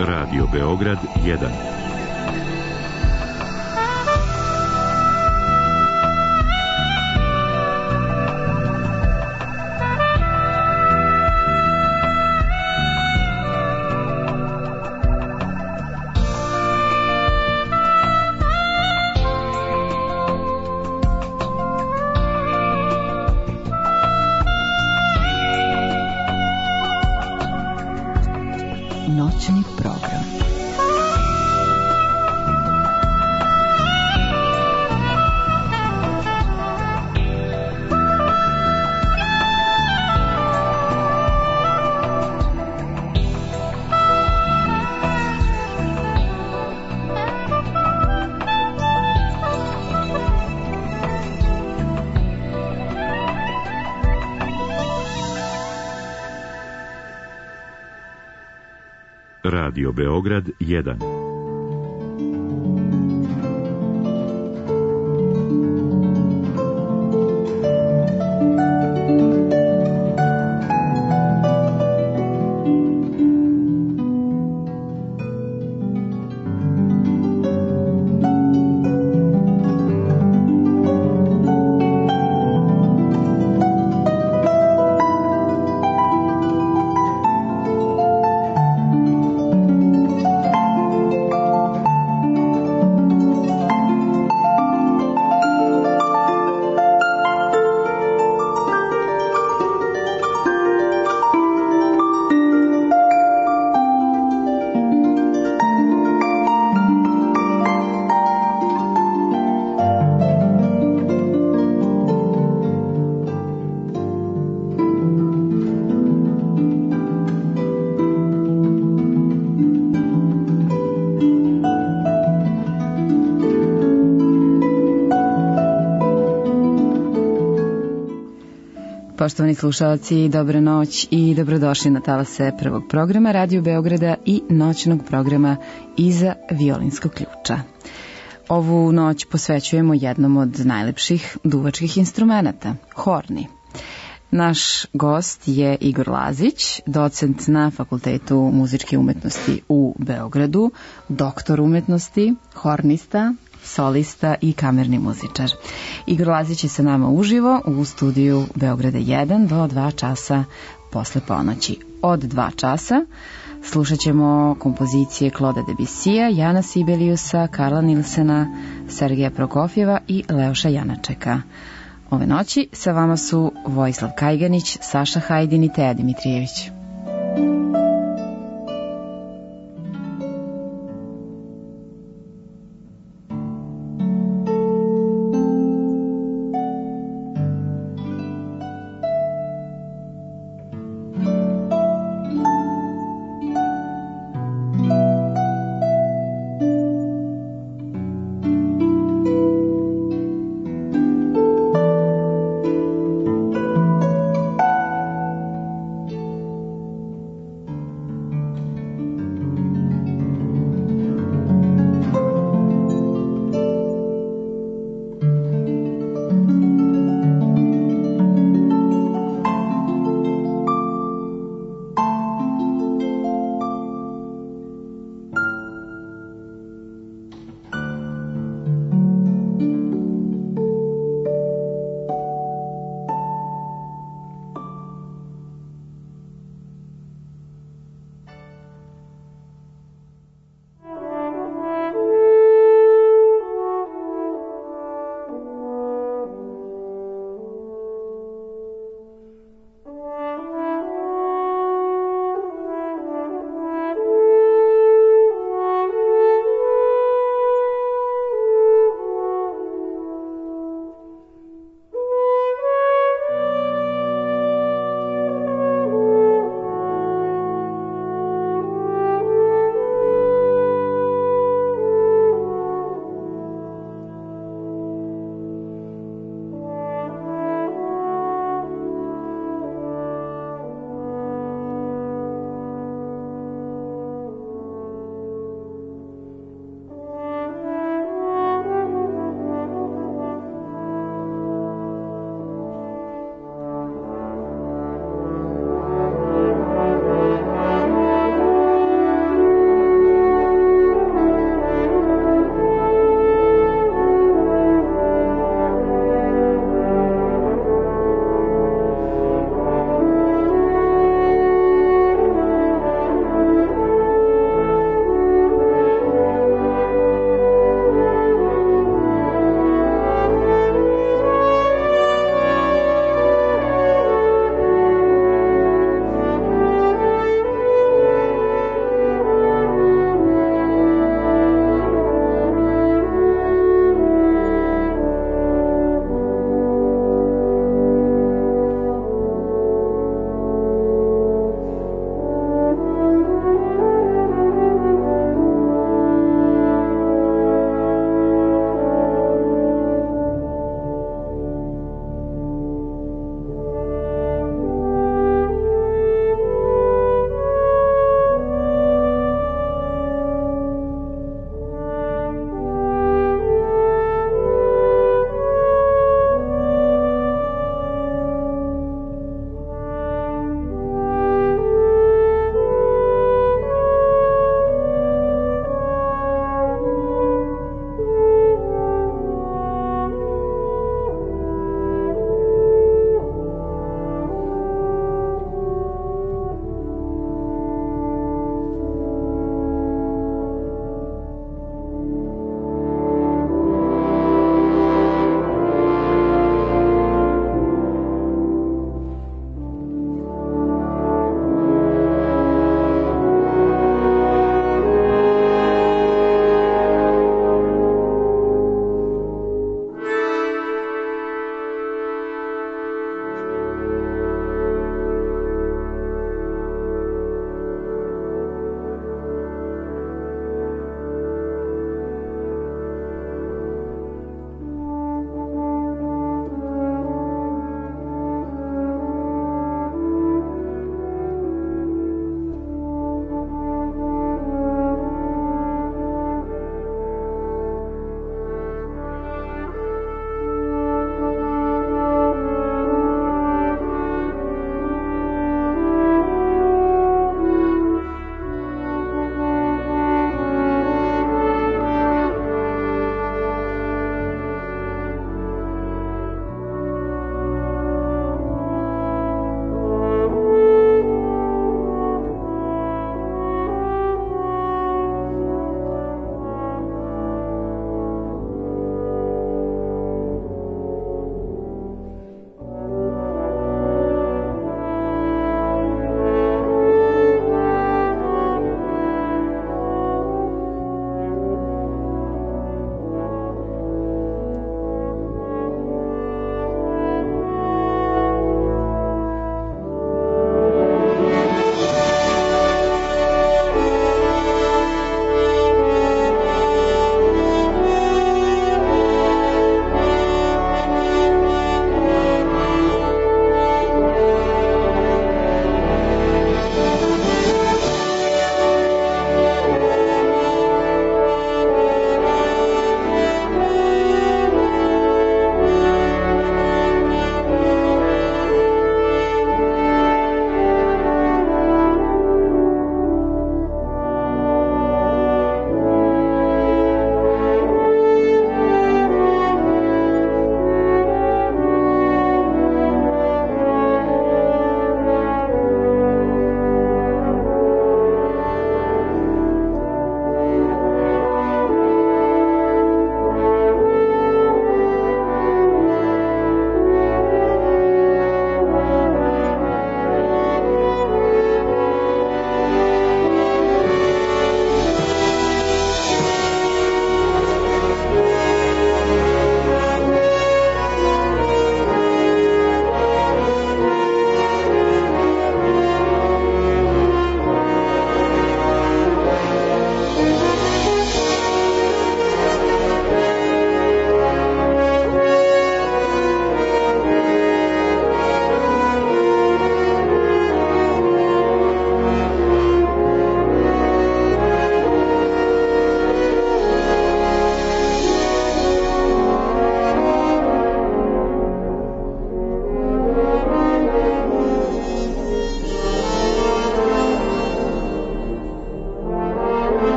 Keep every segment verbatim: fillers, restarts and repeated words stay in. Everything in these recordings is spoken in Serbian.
Radio Beograd jedan. Noćni program. Radio Beograd jedan. Poštovani slušalci, dobro noć i dobrodošli na talase prvog programa Radio Beograda i noćnog programa Iza violinskog ključa. Ovu noć posvećujemo jednom od najlepših duvačkih instrumenata, horni. Naš gost je Igor Lazić, docent na Fakultetu muzičke umetnosti u Beogradu, doktor umetnosti, hornista, solista i kamerni muzičar. Igor Lazić je sa nama uživo u studiju Beograda jedan do dva časa posle ponoći. Od dva časa slušat ćemo kompozicije Claude Debussija, Jana Sibeliusa, Karla Nilsena, Sergeja Prokofjeva i Leoša Janačeka. Ove noći sa vama su Vojislav Kajganić, Saša Hajdin i Teja Dimitrijević.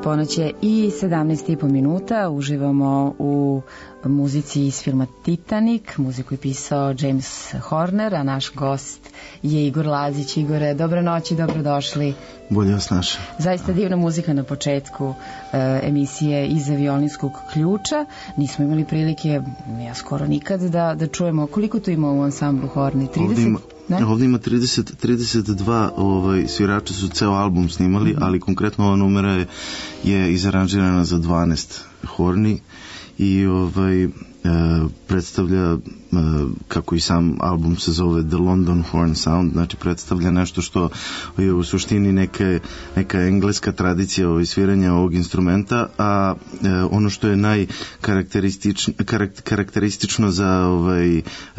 Ponoć je i sedamnaest i po minuta, uživamo u muzici iz filma Titanic, muziku je pisao James Horner, a naš gost je Igor Lazić. Igore, dobro noć i dobrodošli. Bolje vas naša. Zaista divna muzika na početku e, emisije Iza violinskog ključa. Nismo imali prilike, ja skoro nikad, da, da čujemo koliko tu ima u ansamblu Horni. trideset? Ovdje ima, ne? ovdje ima trideset, trideset dva ovaj, svirača su ceo album snimali, mm-hmm. ali konkretno ova numera je, je izaranžirana za dvanaest Horni i ovaj, e, predstavlja, e, kako i sam album se zove, The London Horn Sound, znači predstavlja nešto što je u suštini neke, neka engleska tradicija ovaj, sviranja ovog instrumenta, a e, ono što je najkarakteristično karak, karakteristično za ovaj, e,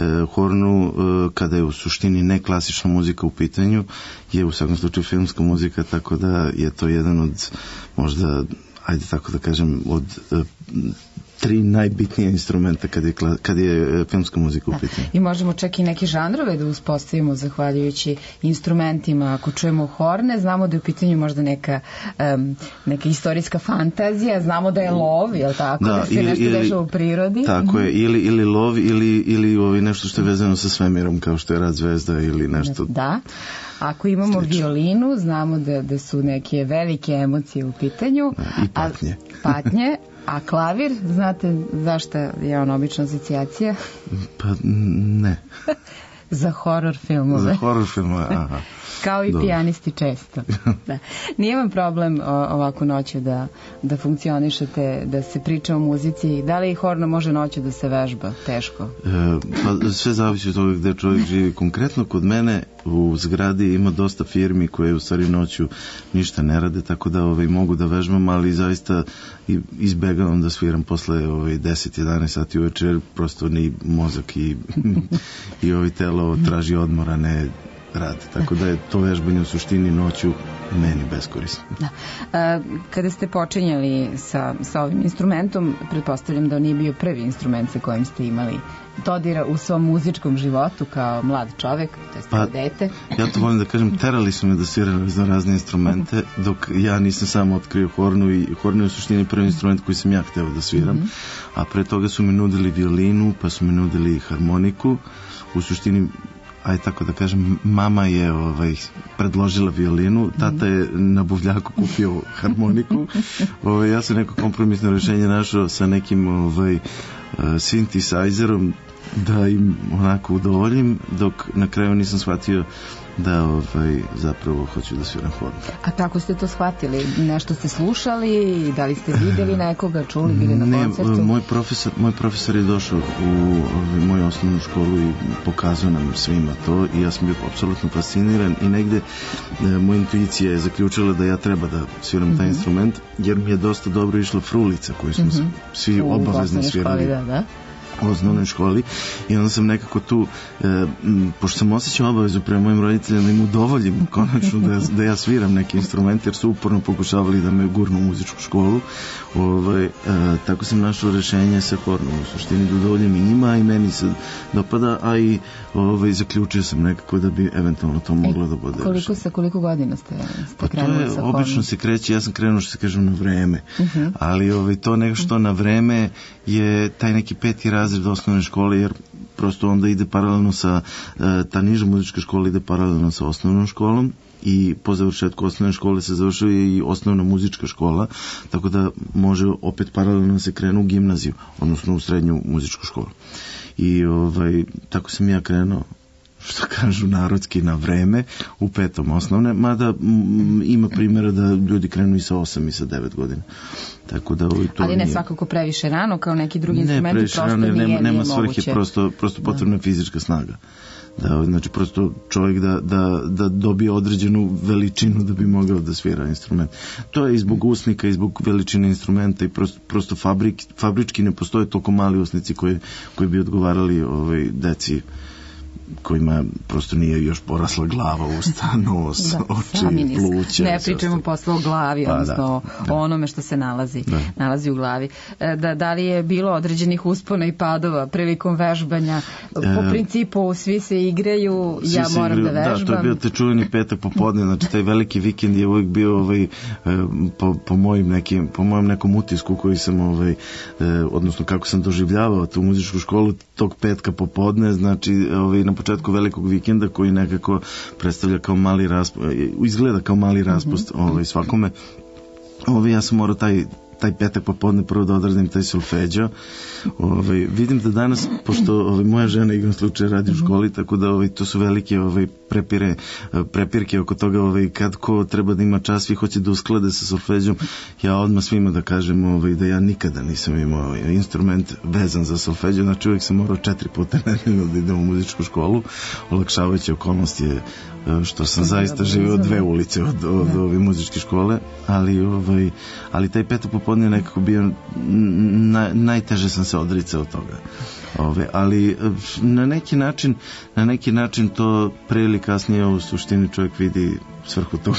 hornu, e, kada je u suštini ne klasična muzika u pitanju, je u svakom slučaju filmska muzika, tako da je to jedan od, možda, ajde tako da kažem, od e, tri najbitnije instrumenta kad je, kad je filmska muzika u pitanju. I možemo čak i neke žanrove da uspostavimo zahvaljujući instrumentima. Ako čujemo horne, znamo da je u pitanju možda neka, um, neka istorijska fantazija, znamo da je lov, je li tako? Da, da se ili, nešto dešava u prirodi. Tako je, ili, ili lov, ili, ili ovi nešto što je vezano sa svemirom, kao što je Rad zvezda ili nešto. Da. Ako imamo slično violinu, znamo da, da su neke velike emocije u pitanju. Da, i patnje. A, patnje. A klavir, znate zašto je on obična asocijacija? Pa ne. Za horor filmove. Za horor filmove, aha. Kao i Dobre. Pijanisti često. Da. Nije vam problem o, ovako noću da, da funkcionišete, da se priča o muzici. Da li horno može noću da se vežba? Teško. E, pa sve zavisi od toga gde čovjek živi. Konkretno kod mene u zgradi ima dosta firmi koje u stvari noću ništa ne rade, tako da ovaj, mogu da vežbam, ali zaista izbegavam da sviram posle ovaj, deset jedanaest sati uveče, jer prosto ni mozak i, i ovaj telo traži odmora, ne rad. Tako da je to vežbanje u suštini noću meni beskorisno. Da. A, kada ste počinjali sa, sa ovim instrumentom, pretpostavljam da on nije bio prvi instrument sa kojim ste imali dodira u svom muzičkom životu kao mlad čovek, to je pa, dete. Ja to volim da kažem, terali su me da sviram za razne instrumente, dok ja nisam samo otkrio hornu, i hornu je u suštini prvi instrument koji sam ja hteo da sviram, mm-hmm. a pre toga su mi nudili violinu, pa su mi nudili harmoniku. U suštini, aj tako da kažem, mama je ovaj, predložila violinu, tata je na buvljaku kupio harmoniku. Ovaj, ja sam neko kompromisno rješenje našao sa nekim ovaj, synthesizerom da im onako udovoljim, dok na kraju nisam shvatio da ovaj, zapravo hoću da sviram horn. A kako ste to shvatili? Nešto ste slušali? Da li ste videli nekoga, čuli, bili na ne, koncertu? Moj profesor, moj profesor je došao u ovaj, moju osnovnu školu i pokazao nam svima to i ja sam bio apsolutno fasciniran i negde e, moja intuicija je zaključila da ja treba da sviram mm-hmm. taj instrument, jer mi je dosta dobro išla frulica koju smo mm-hmm. svi u obavezno svirali. Školi, da, da. U osnovnoj školi i onda sam nekako tu, e, m, pošto sam osjećao obavezu prema mojim roditeljima da im udovoljim konačno da, da ja sviram neki instrument, jer su uporno pokušavali da me gurnu u muzičku školu, ovaj, e, tako sam našao rešenje sa hornom, u suštini da udovoljim i njima i meni se dopada, a i ovaj, zaključio sam nekako da bi eventualno to moglo da bude. Koliko, sa koliko godina ste, ste krenuli sa hornom? Obično se kreće, ja sam krenuo što se kažem na vreme, uh-huh. ali ovaj, to nešto na vreme je taj neki peti razred osnovne škole, jer prosto onda ide paralelno sa, ta niža muzička škola ide paralelno sa osnovnom školom i po završetku osnovne škole se završuje i osnovna muzička škola, tako da može opet paralelno se krenu u gimnaziju, odnosno u srednju muzičku školu. I ovaj, tako sam ja krenuo, što kažu narodski, na vreme u petom osnovne, mada m, ima primjera da ljudi krenu i sa osam i sa devet godina. Tako da ovaj, to ali ne nije svakako previše rano, kao neki drugi instrumenti, prosto rano, nije, nema, nije nema moguće. svrhe, prosto, prosto potrebna fizička snaga. Da, znači prosto čovjek da, da, da dobije određenu veličinu da bi mogao da svira instrument. To je i zbog usnika i zbog veličine instrumenta i prosto, prosto fabrik, fabrički ne postoje toliko mali usnici koji, koji bi odgovarali ovaj, deci kojima prosto nije još porasla glava, usta, nos, da, oči, pluća. Ne pričamo posle o glavi, pa, odnosno da, da. o onome što se nalazi, da. nalazi u glavi. Da, da li je bilo određenih uspona i padova prilikom vežbanja? Po e, principu svi se igraju, ja moram igraju, da vežbam. Da, to je bio te čuveni petak popodne, znači taj veliki vikend je uvijek bio ovaj, po, po, mojim nekim, po mojem nekom utisku koji sam, ovaj, odnosno kako sam doživljavao tu muzičku školu tog petka popodne, znači ovaj, na početku velikog vikenda koji nekako predstavlja kao mali raspust, izgleda kao mali raspust mm-hmm. ovaj, svakome. Ovaj, ja sam morao taj taj petak popodne prvo da odradim taj solfeđo. Ovaj, vidim da danas, pošto ovaj, moja žena igram slučaje radi u školi, tako da ovaj, to su velike ovaj, prepire, prepirke oko toga ovaj, kad ko treba da ima čas, svi hoće da usklade sa solfeđom. Ja odmah svima da kažem ovaj, da ja nikada nisam imao ovaj, instrument vezan za solfeđo, znači uvijek sam morao četiri puta nedeljno da idem u muzičku školu. Olakšavajuća okolnost je što sam zaista živio dve ulice od, od da. ove muzičke škole, ali ovaj, ali taj petak popodne nekako bio na, najteže sam se odricao od toga. Ove, ali na neki način na neki način to pre ili kasnije u suštini čovjek vidi svrhu toga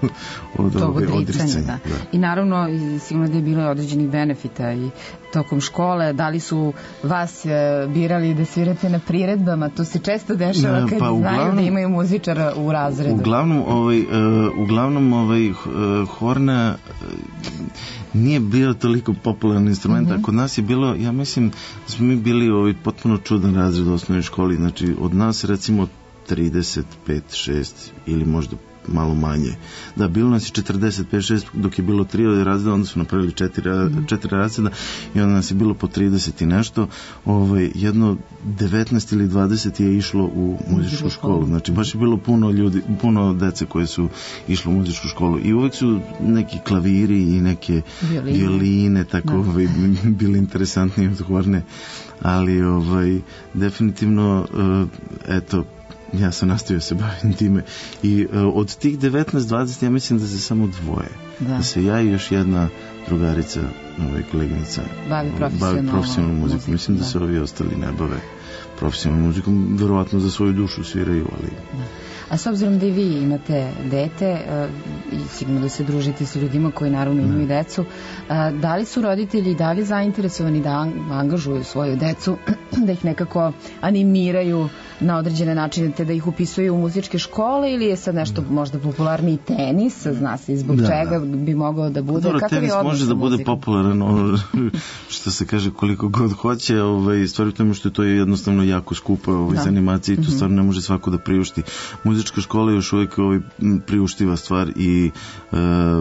od ove odricanja. Da. Da. I naravno sigurno da je bilo određenih benefita i tokom škole, da li su vas e, birali da svirate na priredbama, to se često dešava kad pa, uglavnom, znaju da imaju muzičara u razredu. Uglavnom ovaj, uh, uglavnom ovaj uh, horna uh, nije bio toliko popularan instrument, mm-hmm. a kod nas je bilo, ja mislim da smo mi bili ovaj potpuno čudan razred u osnovnoj školi, znači od nas recimo trideset pet šest ili možda malo manje. Da, bilo nas je četrdeset pet šest dok je bilo tri razreda, onda su napravili četiri, četiri razreda i onda nas je bilo po trideset i nešto. Ovaj, jedno devetnaest ili dvadeset je išlo u muzičku školu. Znači baš je bilo puno ljudi, puno dece koje su išlo u muzičku školu i uvek su neki klaviri i neke violine, violine tako no. ovaj, bili interesantni od horne, ali ovaj, definitivno eto ja sam nastavio se bavim time i uh, od tih devetnaest dvadeset ja mislim da se samo dvoje. Da, da se ja i još jedna drugarica, ovaj, koleginica bavi profesionalnom profesionalnom muzikom. Muziku, mislim da. da se ovi ostali ne bave profesionalnom muzikom, verovatno za svoju dušu sviraju, ali... Da. A s obzirom da i vi imate dete uh, i sigurno da se družite sa ljudima koji naravno imaju da. decu, uh, da li su roditelji da li zainteresovani da angažuju svoju decu, da ih nekako animiraju na određene načine, te da ih upisuju u muzičke škole ili je sad nešto da. možda popularniji tenis, zna se zbog da, čega da. bi mogao da bude? Dobro, tenis može da bude popularan, ono, što se kaže koliko god hoće, ovaj, stvari u tome što je to jednostavno jako skupo ovaj, za animacije i to mm-hmm. stvarno ne može svako da priušti. Muzička škola je još uvijek ovaj, priuštiva stvar i e,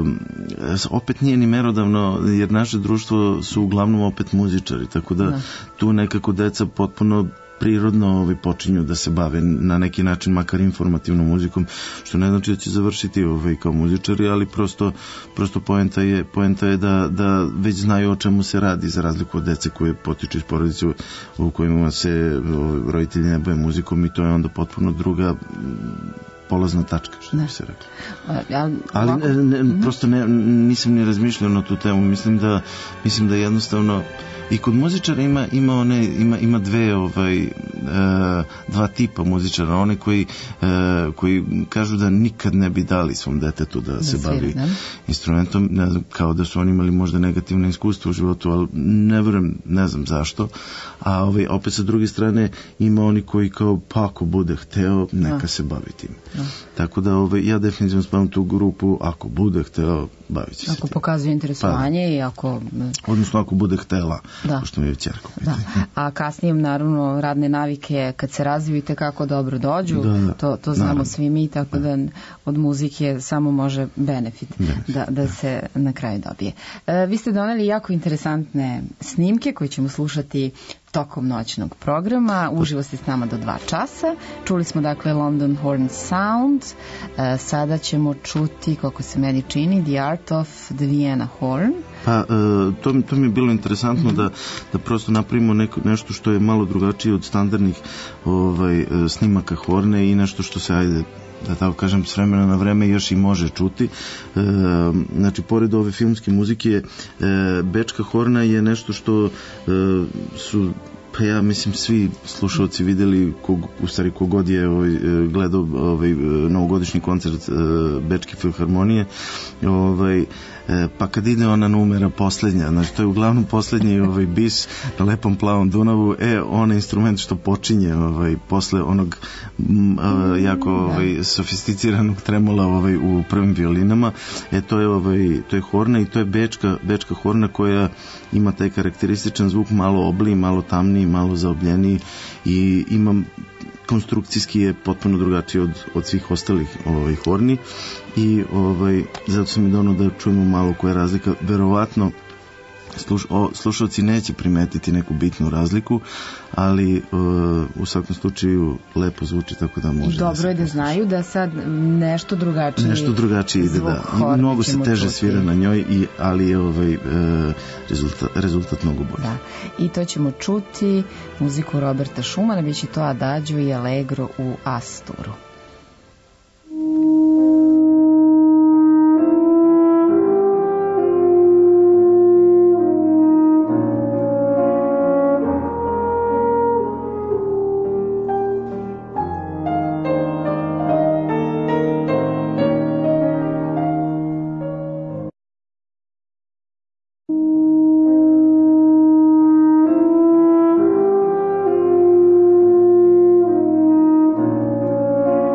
opet nije ni merodavno, jer naše društvo su uglavnom opet muzičari, tako da, da. tu nekako deca potpuno prirodno ovaj, počinju da se bave na neki način, makar informativnom muzikom, što ne znači da će završiti ovaj, kao muzičari, ali prosto, prosto poenta je, poenta je da, da već znaju o čemu se radi, za razliku od dece koje potiču iz porodice u kojima se ovaj, roditelji ne bave muzikom i to je onda potpuno druga polazna tačka, što bi se rekla. Ja, ali ne, ne, mm-hmm. prosto ne, nisam ni razmišljao na tu temu, mislim da, mislim da jednostavno i kod muzičara ima ima one ima ima dve ovaj e, dva tipa muzičara, one koji e, koji kažu da nikad ne bi dali svom detetu da, da se bavi ne? instrumentom, ne znam, kao da su oni imali možda negativno iskustvo u životu, ali ne verujem, ne znam zašto. A ovaj opet sa druge strane ima oni koji kao pa ako bude hteo neka no. se bavi tim. No. Tako da ovaj ja definitivno spadam u tu grupu, ako bude hteo bavit će se. Ako pokazuje interesovanje pa, i ako odnosno ako bude htela. Da. Pošto mi je ćerka. Da. A kasnije naravno radne navike kad se razviju i tekako dobro dođu, da, da. to, to znamo naravno. Svi mi, tako da. da od muzike samo može benefit, benefit da, da, da se na kraju dobije. E, vi ste doneli jako interesantne snimke koje ćemo slušati tokom noćnog programa. Uživo ste s nama do dva časa. Čuli smo dakle London Horn Sound. E, sada ćemo čuti, kako se meni čini, The Art of the Vienna Horn. Pa, e, to, to mi je bilo interesantno mm-hmm. da, da prosto napravimo neko, nešto što je malo drugačije od standardnih ovaj, snimaka horne i nešto što se, ajde, da tako kažem, s vremena na vreme još i može čuti. E, znači, pored ove filmske muzike, e, bečka horna je nešto što e, su Pa ja mislim svi slušalci videli, kog, u stvari kogod je ovaj, gledao ovaj, novogodišnji koncert Bečke filharmonije, ovaj, pa kad ide ona numera poslednja, znači to je uglavnom poslednji ovaj, bis na lepom plavom Dunavu, e, onaj instrument što počinje ovaj, posle onog m, a, jako ovaj, sofisticiranog tremola ovaj, u prvim violinama, e, to je, ovaj, to je horna i to je bečka, bečka horna koja ima taj karakterističan zvuk, malo obliji, malo tamniji, malo zaobljeniji i ima konstrukcijski je potpuno drugačiji od, od svih ostalih ovaj, horni i ovaj, zato sam i donao da čujemo malo koja je razlika. Verovatno sluš, o, slušalci neće primetiti neku bitnu razliku, ali uh, u svakom slučaju lepo zvuči, tako da može. Dobro da je da znaju da sad nešto drugačije nešto drugačije ide, da. Mnogo se teže čuti. Svira na njoj, i, ali je ovaj, uh, rezultat, rezultat mnogo bolji. Da. I to ćemo čuti muziku Roberta Schumana, biće to Adagio i Allegro u Asturu. Thank you.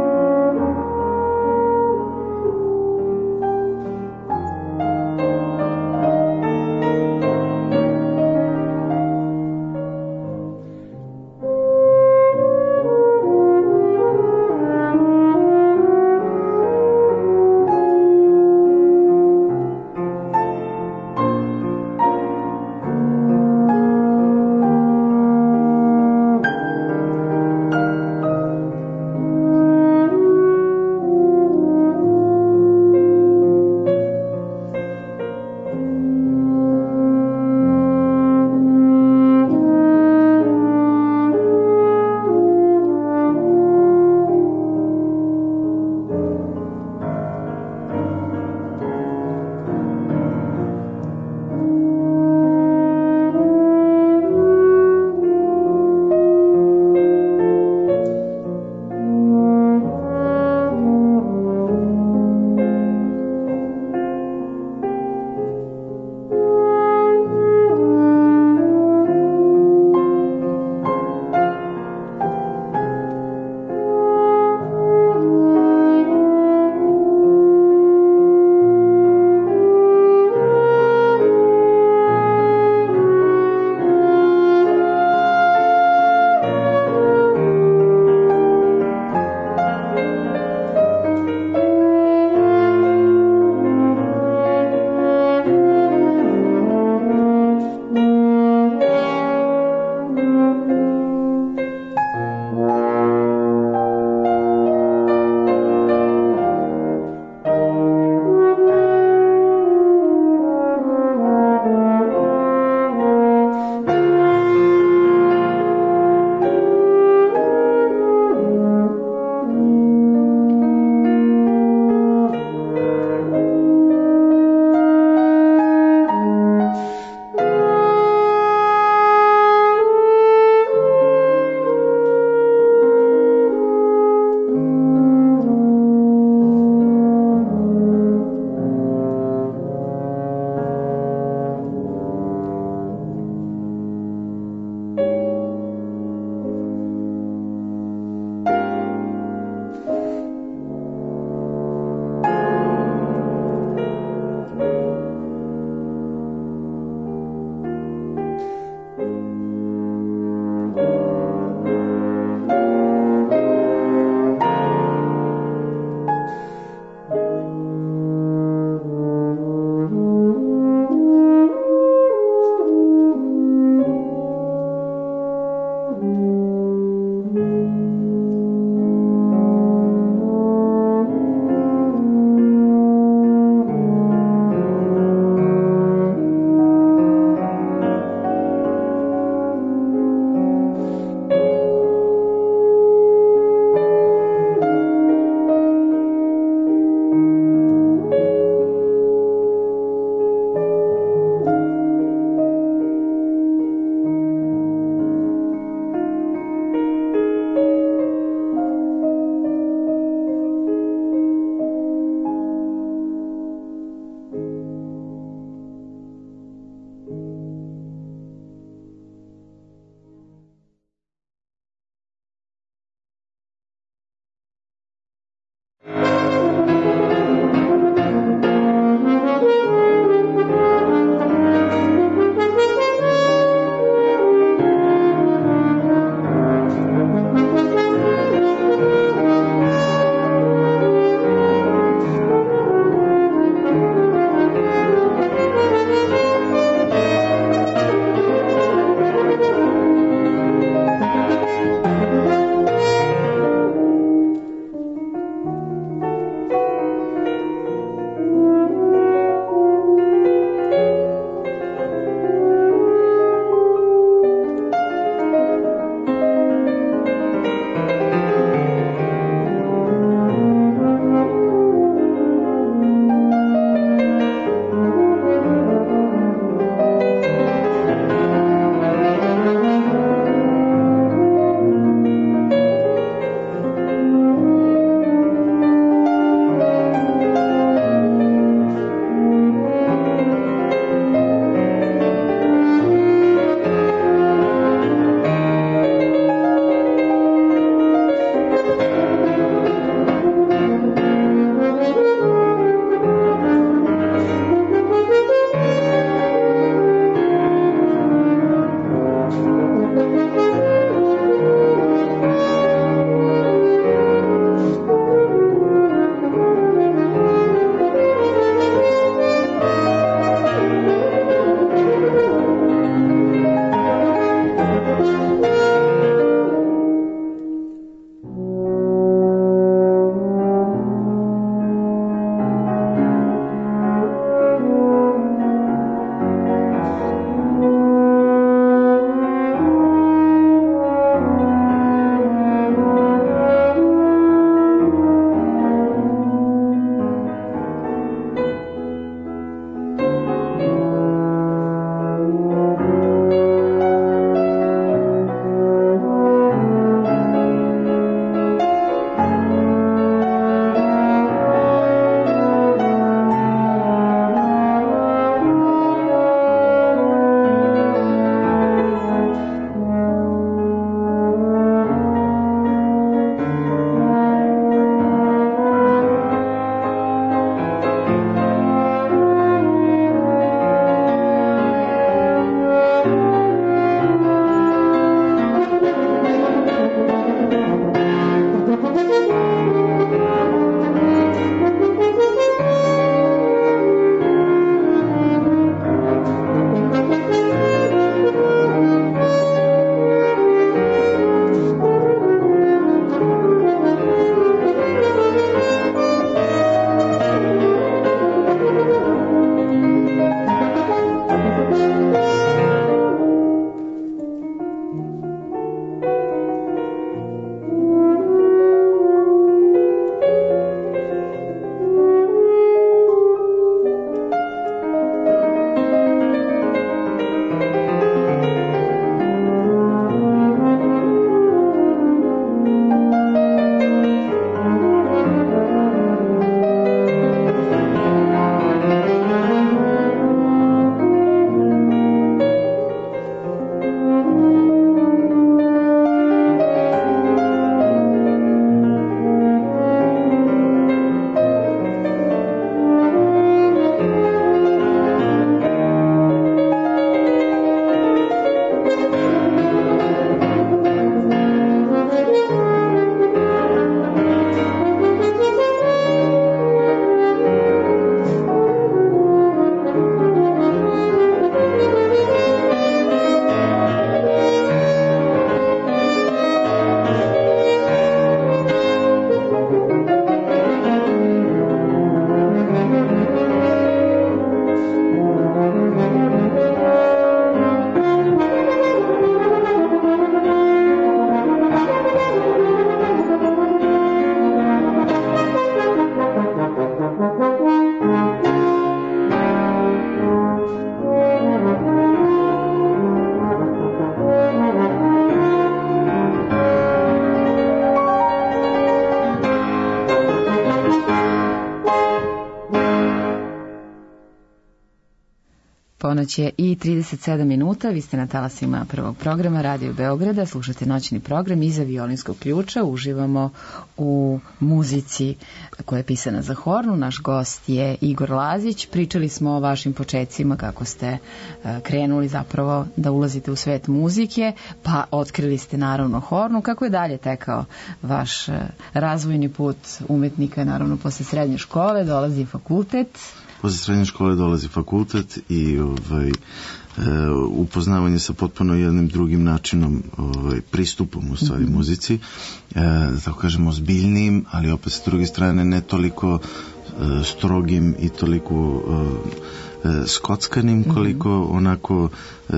noć je i trideset sedam minuta, vi ste na talasima prvog programa Radio Beograda, slušate noćni program Iza violinskog ključa, uživamo u muzici koja je pisana za hornu. Naš gost je Igor Lazić, pričali smo o vašim početcima, kako ste krenuli zapravo da ulazite u svet muzike, pa otkrili ste naravno hornu. Kako je dalje tekao vaš razvojni put umetnika, naravno posle srednje škole dolazi fakultet? Posle srednje škole dolazi fakultet i ovaj, e, upoznavanje sa potpuno jednim drugim načinom, ovaj, pristupom u stvari mm-hmm. muzici, e, da tako kažemo ozbiljnim, ali opet s druge strane ne toliko e, strogim i toliko e, e, skockanim, koliko mm-hmm. onako e,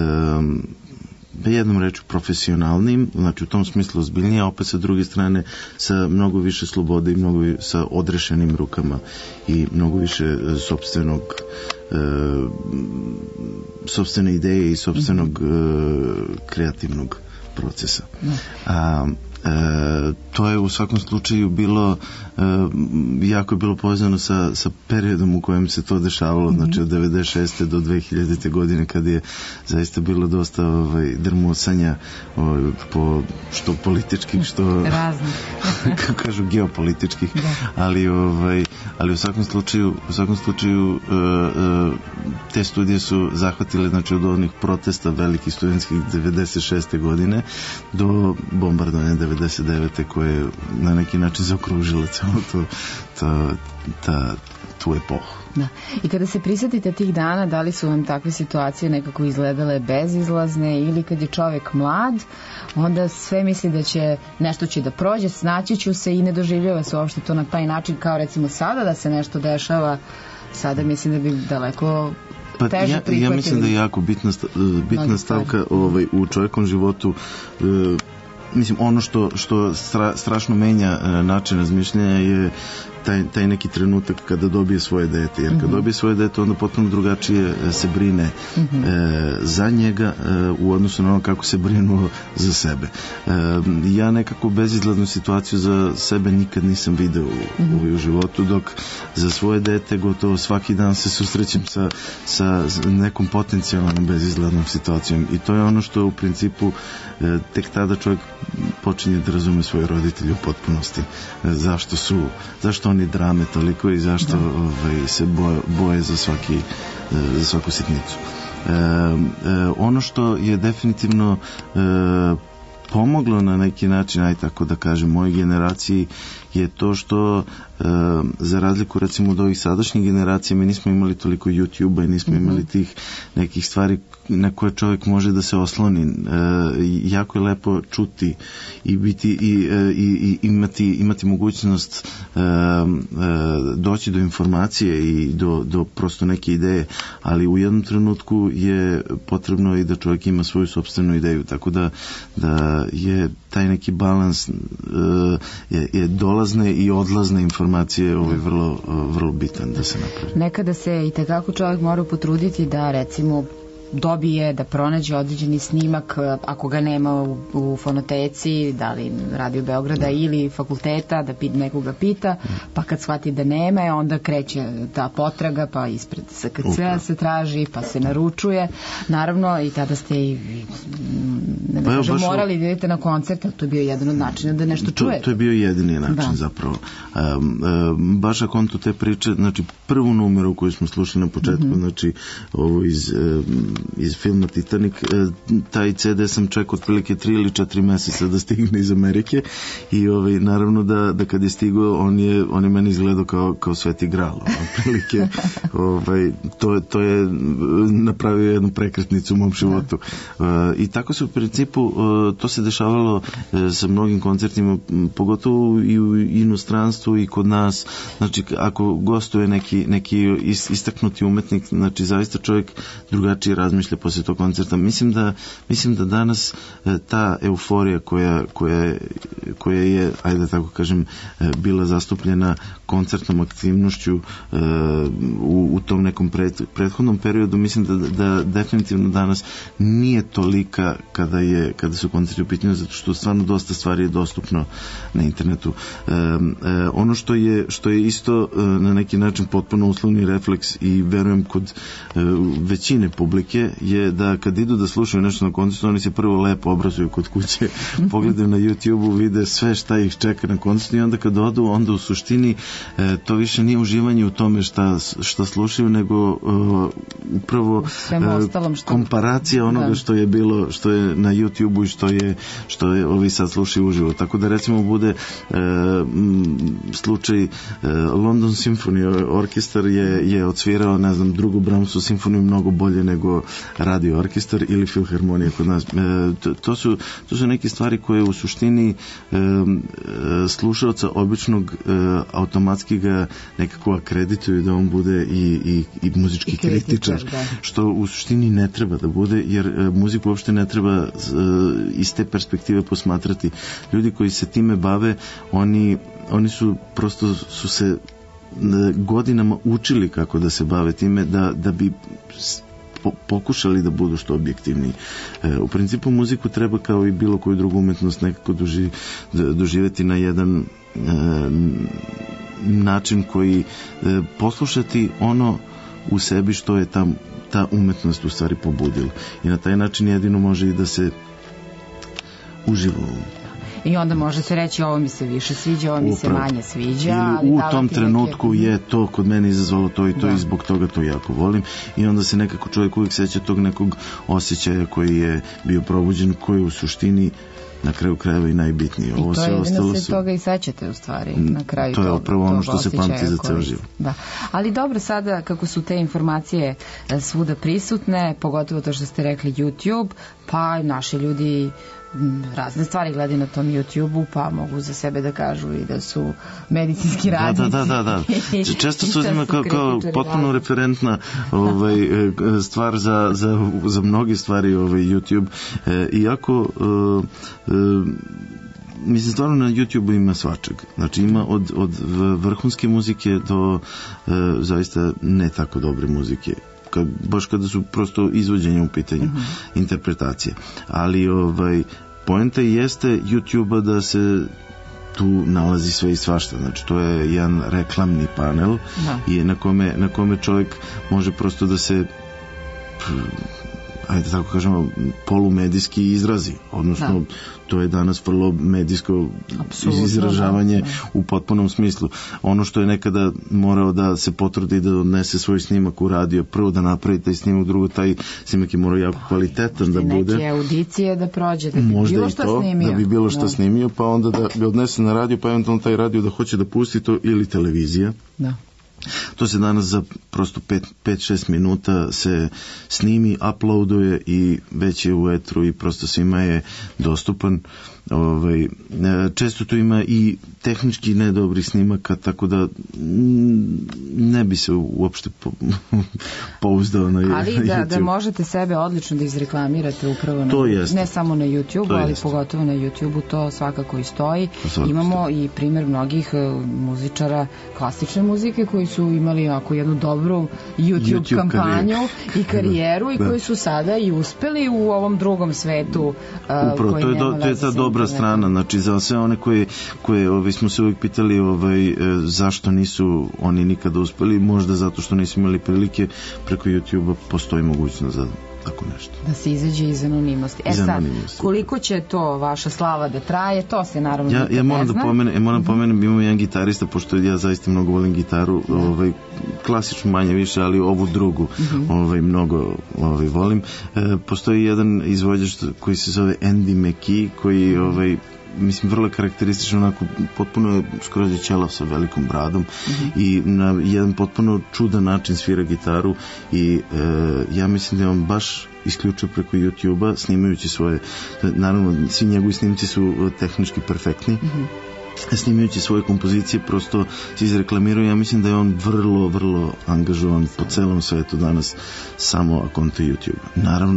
jednom reču profesionalnim, znači u tom smislu ozbiljnije, a opet sa druge strane sa mnogo više slobode i mnogo više, sa odrešenim rukama i mnogo više e, sopstvenog e, sopstvene ideje i sopstvenog e, kreativnog procesa. A E, to je u svakom slučaju bilo e, jako je bilo povezano sa, sa periodom u kojem se to dešavalo, mm-hmm. znači od devedeset šeste do dve hiljadite godine, kad je zaista bilo dosta ovaj, drmusanja ovaj, po, što političkih, što kako kažu geopolitičkih, da. ali, ovaj, ali u svakom slučaju u svakom slučaju e, e, te studije su zahvatile, znači od onih protesta velikih studentskih devedeset šeste godine do bombardovanja devedeset devete koje je na neki način zaokružila celo to, ta, ta, tu epohu. Da. I kada se prisjetite tih dana, da li su vam takve situacije nekako izgledale bezizlazne, ili kad je čovjek mlad, onda sve misli da će nešto će da prođe, snaći ću se i ne doživljava se uopšte to na taj način, kao recimo sada da se nešto dešava, sada mislim da bi daleko pa ja, ja mislim da je jako bitna, bitna stavka ovaj, u čovjekom životu. uh, Mislim, ono što, što stra, strašno menja e, način razmišljanja je taj, taj neki trenutak kada dobije svoje dete, jer kad mm-hmm. dobije svoje dete onda potpuno drugačije se brine mm-hmm. e, za njega e, u odnosu na ono kako se brinuo za sebe. E, ja nekako bezizlaznu situaciju za sebe nikad nisam video u, mm-hmm. u životu, dok za svoje dete gotovo svaki dan se susrećem sa, sa nekom potencijalnom bezizlaznom situacijom, i to je ono što u principu e, tek tada čovjek počinje da razume svoje roditelje u potpunosti. E, zašto su, zašto oni drame toliko i zašto ovaj, se boje, boje za, svaki, za svaku sitnicu. E, e, ono što je definitivno e, pomoglo na neki način, aj tako da kažem, mojoj generaciji, je to što e, za razliku recimo od ovih sadašnjih generacija mi nismo imali toliko YouTube-a i nismo mm-hmm. imali tih nekih stvari na koje čovjek može da se osloni. E, jako je lepo čuti i biti i, i, i imati, imati mogućnost e, e, doći do informacije i do, do prosto neke ideje, ali u jednom trenutku je potrebno i da čovjek ima svoju sopstvenu ideju, tako da, da je taj neki balans e, je, je dolazne i odlazne informacije ovaj vrlo, vrlo bitan da se napravi. Nekada se i tekako čovjek mora potruditi da recimo dobije, da pronađe određeni snimak, ako ga nema u, u fonoteci, da li Radio Beograda mm. ili fakulteta, da pit, nekoga pita, mm. pa kad shvati da nema, onda kreće ta potraga, pa ispred S K C-a se traži, pa se naručuje. Naravno, i tada ste i ne da kažem, morali da idete na koncert, ali to je bio jedan od načina da nešto čujete. To, to je bio jedini način da. zapravo. Um, um, baš ako konto te priče, znači prvu numeru koju smo slušali na početku, mm-hmm. znači ovo iz um, iz filma Titanic, taj C D sam čekao otprilike tri ili četiri meseca da stigne iz Amerike, i ovaj, naravno da, da kad je stigao on je, on je meni izgledao kao, kao Sveti Gral, otprilike ovaj, to, to je napravio jednu prekretnicu u mom životu. Uh, i tako se u principu uh, to se dešavalo uh, sa mnogim koncertima, pogotovo i u inostranstvu i kod nas, znači ako gostuje neki, neki istaknuti umetnik, znači zaista čovjek drugačije razmišlja posle tog koncerta. Mislim da, mislim da danas e, ta euforija koja, koja, koja je, ajde da tako kažem, e, bila zastupljena koncertnom aktivnošću e, u, u tom nekom pred, prethodnom periodu, mislim da, da definitivno danas nije tolika kada je je, kada su koncerti u pitanju, zato što stvarno dosta stvari je dostupno na internetu. E, e, ono što je, što je isto e, na neki način potpuno uslovni refleks i verujem kod e, većine publike je da kad idu da slušaju nešto na koncertu, oni se prvo lepo obrazuju kod kuće, pogledaju na YouTube-u, vide sve šta ih čeka na koncertu i onda kad odu, onda u suštini e, to više nije uživanje u tome šta, šta slušaju, nego e, upravo e, što... komparacija onoga da. što je bilo, što je na YouTube-u i što je, što je ovi sad slušaju uživo. Tako da recimo bude e, slučaj e, London Symphony Orkestar je, je odsvirao, ne znam, drugu Brahmsu simfoniju mnogo bolje nego Radio Orkestar ili Filharmonija kod nas. E, to, to, su, to su neke stvari koje u suštini e, slušalca običnog e, automatski ga nekako akredituju da on bude i, i, i muzički I kritičar, kritičar što u suštini ne treba da bude, jer e, muziku uopšte ne treba e, iz te perspektive posmatrati. Ljudi koji se time bave, oni, oni su prosto su se godinama učili kako da se bave time, da, da bi pokušali da budu što objektivniji. E, u principu muziku treba kao i bilo koju drugu umetnost nekako doži, doživjeti na jedan e, način koji e, poslušati ono u sebi što je ta, ta umetnost u stvari pobudila. I na taj način jedino može i da se uživa. I onda može se reći ovo mi se više sviđa, ovo mi se manje sviđa. Ili u tom trenutku neke... je to kod mene izazvalo to i to da. I zbog toga to jako volim. I onda se nekako čovjek uvijek seća tog nekog osjećaja koji je bio probuđen, koji je u suštini na kraju krajeva i najbitnije. Ovo I to je jedino se su... toga i sećate u stvari na kraju. To je upravo ono što se pamti za ceo život. Da. Ali dobro, sada kako su te informacije svuda prisutne, pogotovo to što ste rekli YouTube, pa naši ljudi razne stvari gledaju na tom YouTube-u, pa mogu za sebe da kažu i da su medicinski radnici. Da, da, da, da. Često se uzima kao, kao potpuno referentna ovaj, stvar za, za, za mnoge stvari ovaj, YouTube. E, iako e, e, mislim, stvarno na YouTube-u ima svačeg. Znači ima od, od vrhunske muzike do e, zaista ne tako dobre muzike. Kad, baš kada su prosto izvođenje u pitanju, uh-huh. interpretacije. Ali ovaj, poenta jeste YouTube-a da se tu nalazi sve i svašta. Znači to je jedan reklamni panel da. I na kome, na kome čovjek može prosto da se ajde tako kažemo polumedijski izrazi. Odnosno da. To je danas vrlo medijsko Absolutno, izražavanje da, da. U potpunom smislu. Ono što je nekada morao da se potrudi da odnese svoj snimak u radio, prvo da napravi taj snimak, drugo taj snimak je morao jako kvalitetan da bude. Neke audicije da prođe, da bi možda bilo što to, snimio. Da bi bilo što da. snimio, pa onda da bi odnese na radio, pa eventualno taj radio da hoće da pusti to ili televizija. Da. To se danas za prosto pet šest minuta se snimi, uploaduje i već je u etru i prosto svima je dostupan. Ovaj, često tu ima i tehnički nedobrih snimaka, tako da ne bi se uopšte pouzdao na YouTube. Ali da, da možete sebe odlično da izreklamirate upravo na, ne samo na YouTube, ali jeste. Pogotovo na YouTube-u to svakako i stoji. Svakako imamo stoji. I primjer mnogih muzičara klasične muzike koji su imali ako jednu dobru YouTube, YouTube kampanju karijer. I karijeru da, i da. Koji su sada i uspeli u ovom drugom svetu uh, upravo, koji to je, do, to je ta dobra strana, znači za sve one koje, koje ovaj, smo se uvijek pitali ovaj, e, zašto nisu oni nikada uspeli, možda zato što nisu imali prilike, preko YouTube-a postoji mogućnost za tako nešto. Da se izađe iz anonimnosti. E sad, koliko će to vaša slava da traje, to se naravno ja, ja moram ne da pomenem, ja moram mm-hmm. pomenem, imam jedan gitarista, pošto ja zaista mnogo volim gitaru, da. ovaj, klasičnu manje više, ali ovu drugu mm-hmm. ovaj, mnogo ovaj, volim. E, postoji jedan izvođač koji se zove Andy McKee, koji mm-hmm. ovaj, mislim, vrlo karakteristično, onako, potpuno je skroz je ćelav sa velikom bradom mm-hmm. i na jedan potpuno čudan način svira gitaru i e, ja mislim da je on baš isključio preko YouTube-a, snimajući svoje, naravno, svi njegovi snimci su tehnički perfektni, mm-hmm. snimajući svoje kompozicije, prosto se izreklamiraju. Ja mislim da je on vrlo, vrlo angažovan po celom svetu danas, samo akonto YouTube. Naravno,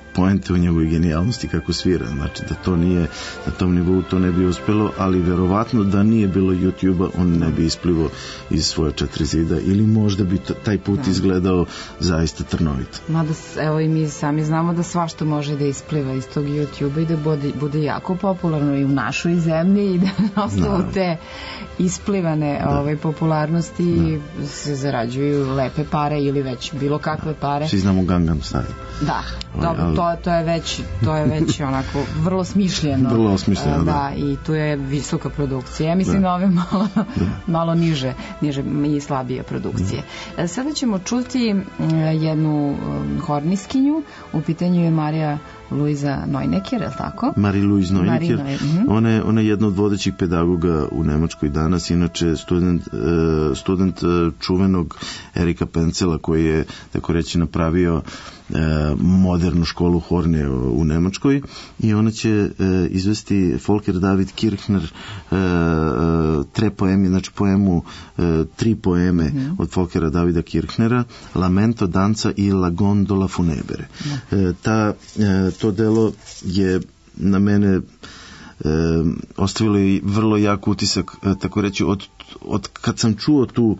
poente u njegovoj genijalnosti kako svira, znači da to nije na tom nivou to ne bi uspelo, ali verovatno da nije bilo YouTube-a on ne bi isplivao iz svoje četiri zida ili možda bi to, taj put da. izgledao zaista trnovito. Mada evo i mi sami znamo da svašta može da ispliva iz tog YouTube-a i da bude, bude jako popularno i u našoj zemlji i da na osnovu te isplivane da. ovaj, popularnosti da. se zarađuju lepe pare ili već bilo kakve pare. Svi znamo Gangnam Style. Da, dobro, ali... to, to je već to je već onako vrlo smišljeno. Vrlo smišljeno, da. da. I tu je visoka produkcija. Ja mislim da, da ove malo, da. malo niže, niže i slabije produkcije. Da. Sada ćemo čuti jednu horniskinju, u pitanju je Marija Luiza Neunecker, je li tako? Marie-Louise Neunecker. Marie, mm-hmm. ona, je, ona je jedna od vodećih pedagoga u Nemačkoj danas, inače student, uh, student uh, čuvenog Erika Pencela koji je, tako reći, napravio uh, modernu školu horne u Nemačkoj i ona će uh, izvesti Volker David Kirchner uh, uh, tre poeme, znači poemu, uh, tri poeme mm-hmm. od Volkera Davida Kirchnera, Lamento, Danza i La Gondola Funebere. Mm-hmm. Uh, ta uh, to delo je na mene e, ostavilo i vrlo jak utisak, e, tako reći, od, od kad sam čuo tu,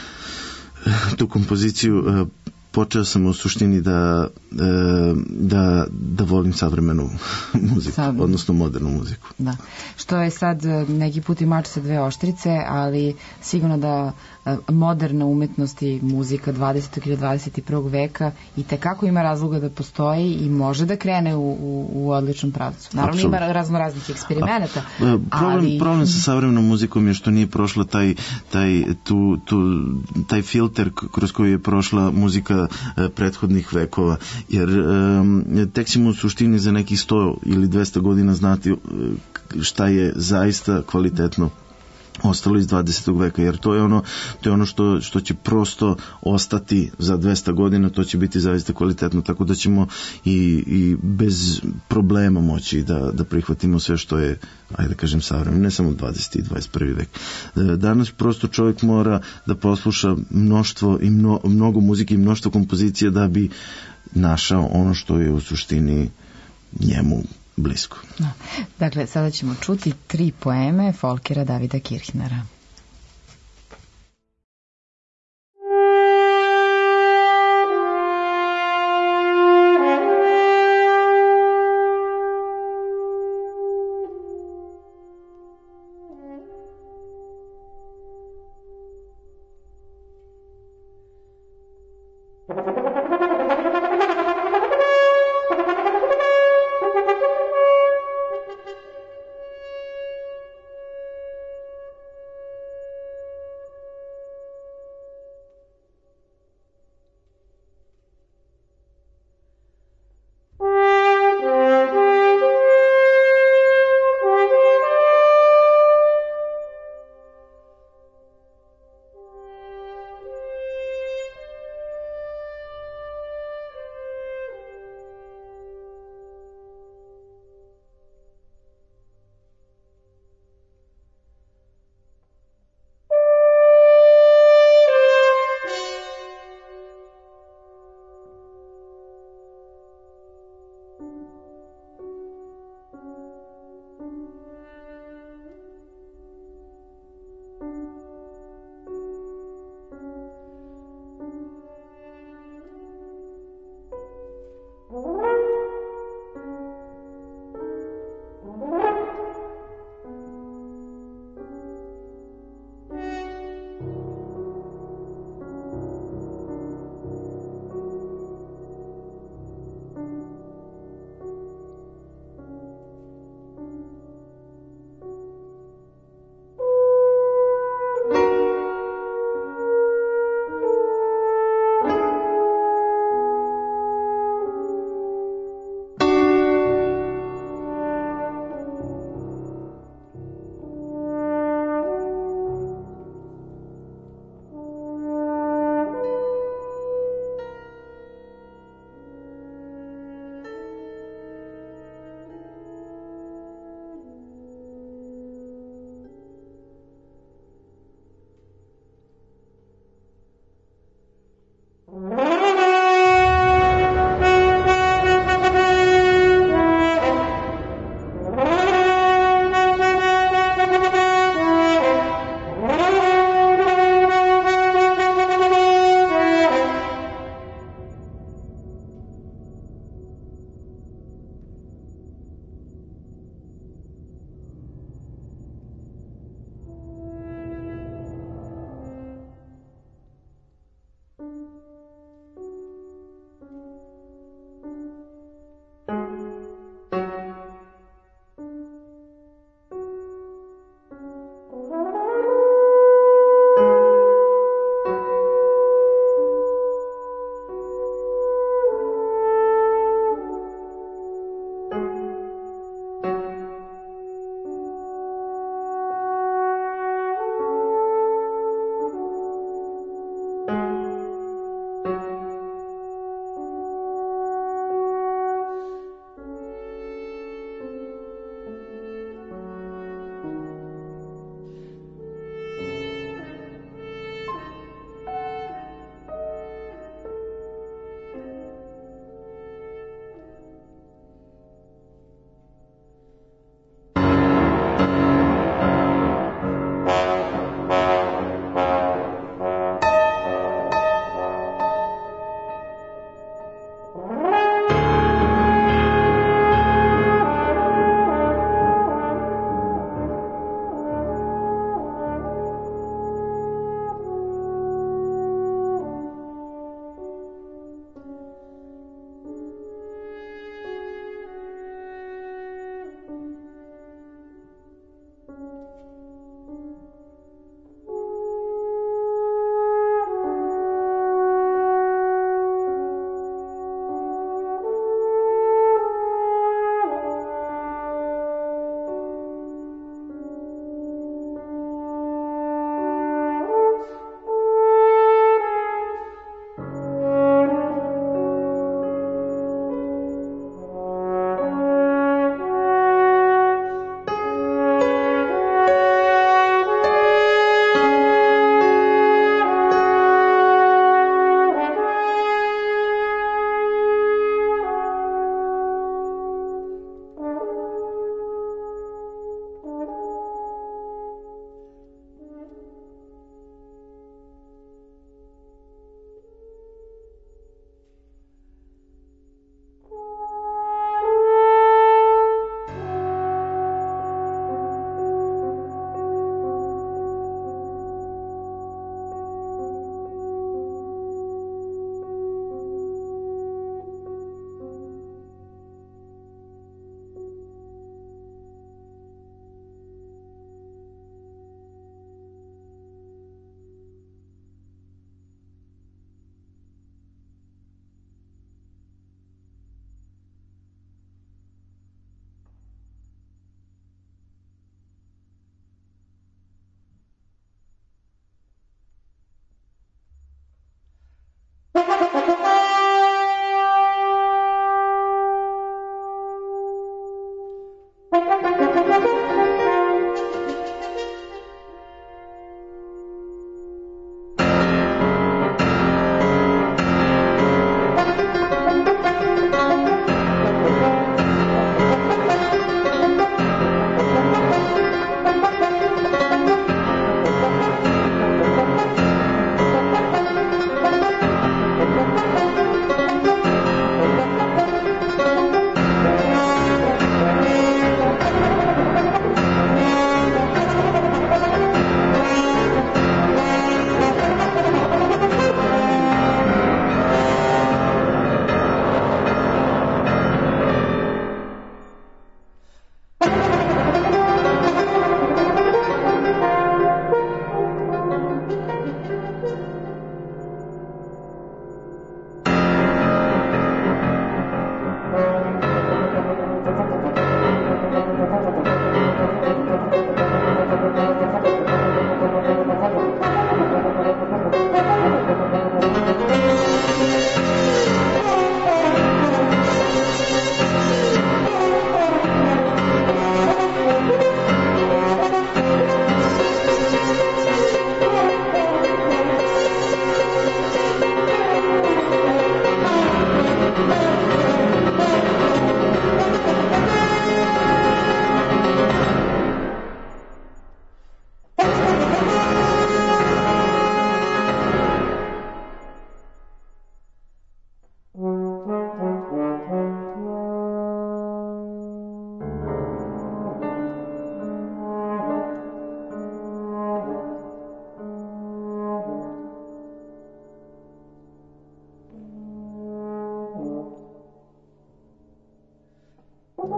tu kompoziciju, e, počeo sam u suštini da, e, da, da volim savremenu muziku, Savremenu. odnosno modernu muziku. Da. Što je sad neki put i mač sa dve oštrice, ali sigurno da moderna umetnost i muzika dvadesetog ili dvadeset prvog veka i tekako ima razloga da postoji i može da krene u, u, u odličnom pravcu. Naravno Absolut. ima razno raznih eksperimenata. A, problem, ali... problem sa savremenom muzikom je što nije prošla taj, taj, tu, tu, taj filter kroz koji je prošla muzika prethodnih vekova, jer um, tek ćemo u suštini za nekih sto ili dvesta godina znati šta je zaista kvalitetno ostalo iz dvadesetog veka, jer to je ono, to je ono što, što će prosto ostati za dvesta godina, to će biti zaista kvalitetno, tako da ćemo i, i bez problema moći da, da prihvatimo sve što je, ajde da kažem, savremeno, ne samo dvadeseti i dvadeset prvi vek. Danas prosto čovjek mora da posluša mnoštvo i mno, mnogo muzike i mnoštvo kompozicija da bi našao ono što je u suštini njemu blisko. No. Dakle, sada ćemo čuti tri poeme Volkera Davida Kirchnera.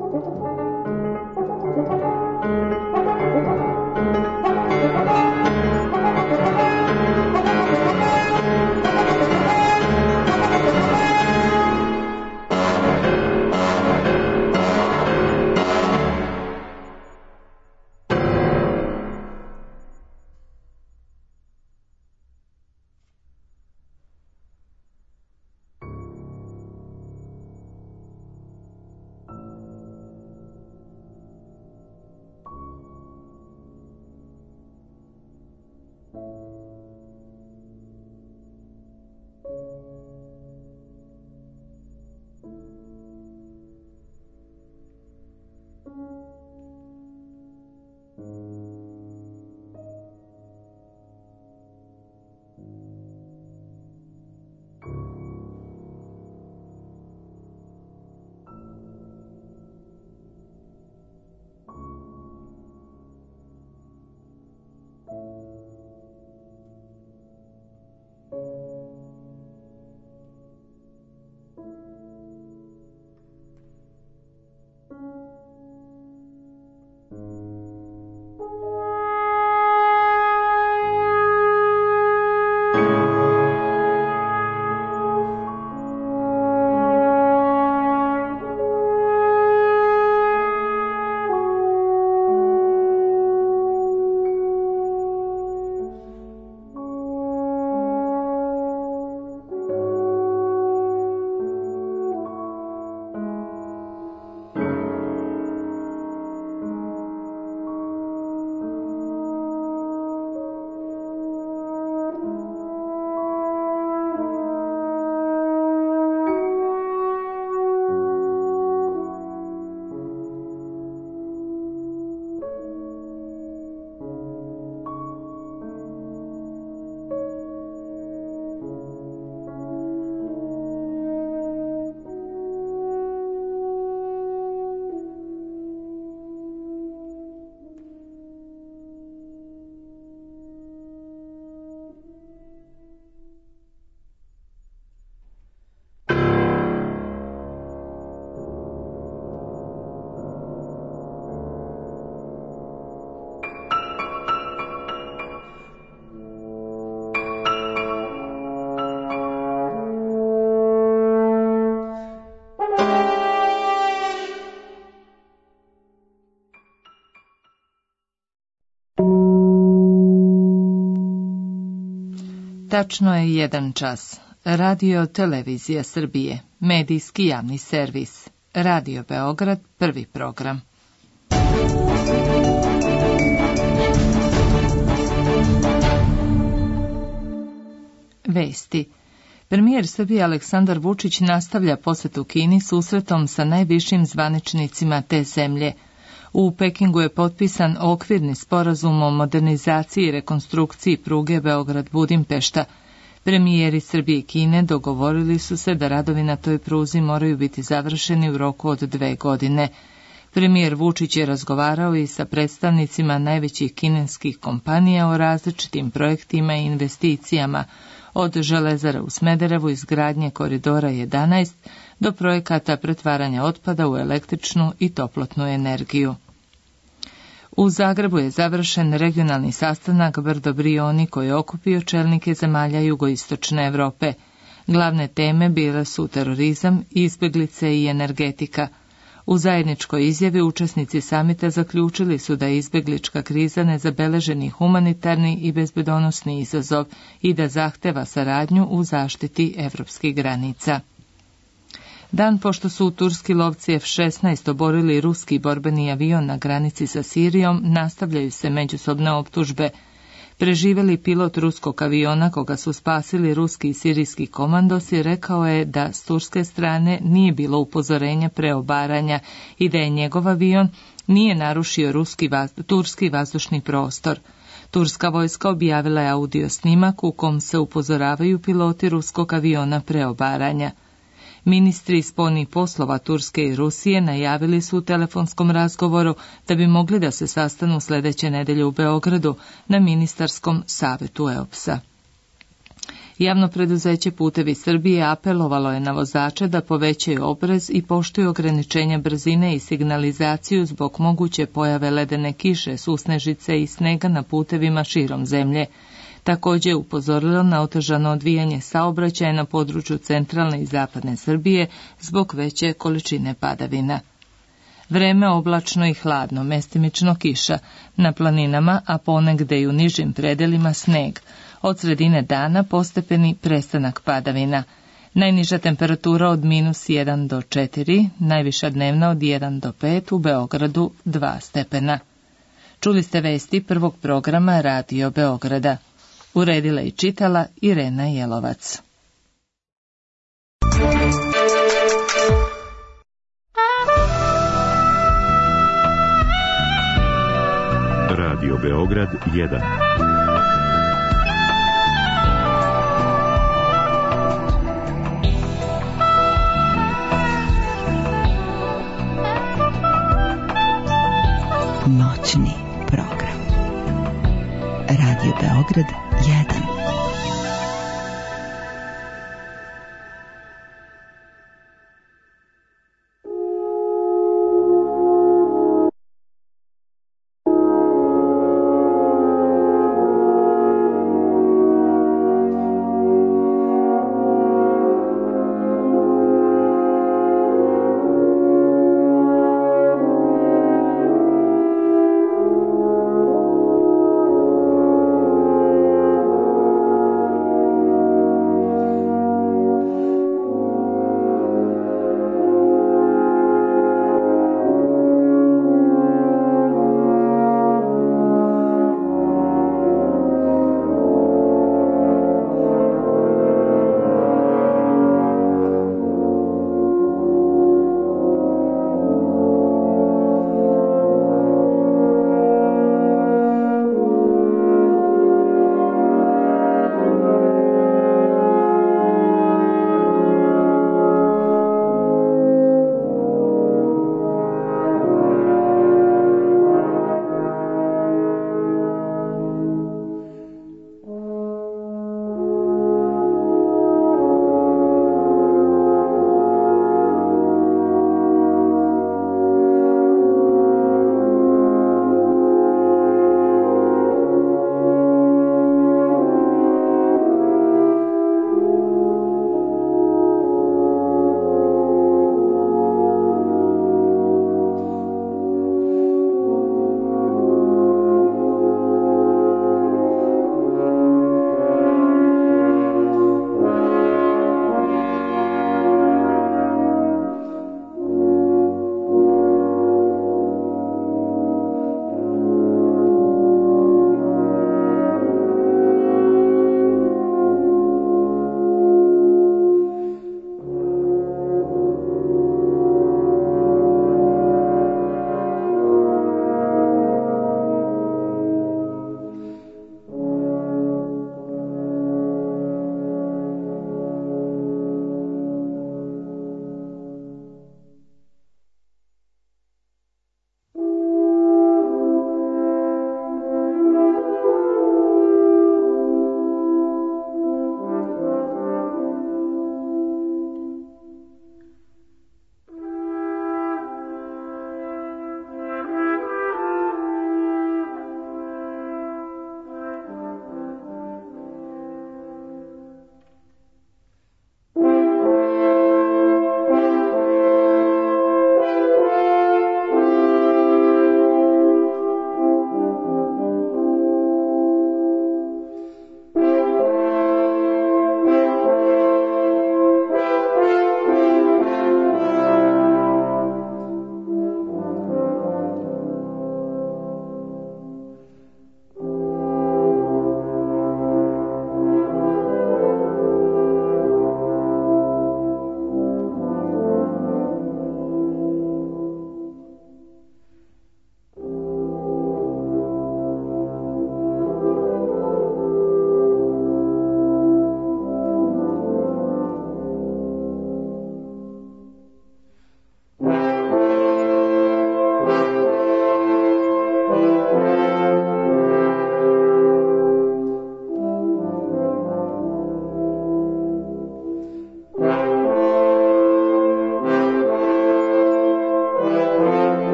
Tačno je jedan čas. Radio Televizija Srbije, medijski javni servis. Radio Beograd, prvi program. Vesti. Premijer Srbije Aleksandar Vučić nastavlja posetu Kini susretom sa najvišim zvaničnicima te zemlje. U Pekingu je potpisan okvirni sporazum o modernizaciji i rekonstrukciji pruge Beograd-Budimpešta. Premijeri Srbije i Kine dogovorili su se da radovi na toj pruzi moraju biti završeni u roku od dve godine. Premijer Vučić je razgovarao i sa predstavnicima najvećih kineskih kompanija o različitim projektima i investicijama, od železara u Smederevu, izgradnje koridora jedanaest do projekata pretvaranja otpada u električnu i toplotnu energiju. U Zagrebu je završen regionalni sastanak Brdo Brioni koji je okupio čelnike zemalja jugoistočne Evrope. Glavne teme bile su terorizam, izbeglice i energetika. U zajedničkoj izjavi učesnici samita zaključili su da je izbeglička kriza nezabeleženi humanitarni i bezbedonosni izazov i da zahteva saradnju u zaštiti evropskih granica. Dan pošto su turski lovci F šesnaest oborili ruski borbeni avion na granici sa Sirijom, nastavljaju se međusobne optužbe. Preživeli pilot ruskog aviona koga su spasili ruski i sirijski komandosi rekao je da s turske strane nije bilo upozorenja pre obaranja i da je njegov avion nije narušio ruski, turski vazdušni prostor. Turska vojska objavila je audio snimak u kom se upozoravaju piloti ruskog aviona pre obaranja. Ministri spoljnih poslova Turske i Rusije najavili su u telefonskom razgovoru da bi mogli da se sastanu sljedeće nedelje u Beogradu na ministarskom savetu E O P S-a. Javno preduzeće Putevi Srbije apelovalo je na vozače da povećaju oprez i poštuju ograničenja brzine i signalizaciju zbog moguće pojave ledene kiše, susnežice i snega na putevima širom zemlje. Također je upozorilo na otežano odvijanje saobraćaja na području centralne i zapadne Srbije zbog veće količine padavina. Vreme oblačno i hladno, mestimično kiša, na planinama, a ponegde i u nižim predelima sneg. Od sredine dana postepeni prestanak padavina. Najniža temperatura od minus jedan do četiri, najviša dnevna od jedan do pet, u Beogradu dva stepena. Čuli ste vesti prvog programa Radio Beograda. Uredila i čitala Irena Jelovac. Radio Beograd jedan. Noćni program. Radio Beograd jedan.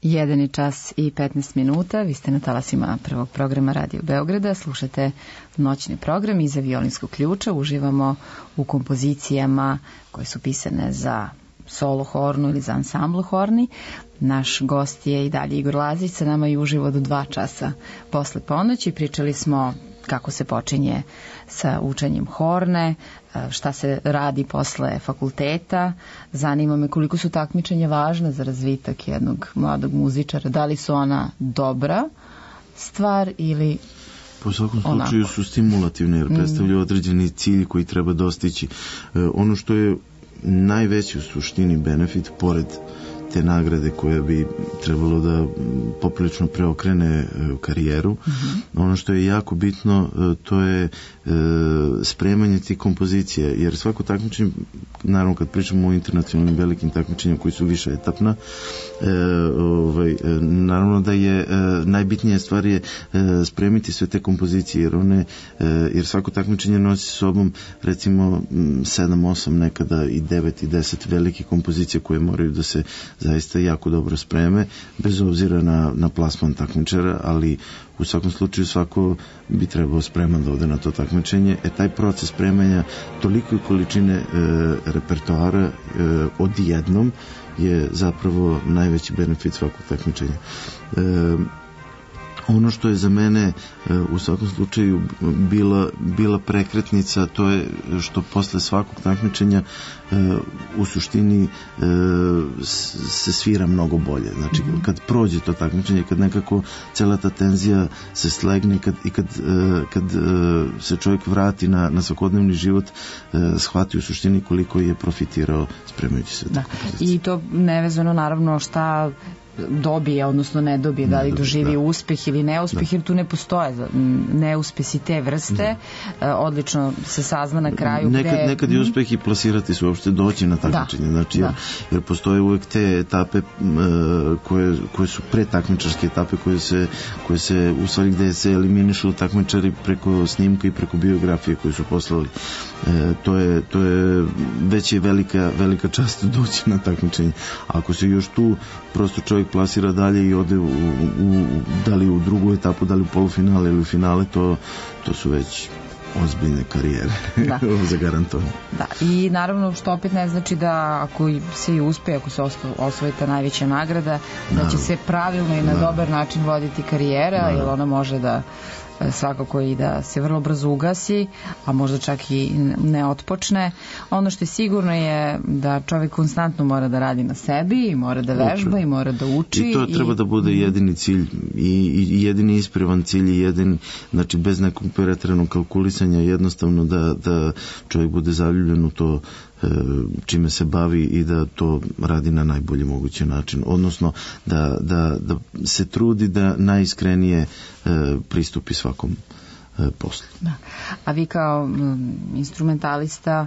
Jedan je čas i petnaest minuta, vi ste na talasima prvog programa Radio Beograda, slušate noćni program Iza violinskog ključa, uživamo u kompozicijama koje su pisane za solo hornu ili za ansambl horni. Naš gost je i dalje Igor Lazić, sa nama je uživo do dva časa posle ponoći. Pričali smo kako se počinje sa učenjem horne, šta se radi posle fakulteta. Zanima me koliko su takmičenja važna za razvitak jednog mladog muzičara. Da li su ona dobra stvar ili po svakom slučaju su stimulativne jer predstavljaju određeni cilj koji treba dostići. Ono što je najveći u suštini benefit, pored te nagrade koja bi trebalo da poprilično preokrene karijeru. Mm-hmm. Ono što je jako bitno, to je spremanje tih kompozicija, jer svako takmičenje, naravno kad pričamo o internacionalnim velikim takmičenjima koji su više etapna, ovaj, naravno da je najbitnija stvar je spremiti sve te kompozicije, jer one, jer svako takmičenje nosi s sobom recimo sedam, osam, nekada i devet i deset velike kompozicije koje moraju da se zaista jako dobro spreme, bez obzira na, na plasman takmičara, ali u svakom slučaju svako bi trebao spreman da ode na to takmičenje. E, taj proces spremanja toliko količine e, repertoara e, odjednom je zapravo najveći benefit svakog takmičenja. E, Ono što je za mene u svakom slučaju bila, bila prekretnica, to je što posle svakog takmičenja u suštini se svira mnogo bolje. Znači kad prođe to takmičenje, kad nekako cela ta tenzija se slegne kad, i kad, kad se čovjek vrati na, na svakodnevni život, shvati u suštini koliko je profitirao spremajući se. Da. I to nevezano naravno šta dobije, odnosno ne dobije, da li ne doživi da. uspeh ili neuspeh, da. jer tu ne postoje neuspesi te vrste. Da. Odlično se sazna na kraju. Nekad, gde... nekad je uspeh i plasirati se uopšte, doći na takmičenje. Da. Znači, jer, da. jer postoje uvek te etape koje, koje su pretakmičarske etape koje se, koje se u stvari gde se eliminišu takmičari preko snimka i preko biografije koje su poslali. E, to je, to je već je velika, velika čast doći na takmičenje. Ako se još tu prosto čovjek plasira dalje i ode u, u, da li u drugu etapu, da li u polufinale ili u finale, to, to su već ozbiljne karijere. Da. Zagarantovano. Da, i naravno što opet ne znači da ako se i uspe, ako se osvoji ta najveća nagrada, da će se pravilno i na da. dobar način voditi karijera, da. jer ona može da svakako i da se vrlo brzo ugasi, a možda čak i ne otpočne. Ono što je sigurno je da čovjek konstantno mora da radi na sebi i mora da vežba i mora da uči. I to treba i... da bude jedini cilj i, i jedini ispravan cilj i jedin, znači bez nekog preteranog kalkulisanja, jednostavno da, da čovjek bude zaljubljen u to čime se bavi i da to radi na najbolji mogući način, odnosno da, da, da se trudi da najiskrenije e, pristupi svakom e, poslu. Da. A vi kao m, instrumentalista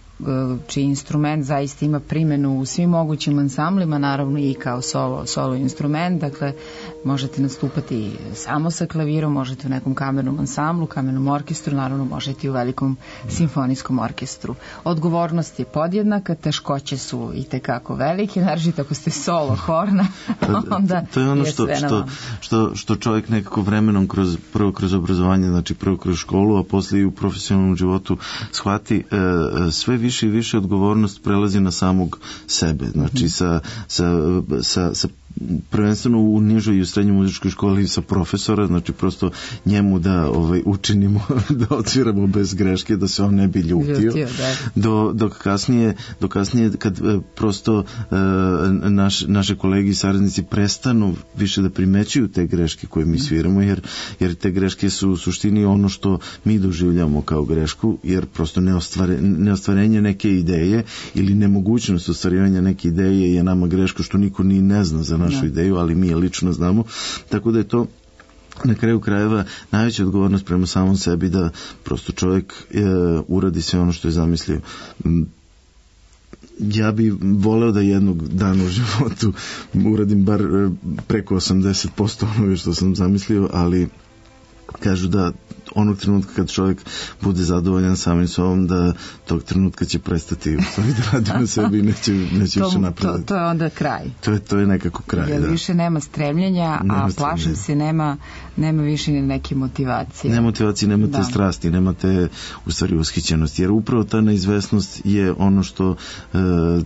čiji instrument zaista ima primjenu u svim mogućim ansamblima, naravno i kao solo, solo instrument, dakle možete nastupati samo sa klavirom, možete u nekom kamernom ansamblu, kamernom orkestru, naravno možete i u velikom simfonijskom orkestru. Odgovornost je podjednaka, teškoće su i tekako velike, naravno ako ste solo horna, onda to je ono je što, što, što, što čovjek nekako vremenom kroz, prvo kroz obrazovanje, znači prvo kroz školu, a poslije i u profesionalnom životu shvati, e, sve više i više odgovornost prelazi na samog sebe, znači sa, sa, sa, sa prvenstveno u nižoj i u srednjoj muzičkoj školi sa profesora, znači prosto njemu da ovaj, učinimo da odsviramo bez greške, da se on ne bi ljutio, ljutio do, dok kasnije, do kasnije kad e, prosto e, naš, naše kolege i saradnici prestanu više da primećuju te greške koje mi sviramo, jer, jer te greške su u suštini ono što mi doživljamo kao grešku, jer prosto neostvare, neostvarenje neke ideje ili nemogućnost ostvarivanja neke ideje je nama greško što niko ni ne zna za našu da. ideju, ali mi je lično znamo, tako da je to na kraju krajeva najveća odgovornost prema samom sebi da prosto čovjek e, uradi sve ono što je zamislio. Ja bi voleo da jednog dana u životu uradim bar preko osamdeset posto onoga što sam zamislio, ali kažu da onog trenutka kad čovjek bude zadovoljan samim sobom, da tog trenutka će prestati u stvari da radi na sebi i neće, neće to, više napredati. To, to je onda kraj. To je, to je nekako kraj, jer da. više nema stremljenja, nema a plašim stremljenja. se nema, nema više ni neke motivacije. Nema motivacije, nema da. te strasti, nema te u stvari ushićenosti, jer upravo ta neizvesnost je ono što uh,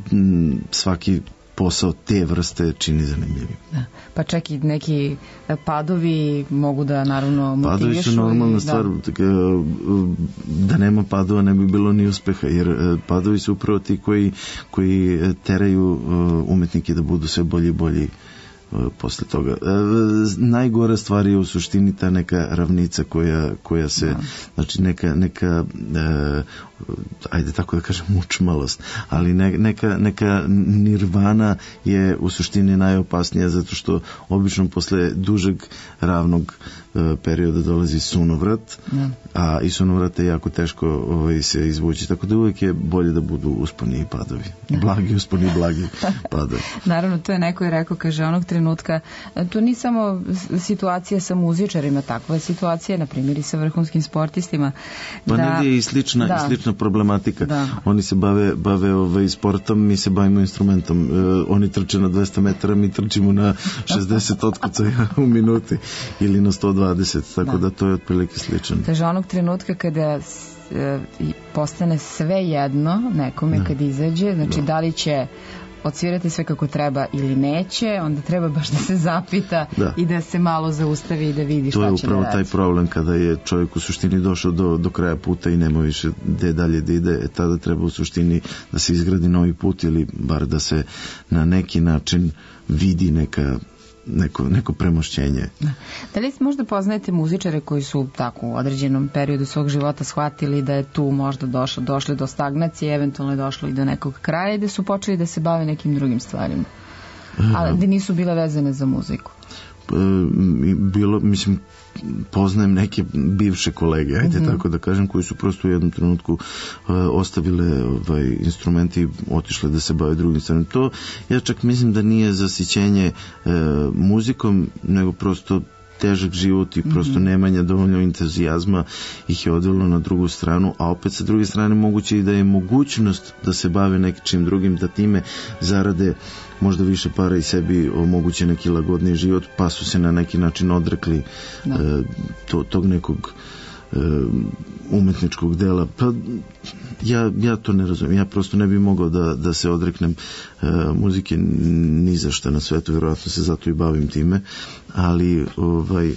svaki posao te vrste čini zanimljivim. Da. Pa čak i neki padovi mogu da naravno motivišu. Padovi su normalna i, stvar, da. da nema padova ne bi bilo ni uspeha, jer padovi su upravo ti koji, koji teraju umetnike da budu sve bolji i bolji posle toga. E, najgora stvar je u suštini ta neka ravnica koja, koja se, da. znači neka, neka e, ajde tako da kažem mučmalost, ali ne, neka, neka nirvana je u suštini najopasnija, zato što obično posle dužeg ravnog e, perioda dolazi sunovrat, da. a i sunovrat je jako teško ovaj, se izvući, tako da uvijek je bolje da budu usponi i padovi. Da. Blagi usponi i blagi padovi. Naravno, to je neko je rekao, kaže, onog trenutka, to nije samo situacija sa muzičarima, takva je situacija, na primjer, i sa vrhunskim sportistima. Pa da, negdje je i slična, da, i slična problematika. Da. Oni se bave, bave ovaj, sportom, mi se bavimo instrumentom. E, oni trče na dvesta metara, mi trčimo na šezdeset otkucaja u minuti ili na sto dvadeset, tako da, da to je otprilike slično. Kaže, onog trenutka kada e, postane sve jedno nekome, da. kad izađe, znači da, da li će odsvirati sve kako treba ili neće, onda treba baš da se zapita da. i da se malo zaustavi i da vidi šta će da radi. To je upravo taj problem kada je čovjek u suštini došao do, do kraja puta i nema više gde dalje da ide, tada treba u suštini da se izgradi novi put ili bar da se na neki način vidi neka Neko, neko premošćenje. Da. da li možda poznajete muzičare koji su tako u određenom periodu svog života shvatili da je tu možda došlo, došli do stagnacije, eventualno je došlo i do nekog kraja i da su počeli da se bave nekim drugim stvarima, ali da nisu bile vezane za muziku? Bilo, mislim, poznajem neke bivše kolege, ajde mm-hmm. tako da kažem, koji su prosto u jednom trenutku uh, ostavile ovaj, instrumenti i otišle da se bave drugim stvarima. To ja čak mislim da nije zasićenje uh, muzikom, nego prosto težak život i prosto mm-hmm. nemanja dovoljno entuzijazma ih je odvelo na drugu stranu, a opet sa druge strane moguće i da je mogućnost da se bave nečim drugim, da time zarade možda više para i sebi omoguće neki lagodniji život, pa su se na neki način odrekli e, to, tog nekog e, umetničkog dela. Pa ja, ja to ne razumijem. Ja prosto ne bih mogao da, da se odreknem e, muzike ni za šta na svetu, vjerojatno se zato i bavim time, ali ovaj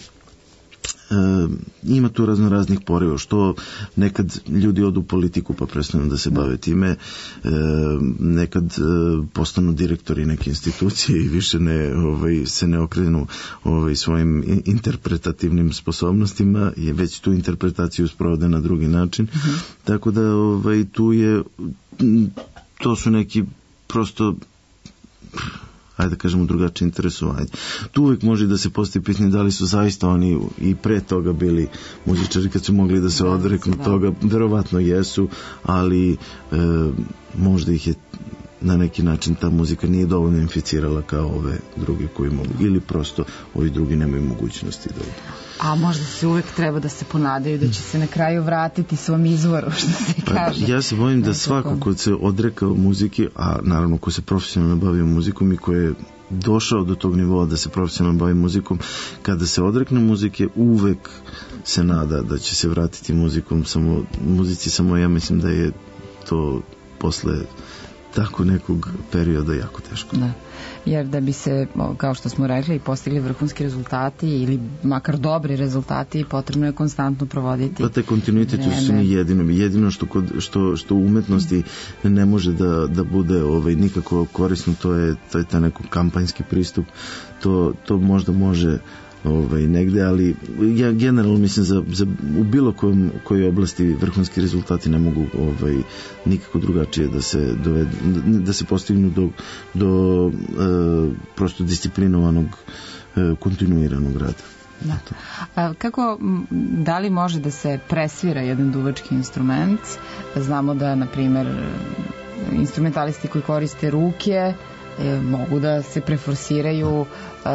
E, ima tu razno raznih poriva, što nekad ljudi odu u politiku pa prestanu da se bave time, e, nekad e, postanu direktori neke institucije i više ne, ovaj, se ne okrenu ovaj, svojim interpretativnim sposobnostima, je već tu interpretaciju sprovode na drugi način, mm-hmm. tako da ovaj, tu je, to su neki prosto, ajde da kažemo, drugačije interesovanje. Tu uvijek može da se postavi pitanje da li su zaista oni i pre toga bili muzičari kad su mogli da se odreknu da. toga. Verovatno jesu, ali e, možda ih je na neki način ta muzika nije dovoljno inficirala kao ove druge koji mogu. Ili prosto ovi drugi nemaju mogućnosti da... A možda se uvek treba da se ponadaju da će se na kraju vratiti svom izvoru, što se kaže. Pa, ja se bojim da svako ko se odrekao muzike, a naravno ko se profesionalno bavio muzikom i ko je došao do tog nivoa da se profesionalno bavi muzikom, kada se odrekne muzike uvek se nada da će se vratiti muzikom, samo, muzici, samo ja mislim da je to posle tako nekog perioda jako teško. Da. Jer da bi se, kao što smo rekli, postigli vrhunski rezultati ili makar dobri rezultati, potrebno je konstantno provoditi. Pa te kontinuitet su ni jedino. Jedino što, kod, što, što u umetnosti ne može da, da bude ovaj, nikako korisno, to je, to je ta neko kampanjski pristup. To, to možda može ovaj, negde, ali ja generalno mislim za, za u bilo kojom, kojoj oblasti vrhunski rezultati ne mogu ovaj, nikako drugačije da se doved, da se postignu do, do e, prosto disciplinovanog e, kontinuiranog rada. Da. A kako, da li može da se presvira jedan duvački instrument? Znamo da, na primjer, instrumentalisti koji koriste ruke e, mogu da se preforsiraju e,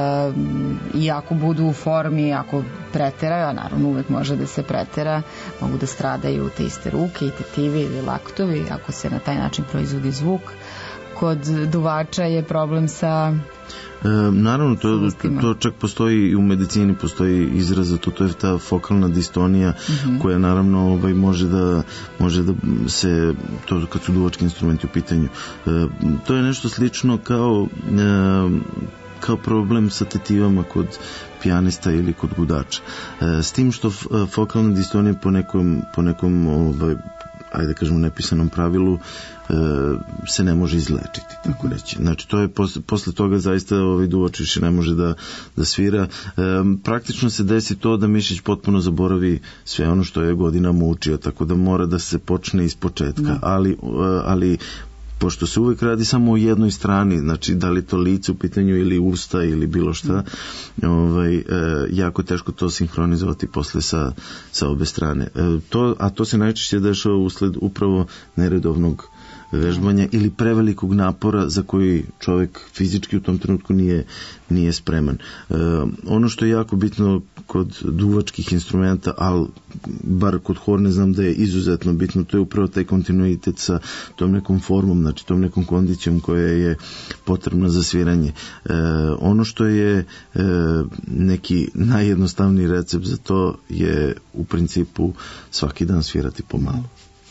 i ako budu u formi, ako preteraju, a naravno uvek može da se pretera, mogu da stradaju te iste ruke i tetivi ili laktovi ako se na taj način proizvodi zvuk. Kod duvača je problem sa E, naravno, to, to čak postoji i u medicini, postoji izraz za to, to je ta fokalna distonija, mm-hmm. koja naravno ovaj, može da može da se, to kad su duvački instrumenti u pitanju, e, to je nešto slično kao e, kao problem sa tetivama kod pijanista ili kod gudača. E, s tim što fokalna distonija po nekom, po nekom ovaj, ajde kažemo nepisanom pravilu e, se ne može izlečiti, tako reći. Znači to je posle, posle toga zaista ovaj duvač više ne može da, da svira. E, praktično se desi to da mišić potpuno zaboravi sve ono što je godinama učio, tako da mora da se počne iz početka, no. ali, ali pošto se uvek radi samo o jednoj strani, znači da li to lice u pitanju ili usta ili bilo šta, ovaj, e, jako teško to sinhronizovati posle sa, sa obe strane. E, to, a to se najčešće dešava usled upravo neredovnog vežbanja ili prevelikog napora za koji čovjek fizički u tom trenutku nije, nije spreman. E, ono što je jako bitno kod duvačkih instrumenta, ali bar kod horne znam da je izuzetno bitno, to je upravo taj kontinuitet sa tom nekom formom, znači tom nekom kondicijom koja je potrebna za sviranje. E, ono što je e, neki najjednostavniji recept za to je u principu svaki dan svirati pomalo.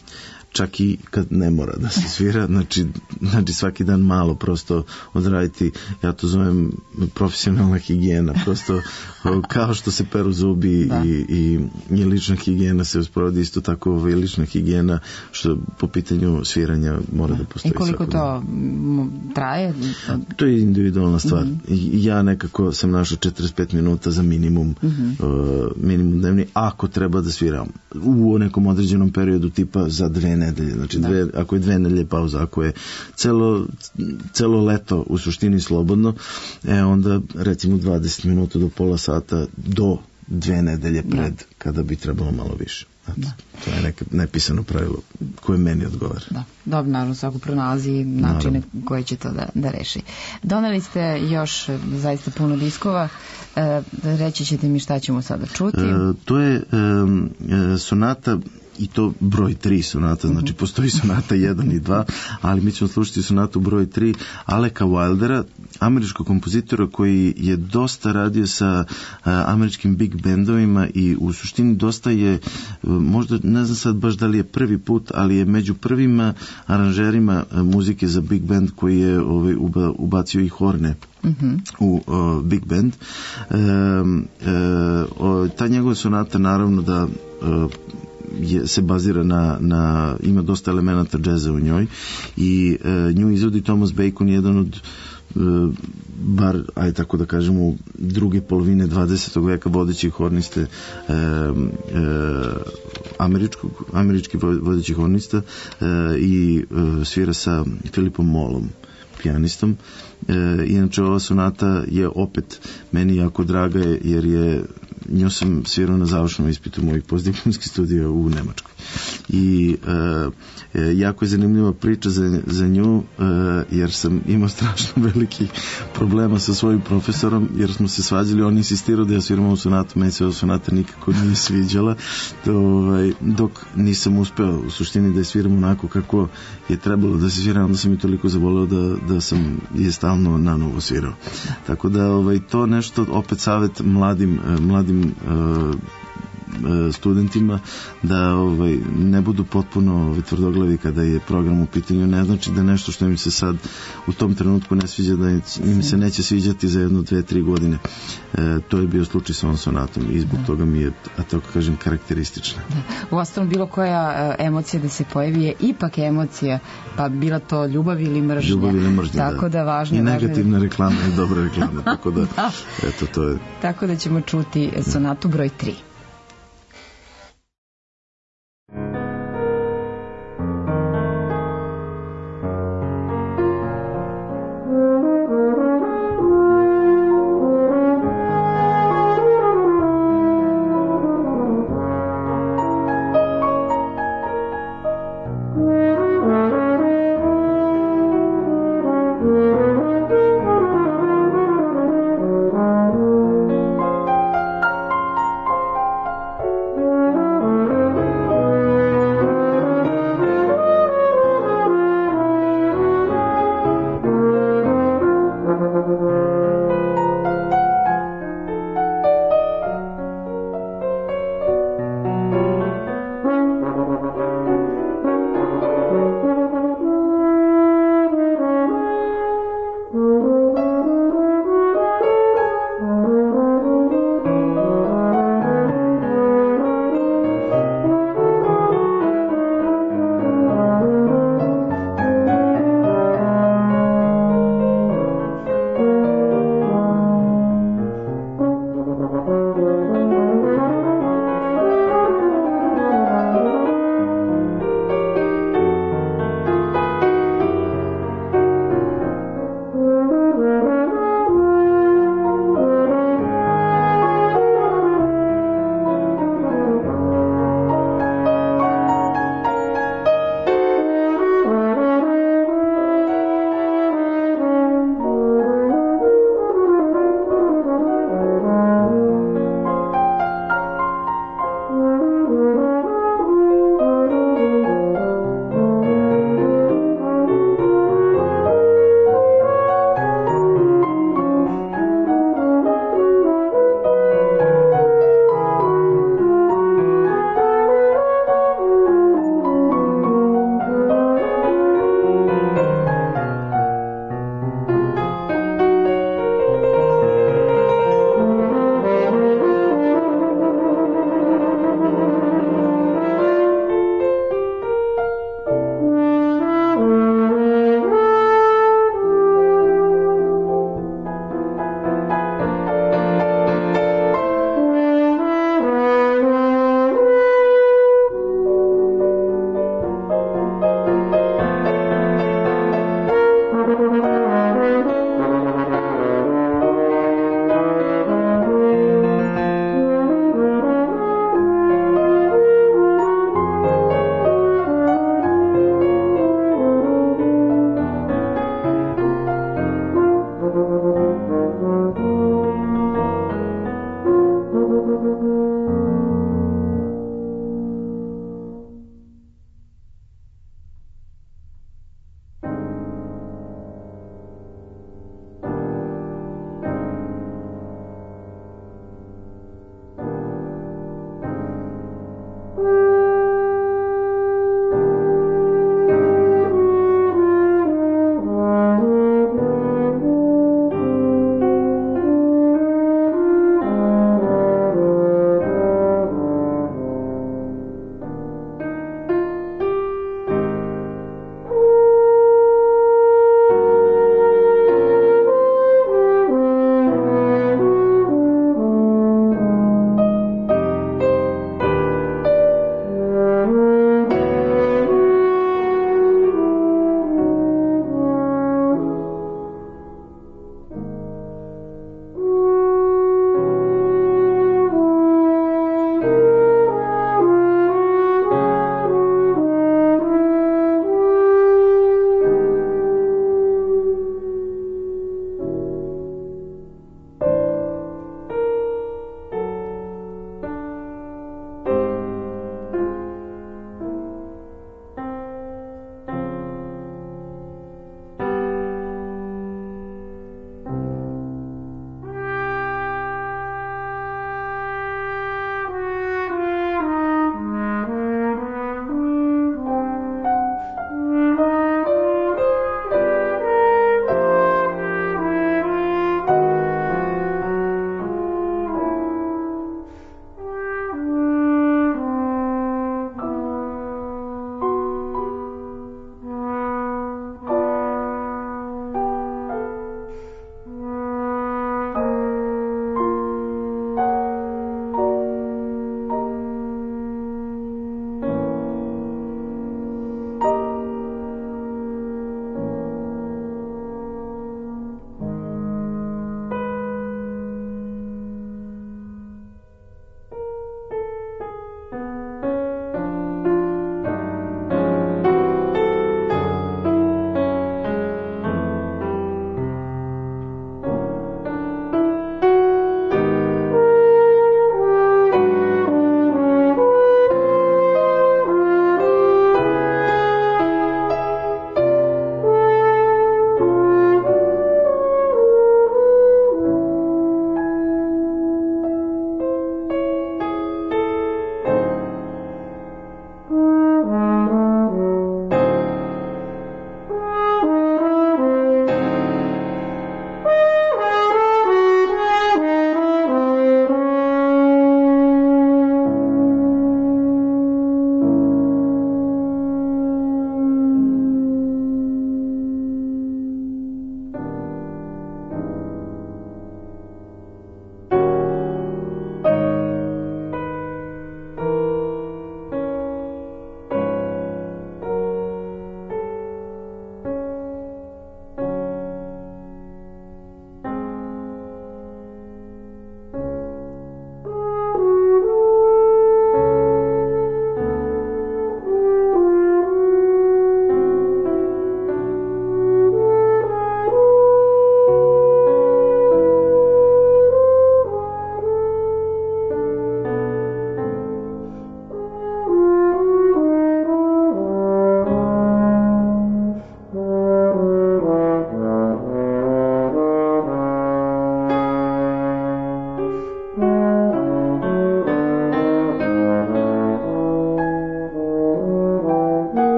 Čak i kad ne mora da se svira, znači, znači svaki dan malo prosto odraditi, ja to zovem profesionalna higijena, prosto kao što se peru zubi i, i, i lična higijena se usprovodi, isto tako ovaj, lična higijena što po pitanju sviranja mora da, da postoji. I koliko to traje? To je individualna stvar. Mm-hmm. Ja nekako sam našao četrdeset pet minuta za minimum, mm-hmm. uh, minimum dnevni, ako treba da sviram u nekom određenom periodu tipa za dve nedelje, znači dve, ako je dve nedelje pauza, ako je celo, celo leto u suštini slobodno, e onda recimo dvadeset minuta do pola sata do dve nedelje pred, da. Kada bi trebalo malo više. Da. To je neke nepisano pravilo koje meni odgovara. Da. Dobro, naravno svako pronalazi načine koje će to da, da reši. Doneli ste još zaista puno diskova, e, reći ćete mi šta ćemo sada čuti. E, to je e, sonata i to broj tri sonata, znači postoji sonata jedan i dva, ali mi ćemo slušati sonatu broj tri Aleka Wildera, američkog kompozitora koji je dosta radio sa uh, američkim big bandovima i u suštini dosta je, uh, možda ne znam sad baš da li je prvi put, ali je među prvima aranžerima uh, muzike za big band koji je ovaj, uba, ubacio i horne mm-hmm. u uh, big band. Uh, uh, ta njegova sonata naravno da uh, je, se bazira na, na ima dosta elemenata džeza u njoj i e, nju izvodi Thomas Bacon, jedan od e, bar, aj tako da kažemo, druge polovine dvadesetog veka vodećih horniste e, e, američkog, američki vodeći hornista e, i e, svira sa Philipom Mollom, pijanistom. E, inače ova sonata je opet meni jako draga jer je nju sam svirao na završnom ispitu mojih postdiplomskih studija u Nemačkoj. I e, jako je zanimljiva priča za, za nju, e, jer sam imao strašno velikih problema sa svojim profesorom, jer smo se svađali, on insistirao da ja sviram ovu sonatu, meni se ova sonata nikako nije sviđala, to, ovaj, dok nisam uspeo u suštini da je sviram onako kako je trebalo da se svira, onda sam i toliko zavoleo da, da sam je stalno na novo svirao. Tako da ovaj, to nešto, opet savjet mladim, mladim uh, studentima da ovaj, ne budu potpuno ovaj, tvrdoglavi kada je program u pitanju, ne znači da nešto što im se sad u tom trenutku ne sviđa da im se neće sviđati za jedno, dve, tri godine. E, to je bio slučaj sa ovom sonatom i zbog toga mi je, a tako kažem, karakteristična. Da. U ostalom, bilo koja emocija da se pojavi je ipak emocija, pa bila to ljubav ili mržnja. Ljubav ili mržnja, tako da. Da važno, i negativna važno... reklama i dobra reklama, tako da, da. Eto, to je... Tako da ćemo čuti sonatu broj tri. Thank you.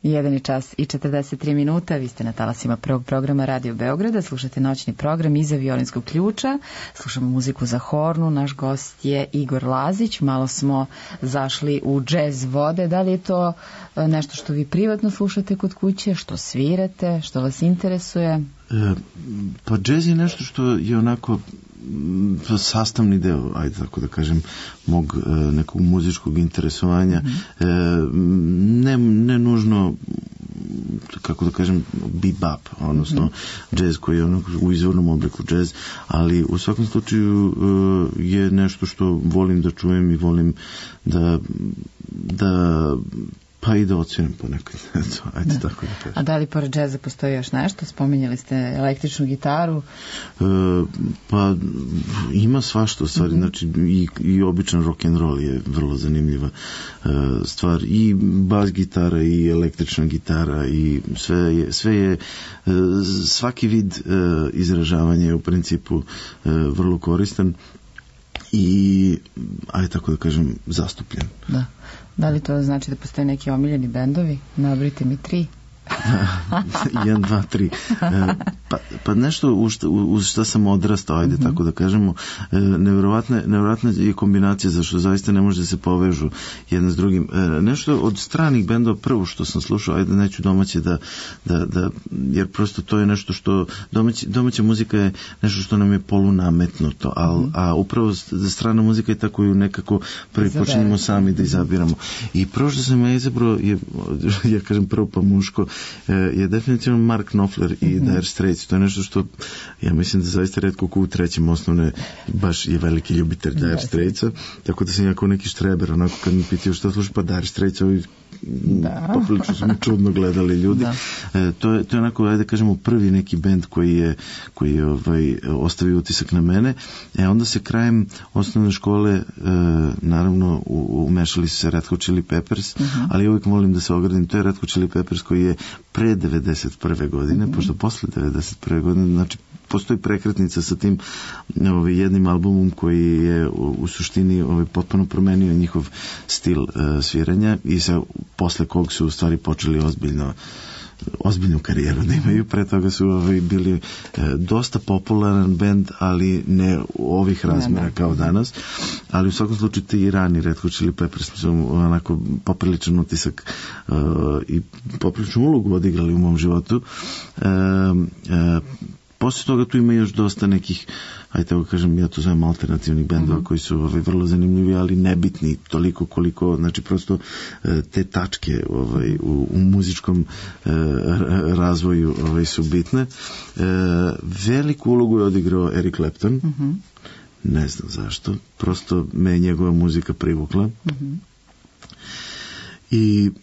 Jedan je čas i četrdeset tri minuta, vi ste na talasima prvog programa Radio Beograda, slušate noćni program Iza violinskog ključa, slušamo muziku za hornu, naš gost je Igor Lazić, malo smo zašli u džez vode, da li je to nešto što vi privatno slušate kod kuće, što svirate, što vas interesuje? E, pa džez je nešto što je onako sastavni deo, ajde tako da kažem, mog e, nekog muzičkog interesovanja. Mm-hmm. e, ne, ne nužno, kako da kažem, bebop, odnosno mm-hmm. džez koji je onako u izvornom obliku džez, ali u svakom slučaju e, je nešto što volim da čujem i volim da da pa i da ocenim ponekad. Eto, ajde da. Tako da kažem. A da li pored džeza postoji još nešto? Spominjali ste električnu gitaru. E, pa ima svašta u stvari. Mm-hmm. Znači i, i običan rock and roll je vrlo zanimljiva e, stvar. I bas gitara i električna gitara i sve je, sve je e, svaki vid e, izražavanja je u principu e, vrlo koristan i ajde tako da kažem zastupljen. Da. Da li to znači da postoje neki omiljeni bendovi? Nabrite mi tri. jedan, dva, tri. Pa, pa nešto uz šta, uz šta sam odrastao, ajde mm-hmm. tako da kažemo, nevjerovatna, nevjerovatna je kombinacija zašto zaista ne može da se povežu jedan s drugim. Nešto od stranih bendova, prvo što sam slušao, ajde neću domaće da, da, da jer prosto to je nešto što domaći, domaća muzika je nešto što nam je polunametnuto, a, mm-hmm. a upravo strana muzika je tako ju nekako prvi Izabere. počinjemo sami da izabiramo. I prvo što sam ja izabrao je, ja kažem prvo pa muško, je definitivno Mark Knopfler i mm-hmm. Dire Straits. To je nešto što ja mislim da zaista retko ko u trećem osnovne baš je veliki ljubitelj Dire Straitsa, tako da sam jako neki štreber, onako kad mi pitaju šta sluša, pa Dire Straits, ovi da. poprilično su mi čudno gledali ljudi. E, to, je, to je onako, ajde kažemo, prvi neki bend koji je, koji je ovaj, ostavio utisak na mene. E onda se krajem osnovne škole e, naravno u, umešali su se Red Hot Chili Peppers, uh-huh. ali uvijek volim da se ogradim, to je Red Hot Chili Peppers koji je pre devedeset prve godine, uh-huh. pošto posle devedeset prve godine, znači postoji prekretnica sa tim ovaj, jednim albumom koji je u, u suštini ovaj, potpuno promenio njihov stil uh, sviranja i sa, posle kog su u stvari počeli ozbiljno ozbiljnu karijeru da imaju. Pre toga su ovaj, bili e, dosta popularan bend, ali ne ovih razmera kao danas. Ali u svakom slučaju ti i rani Red Hot Chili Peppers su onako popriličan utisak e, i popriličnu ulogu odigrali u mom životu. E, e, Posle toga tu ima još dosta nekih, ajde tako kažem, ja to zovem alternativnih bendova mm-hmm. koji su ovaj, vrlo zanimljivi, ali nebitni toliko koliko, znači prosto te tačke ovaj, u, u muzičkom eh, razvoju ovaj, su bitne. Eh, veliku ulogu je odigrao Eric Clapton, mm-hmm. ne znam zašto, prosto me njegova muzika privukla. Mm-hmm. I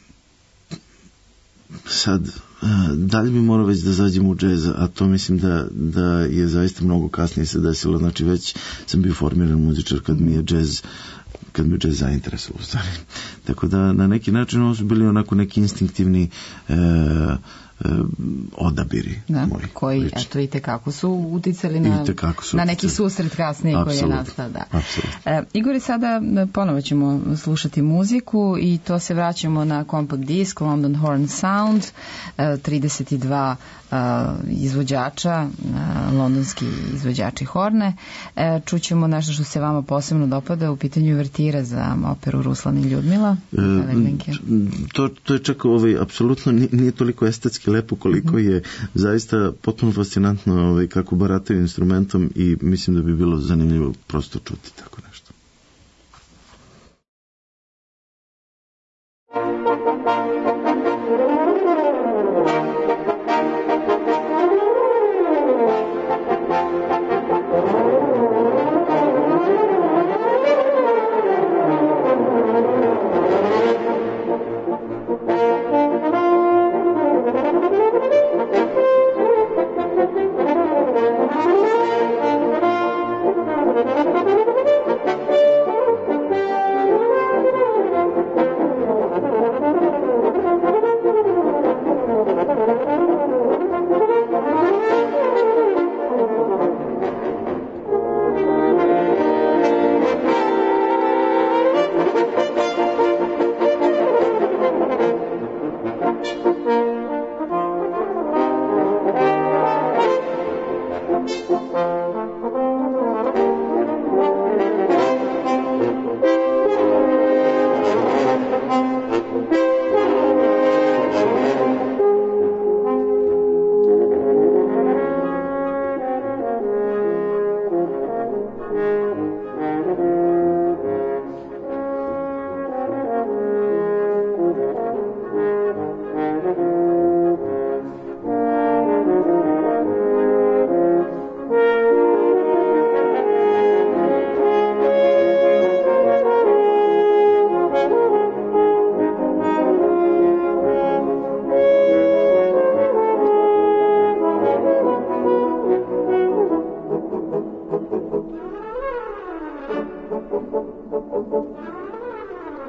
sad dalje bi morao već da zađem u džez, a to mislim da, da je zaista mnogo kasnije se desilo, znači već sam bio formiran muzičar kad mi je džez kad mi je džez zainteresovao u stvari. Tako da na neki način ovo su bili onako neki instinktivni e, e, odabiri da, moji. Koji, lični. Eto vidite kako su uticali na, su na neki susret kasnije Absolut. koji je nastao. Da. E, Igor, sada ponovo ćemo slušati muziku i to se vraćamo na compact disk London Horn Sound, e, trideset dva Uh, izvođača, uh, londonski izvođači horne. Uh, čućemo nešto što se vama posebno dopada u pitanju uvertira za operu Ruslan i Ljudmila. Uh, to, to je čak ovaj, apsolutno nije, nije toliko estetski lepo koliko uh-huh. je zaista potpuno fascinantno ovaj, kako barataju instrumentom i mislim da bi bilo zanimljivo prosto čuti tako nešto. Thank you.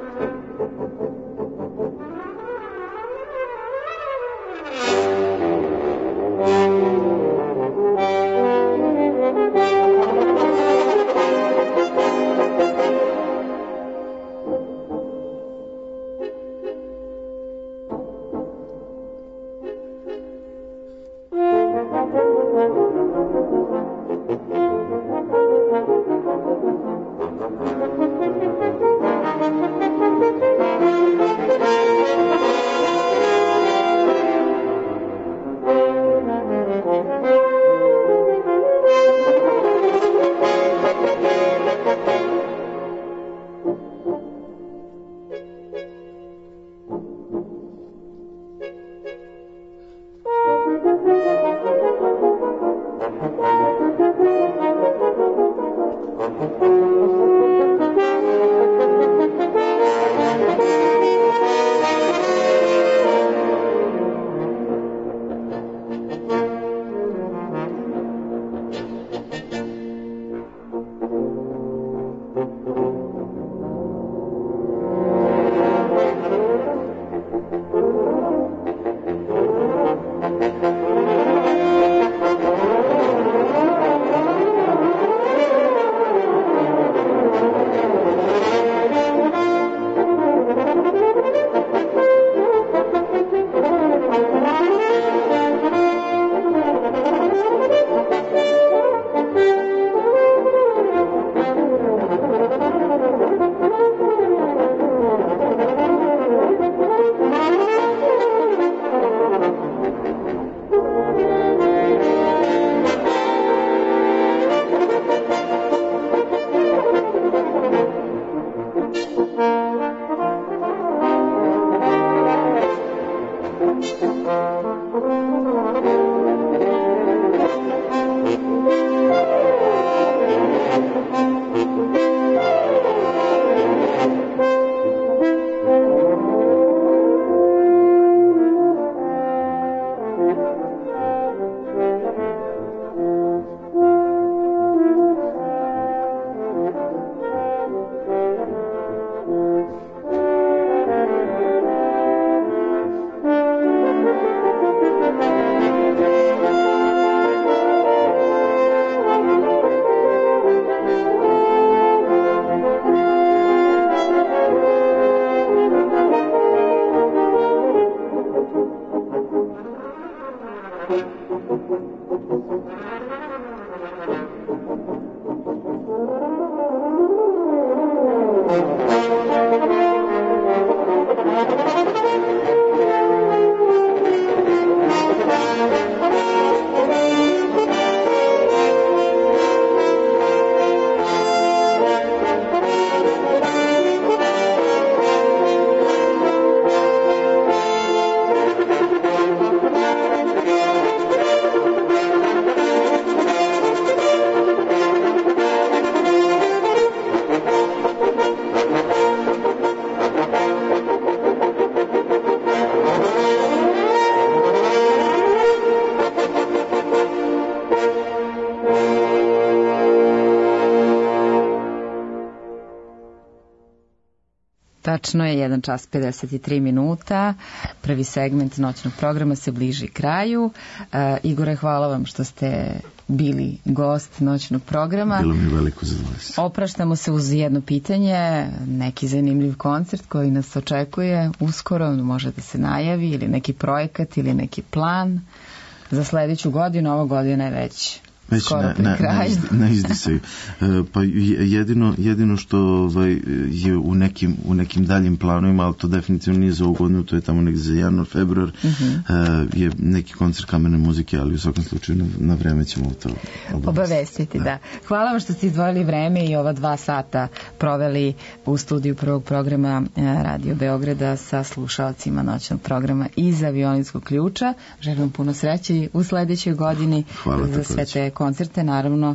Tačno je jedan čas pedeset tri minuta. Prvi segment noćnog programa se bliži kraju. E, Igore, hvala vam što ste bili gost noćnog programa. Bilo mi veliko zadovoljstvo. Opraštamo se uz jedno pitanje, neki zanimljiv koncert koji nas očekuje uskoro, može da se najavi, ili neki projekat ili neki plan za sledeću godinu. Ova godina je već Već skoro na, pri na, kraju. na, na izdisaju. Pa jedino, jedino što ovaj, je u nekim, u nekim daljim planovima, ali to definitivno nije za ovu godinu, to je tamo negdje za januar, februar, uh-huh. je neki koncert kamerne muzike, ali u svakom slučaju na, na vreme ćemo to obavestiti. Obavestiti, da. da. Hvala vam što ste izdvojili vreme i ova dva sata proveli u studiju prvog programa Radio Beograda sa slušalcima noćnog programa iza violinskog ključa. Želim vam puno sreće u sledećoj godini. Hvala za sve te koncerte, naravno,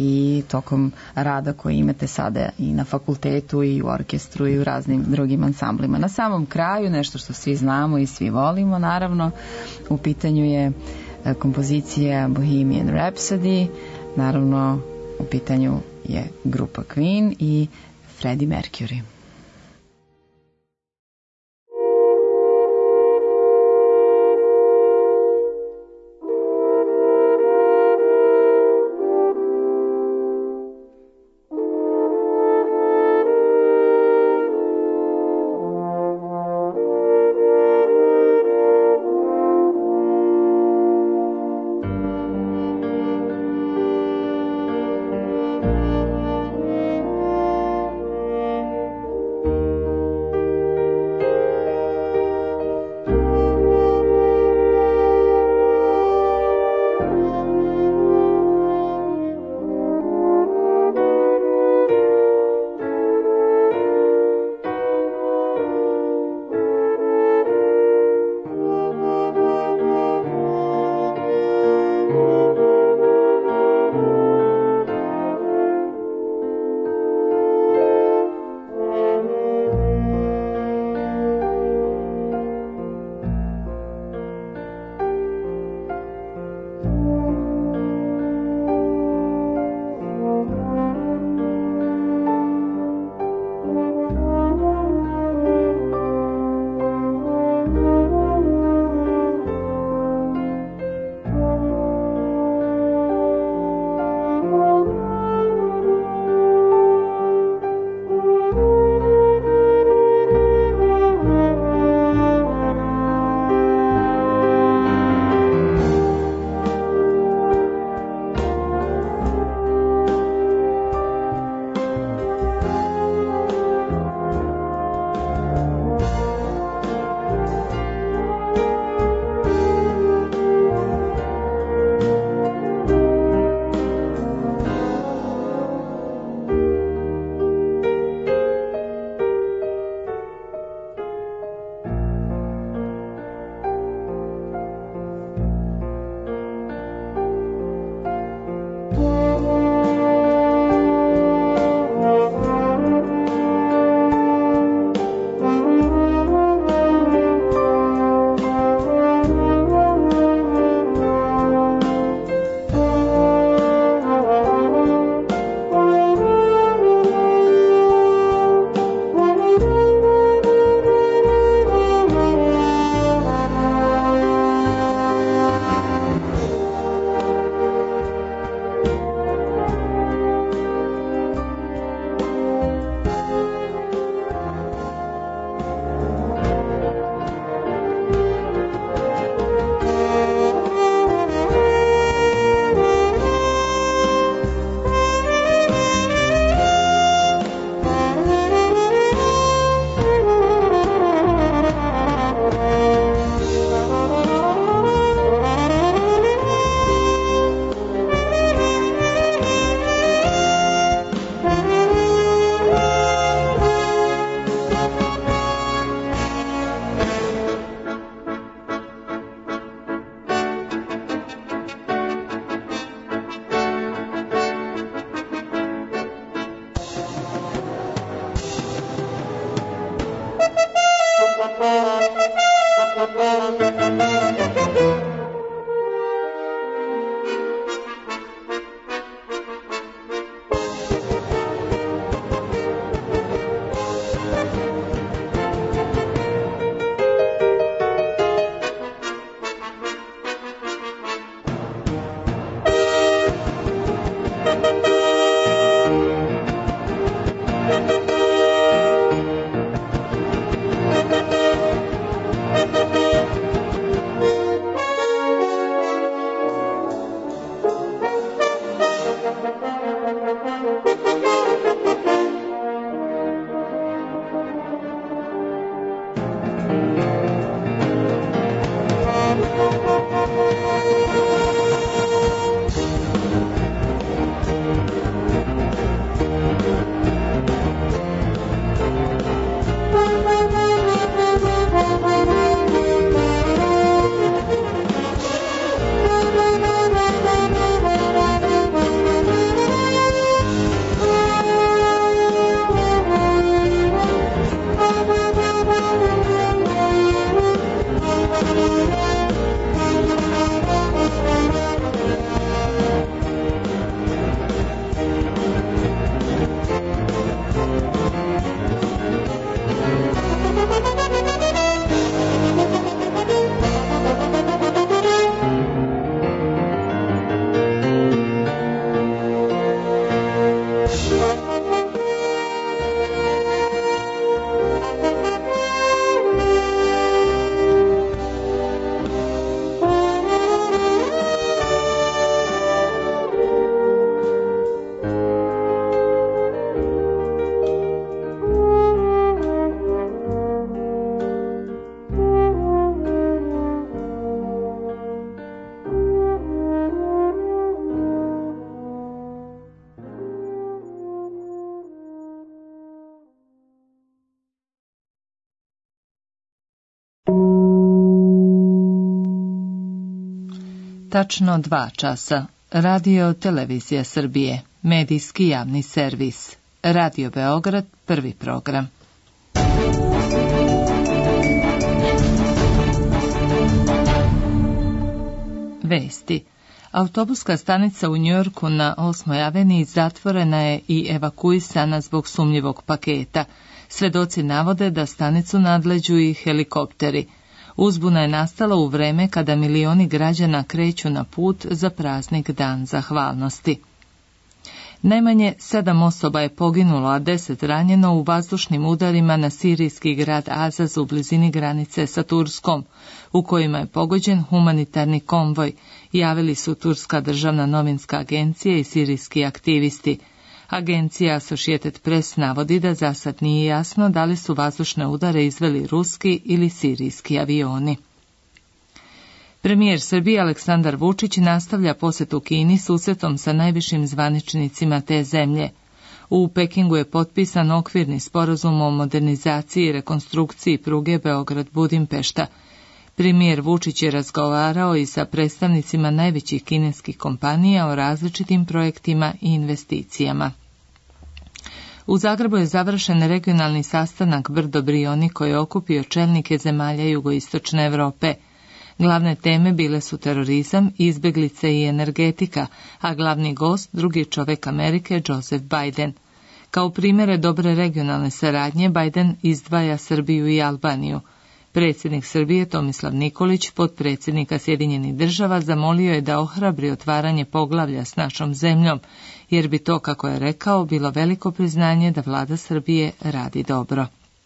i tokom rada koji imate sada i na fakultetu i u orkestru i u raznim drugim ansamblima. Na samom kraju, nešto što svi znamo i svi volimo, naravno, u pitanju je kompozicija Bohemian Rhapsody, naravno u pitanju je grupa Queen i Freddie Mercury. Tačno dva časa. Radio Televizija Srbije. Medijski javni servis. Radio Beograd, prvi program. Vesti. Autobuska stanica u Njujorku na osmoj aveniji zatvorena je i evakuisana zbog sumnjivog paketa. Svedoci navode da stanicu nadleđuju i helikopteri. Uzbuna je nastala u vreme kada milioni građana kreću na put za praznik Dan zahvalnosti. Najmanje sedam osoba je poginulo, a deset ranjeno u vazdušnim udarima na sirijski grad Azaz u blizini granice sa Turskom, u kojima je pogođen humanitarni konvoj, javili su Turska državna novinska agencija i sirijski aktivisti. Agencija Associated Press navodi da za sad nije jasno da li su vazdušne udare izveli ruski ili sirijski avioni. Premijer Srbije Aleksandar Vučić nastavlja posjetu Kini susretom sa najvišim zvaničnicima te zemlje. U Pekingu je potpisan okvirni sporazum o modernizaciji i rekonstrukciji pruge Beograd-Budimpešta. Premijer Vučić je razgovarao i sa predstavnicima najvećih kineskih kompanija o različitim projektima i investicijama. U Zagrebu je završen regionalni sastanak Brdo Brioni koji je okupio čelnike zemalja jugoistočne Europe. Glavne teme bile su terorizam, izbeglice i energetika, a glavni gost drugi čovjek Amerike Joseph Biden. Kao primjere dobre regionalne saradnje Biden izdvaja Srbiju i Albaniju. Predsjednik Srbije Tomislav Nikolić, potpredsjednika Sjedinjenih država, zamolio je da ohrabri otvaranje poglavlja s našom zemljom, jer bi to, kako je rekao, bilo veliko priznanje da vlada Srbije radi dobro.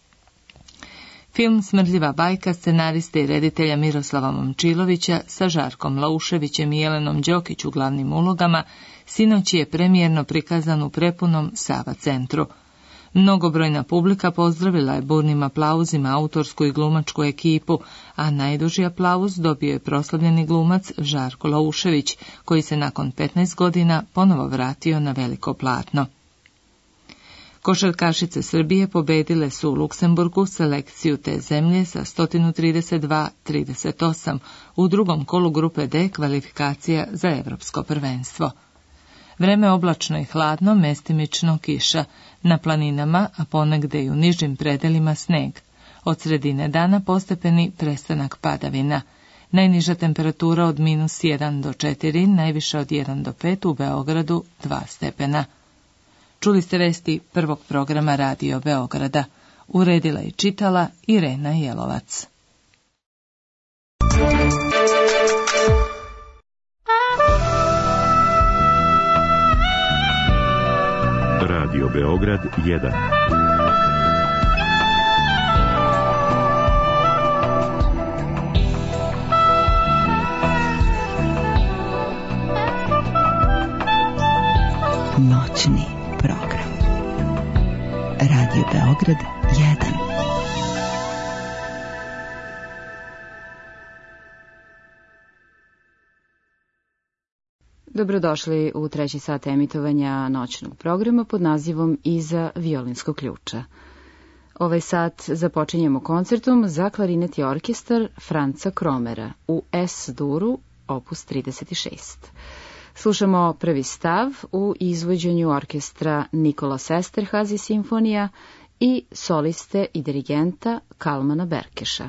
Film Smrdljiva bajka scenariste i reditelja Miroslava Momčilovića sa Žarkom Lauševićem i Jelenom Đokić u glavnim ulogama sinoć je premijerno prikazan u prepunom Sava centru. Mnogobrojna publika pozdravila je burnim aplauzima autorsku i glumačku ekipu, a najduži aplauz dobio je proslavljeni glumac Žarko Laušević, koji se nakon petnaest godina ponovo vratio na veliko platno. Košarkašice Srbije pobedile su u Luksemburgu selekciju te zemlje sa sto trideset dva trideset osam u drugom kolu grupe D kvalifikacija za evropsko prvenstvo. Vreme oblačno i hladno, mestimično kiša, na planinama, a ponegde i u nižim predelima sneg. Od sredine dana postepeni prestanak padavina. Najniža temperatura od minus jedan do četiri, najviša od jedan do pet, u Beogradu dva stepena. Čuli ste vesti prvog programa Radio Beograda. Uredila i čitala Irena Jelovac. Radio Beograd jedan. Noćni program. Radio Beograd jedan. Dobrodošli u treći sat emitovanja noćnog programa pod nazivom Iza violinskog ključa. Ovaj sat započinjemo koncertom za klarinet i orkestar Franca Kromera u S-duru, opus trideset šest. Slušamo prvi stav u izvođenju orkestra Nikolas Esterhazy simfonija i soliste i dirigenta Kalmana Berkeša.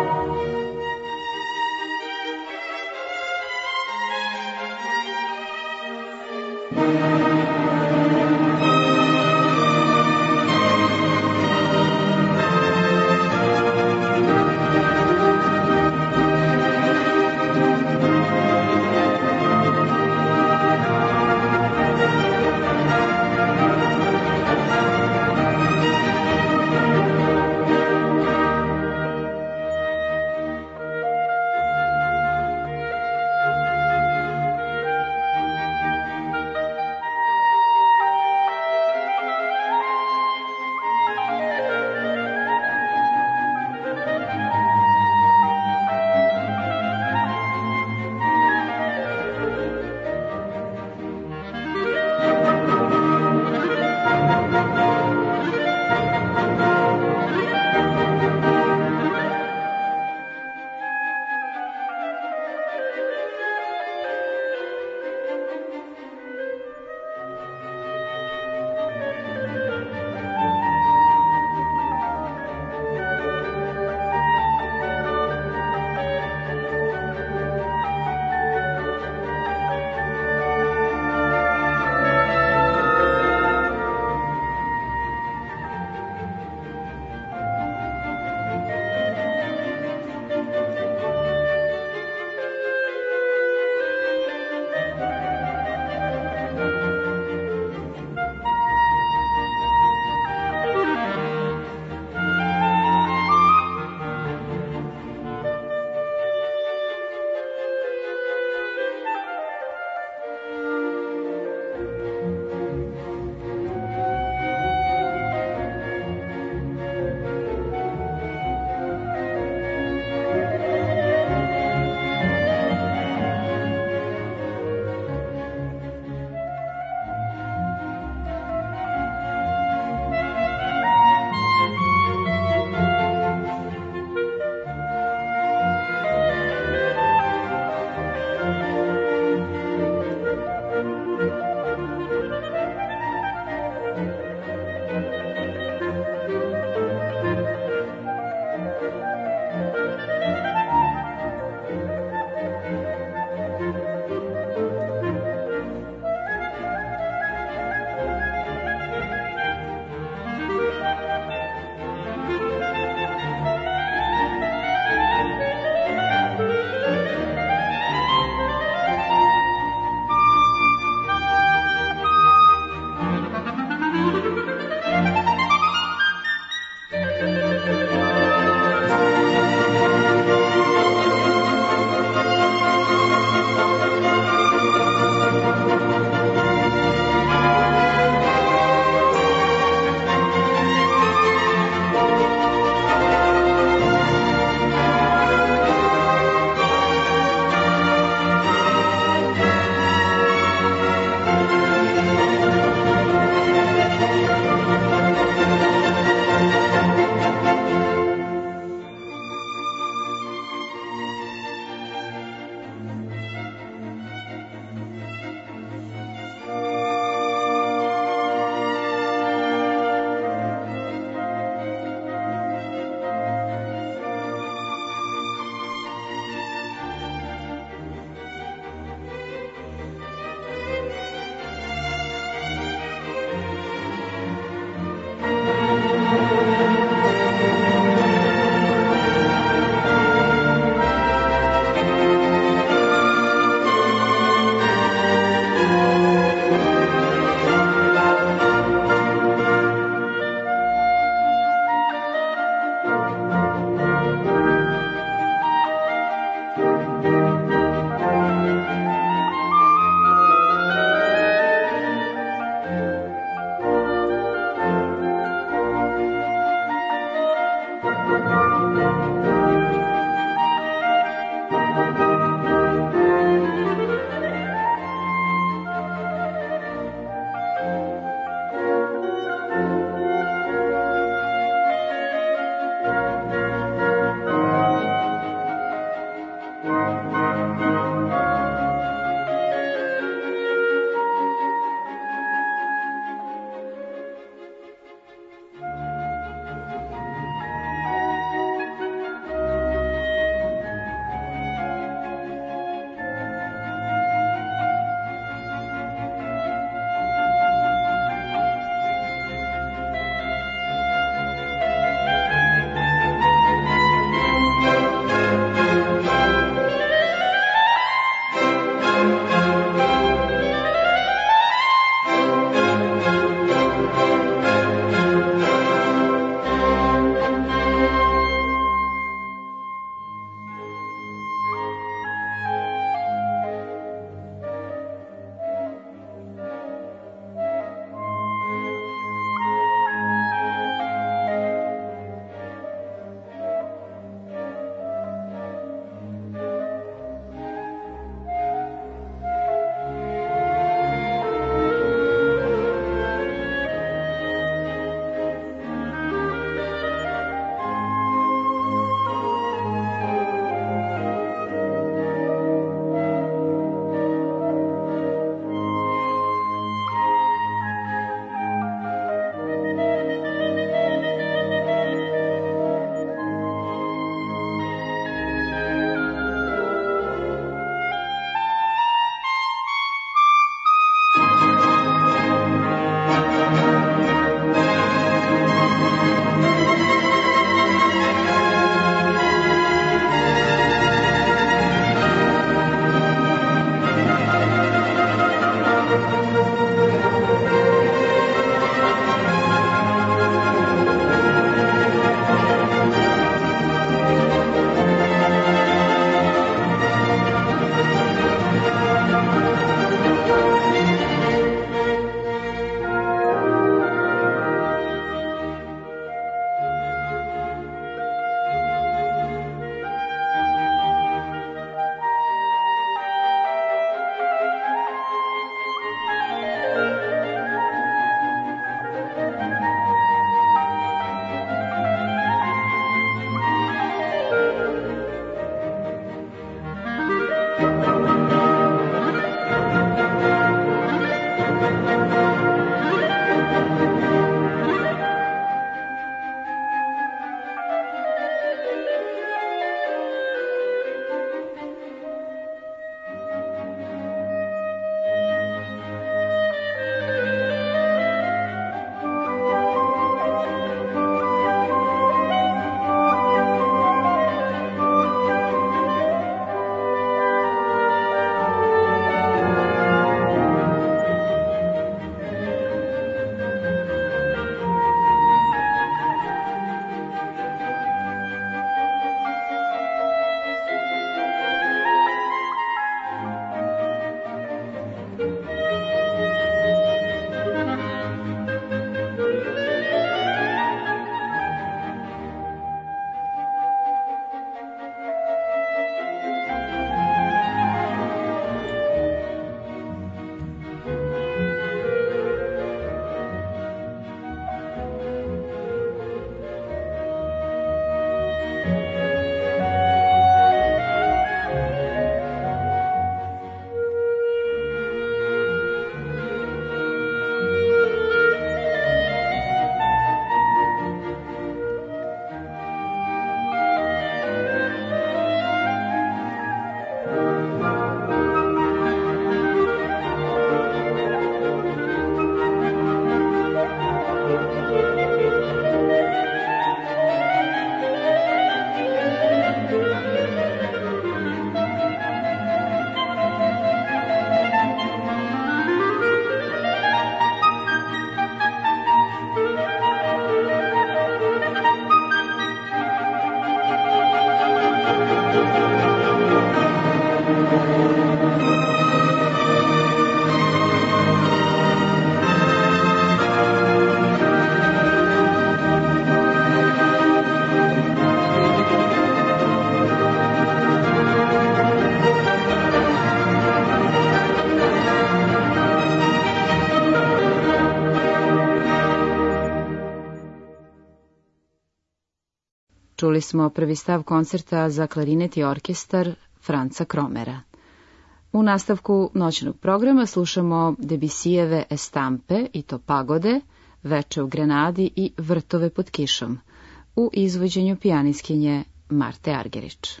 Čuli smo prvi stav koncerta za klarinet i orkestar Franca Kromera. U nastavku noćnog programa slušamo Debussyjeve Estampe, i to Pagode, Veče u Grenadi i Vrtove pod kišom, u izvođenju pijanistkinje Marte Argerić.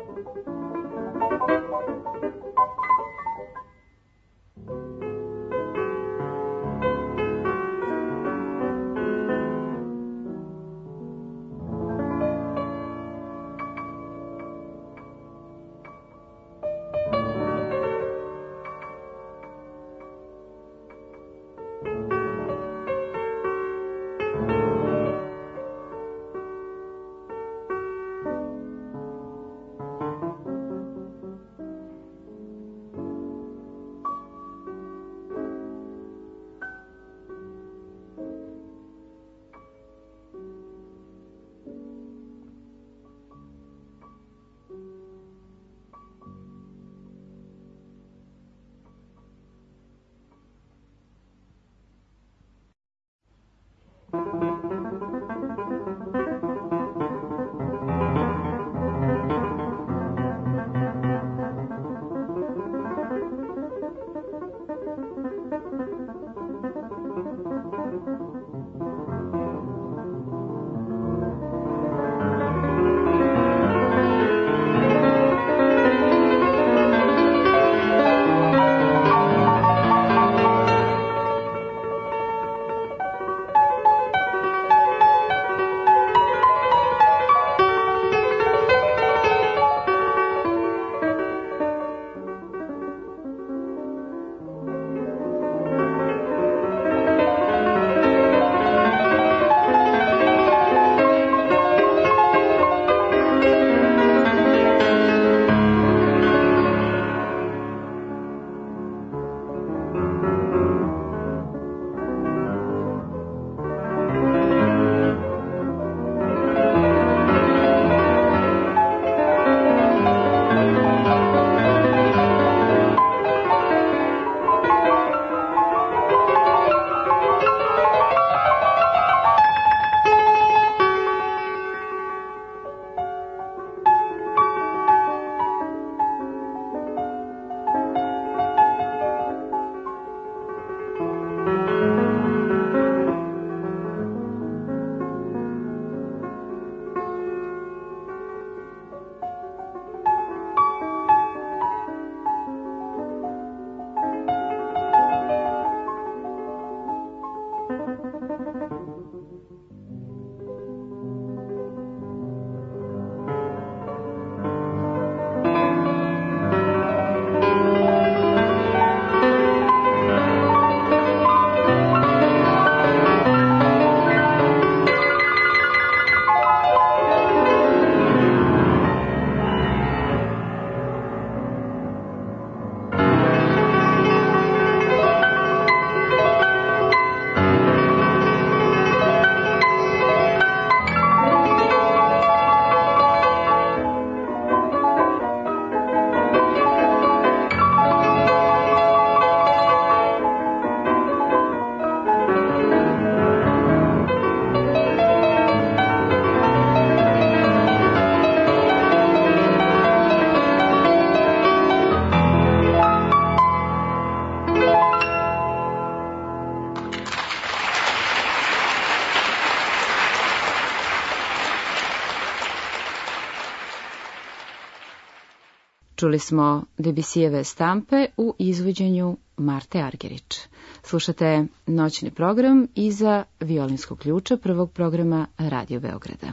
Čuli smo Debussyjeve Stampe u izvođenju Marte Argerich. Slušate noćni program iza violinskog ključa prvog programa Radio Beograda.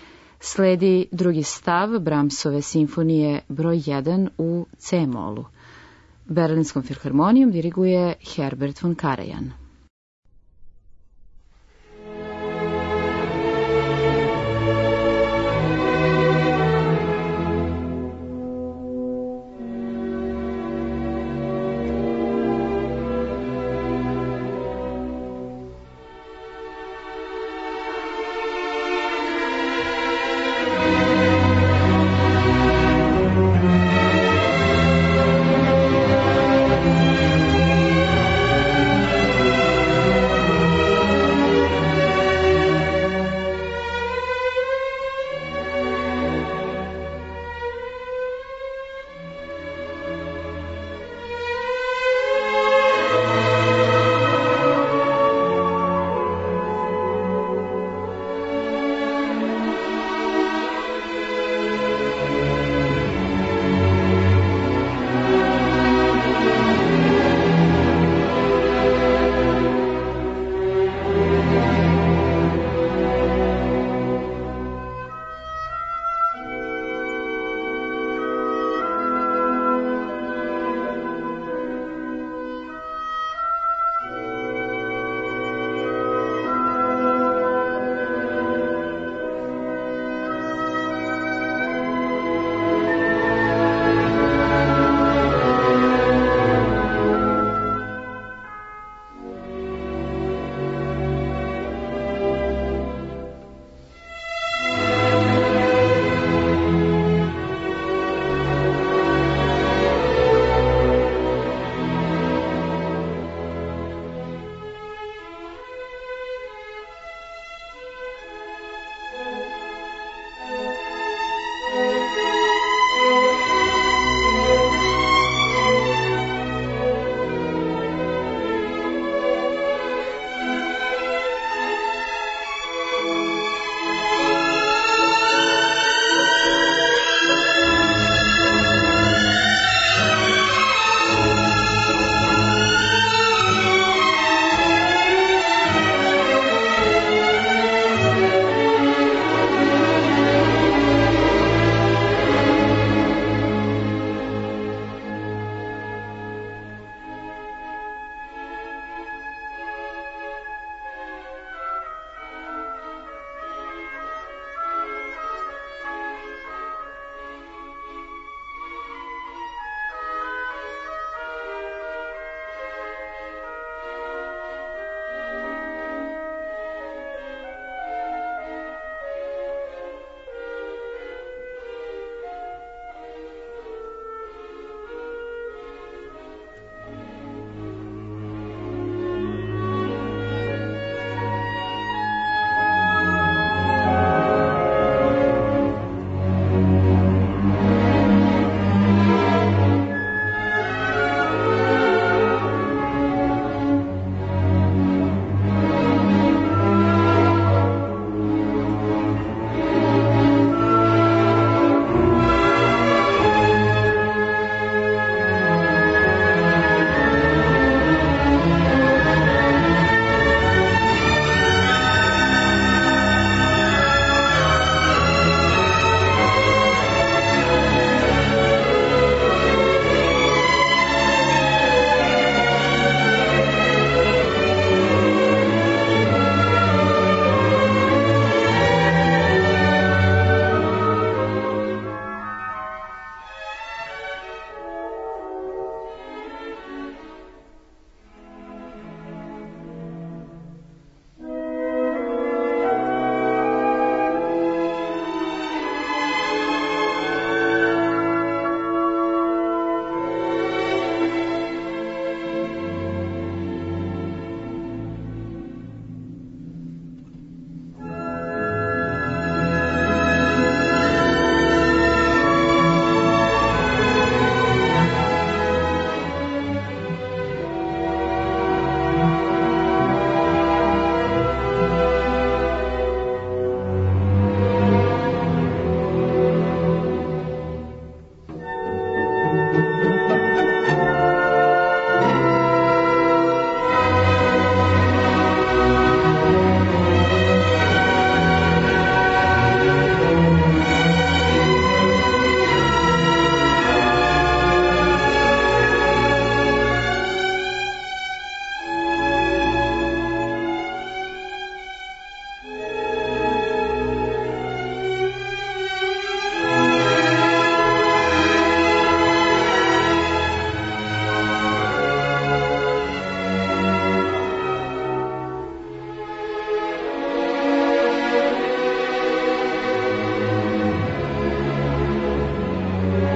Sledi drugi stav Brahmsove simfonije broj jedan u C-molu. Berlinskom filharmonijom diriguje Herbert von Karajan. Thank you.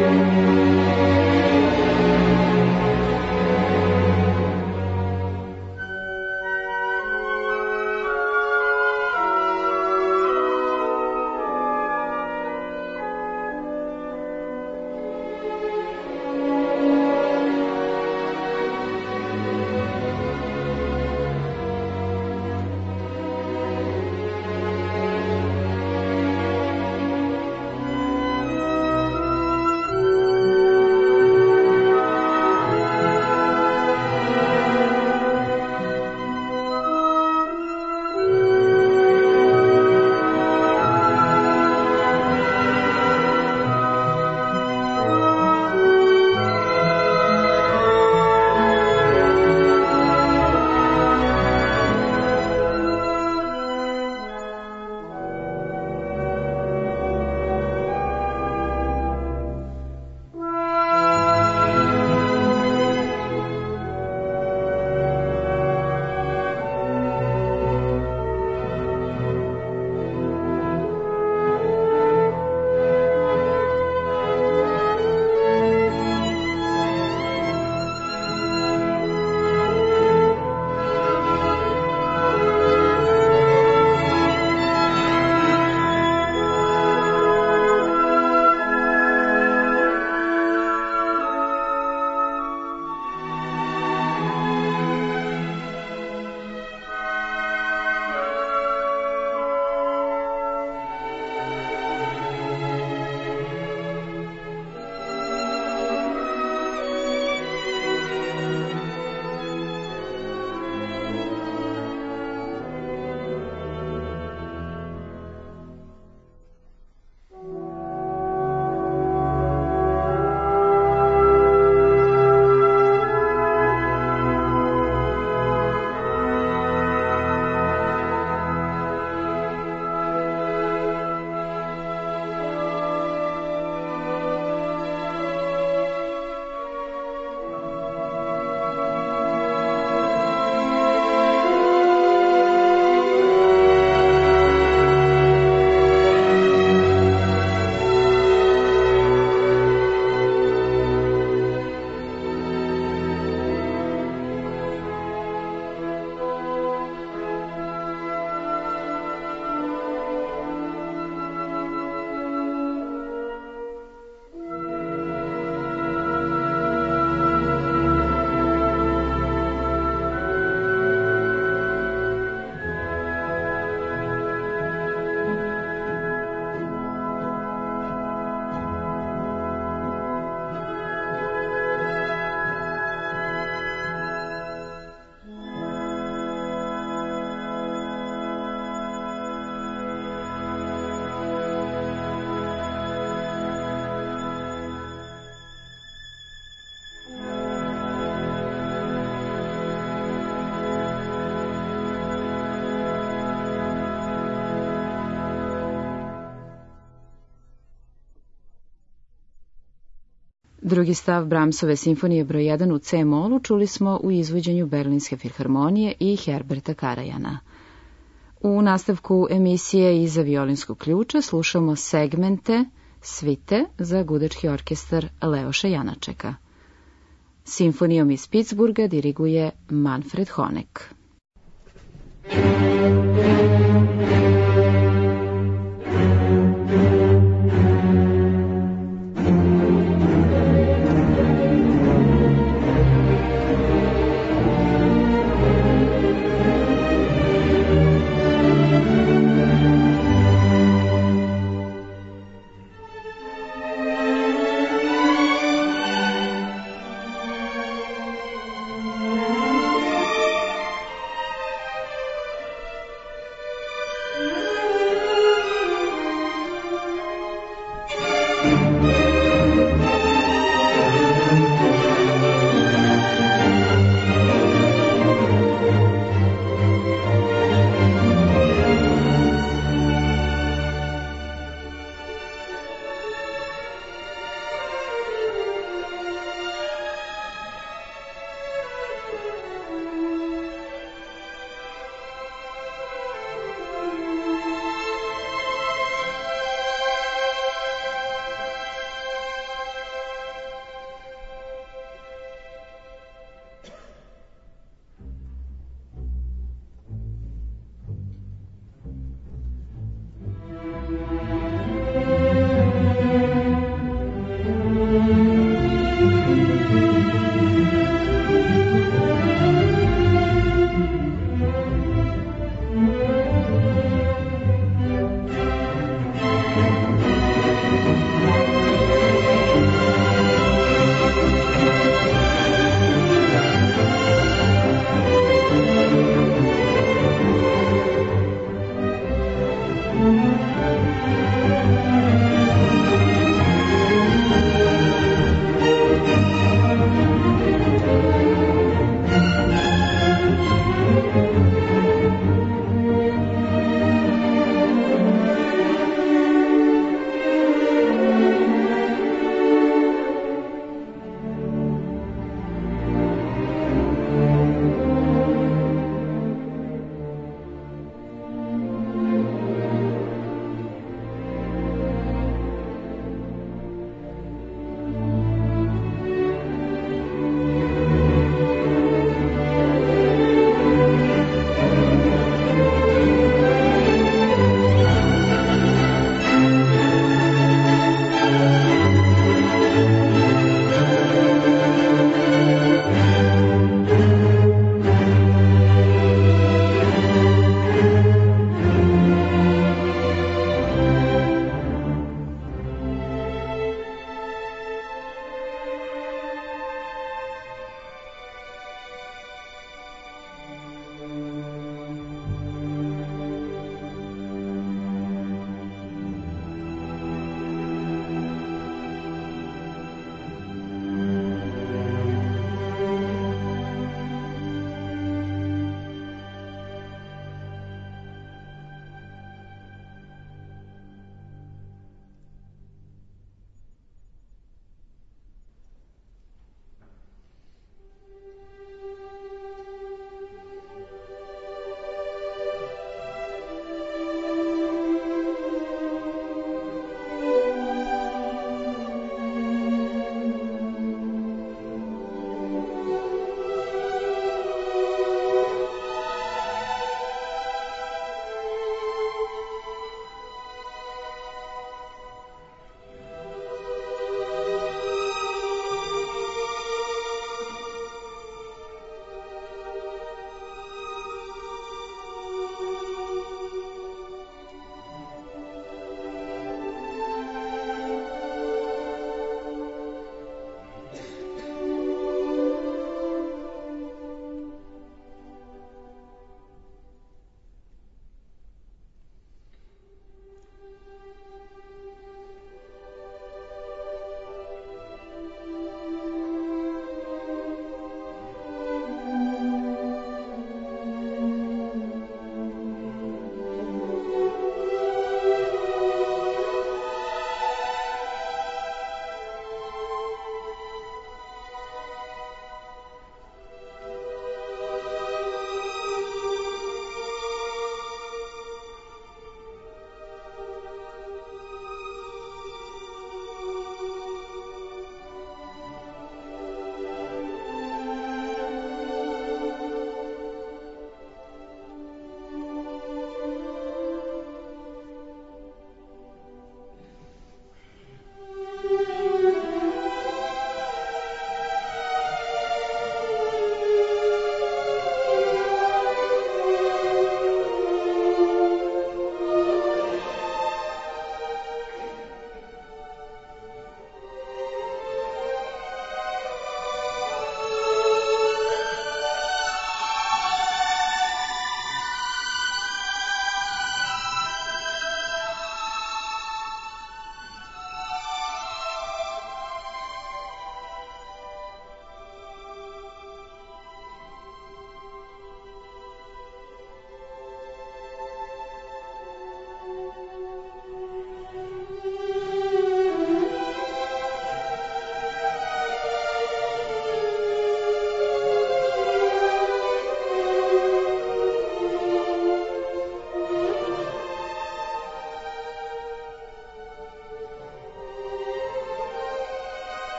Drugi stav Brahmsove simfonije broj jedan u C molu čuli smo u izvođenju Berlinske filharmonije i Herberta Karajana. U nastavku emisije Iza violinskog ključa slušamo segmente svite za gudački orkestar Leoša Janačeka. Simfonijom iz Pittsburgha diriguje Manfred Honeck.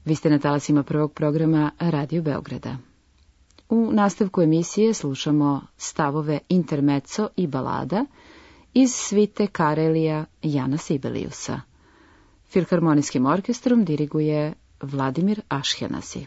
Vi ste na talasima prvog programa Radio Beograda. U nastavku emisije slušamo stavove intermezzo i balada iz svite Karelija Jana Sibeliusa. Filharmonijskim orkestrom diriguje Vladimir Ašhenasi.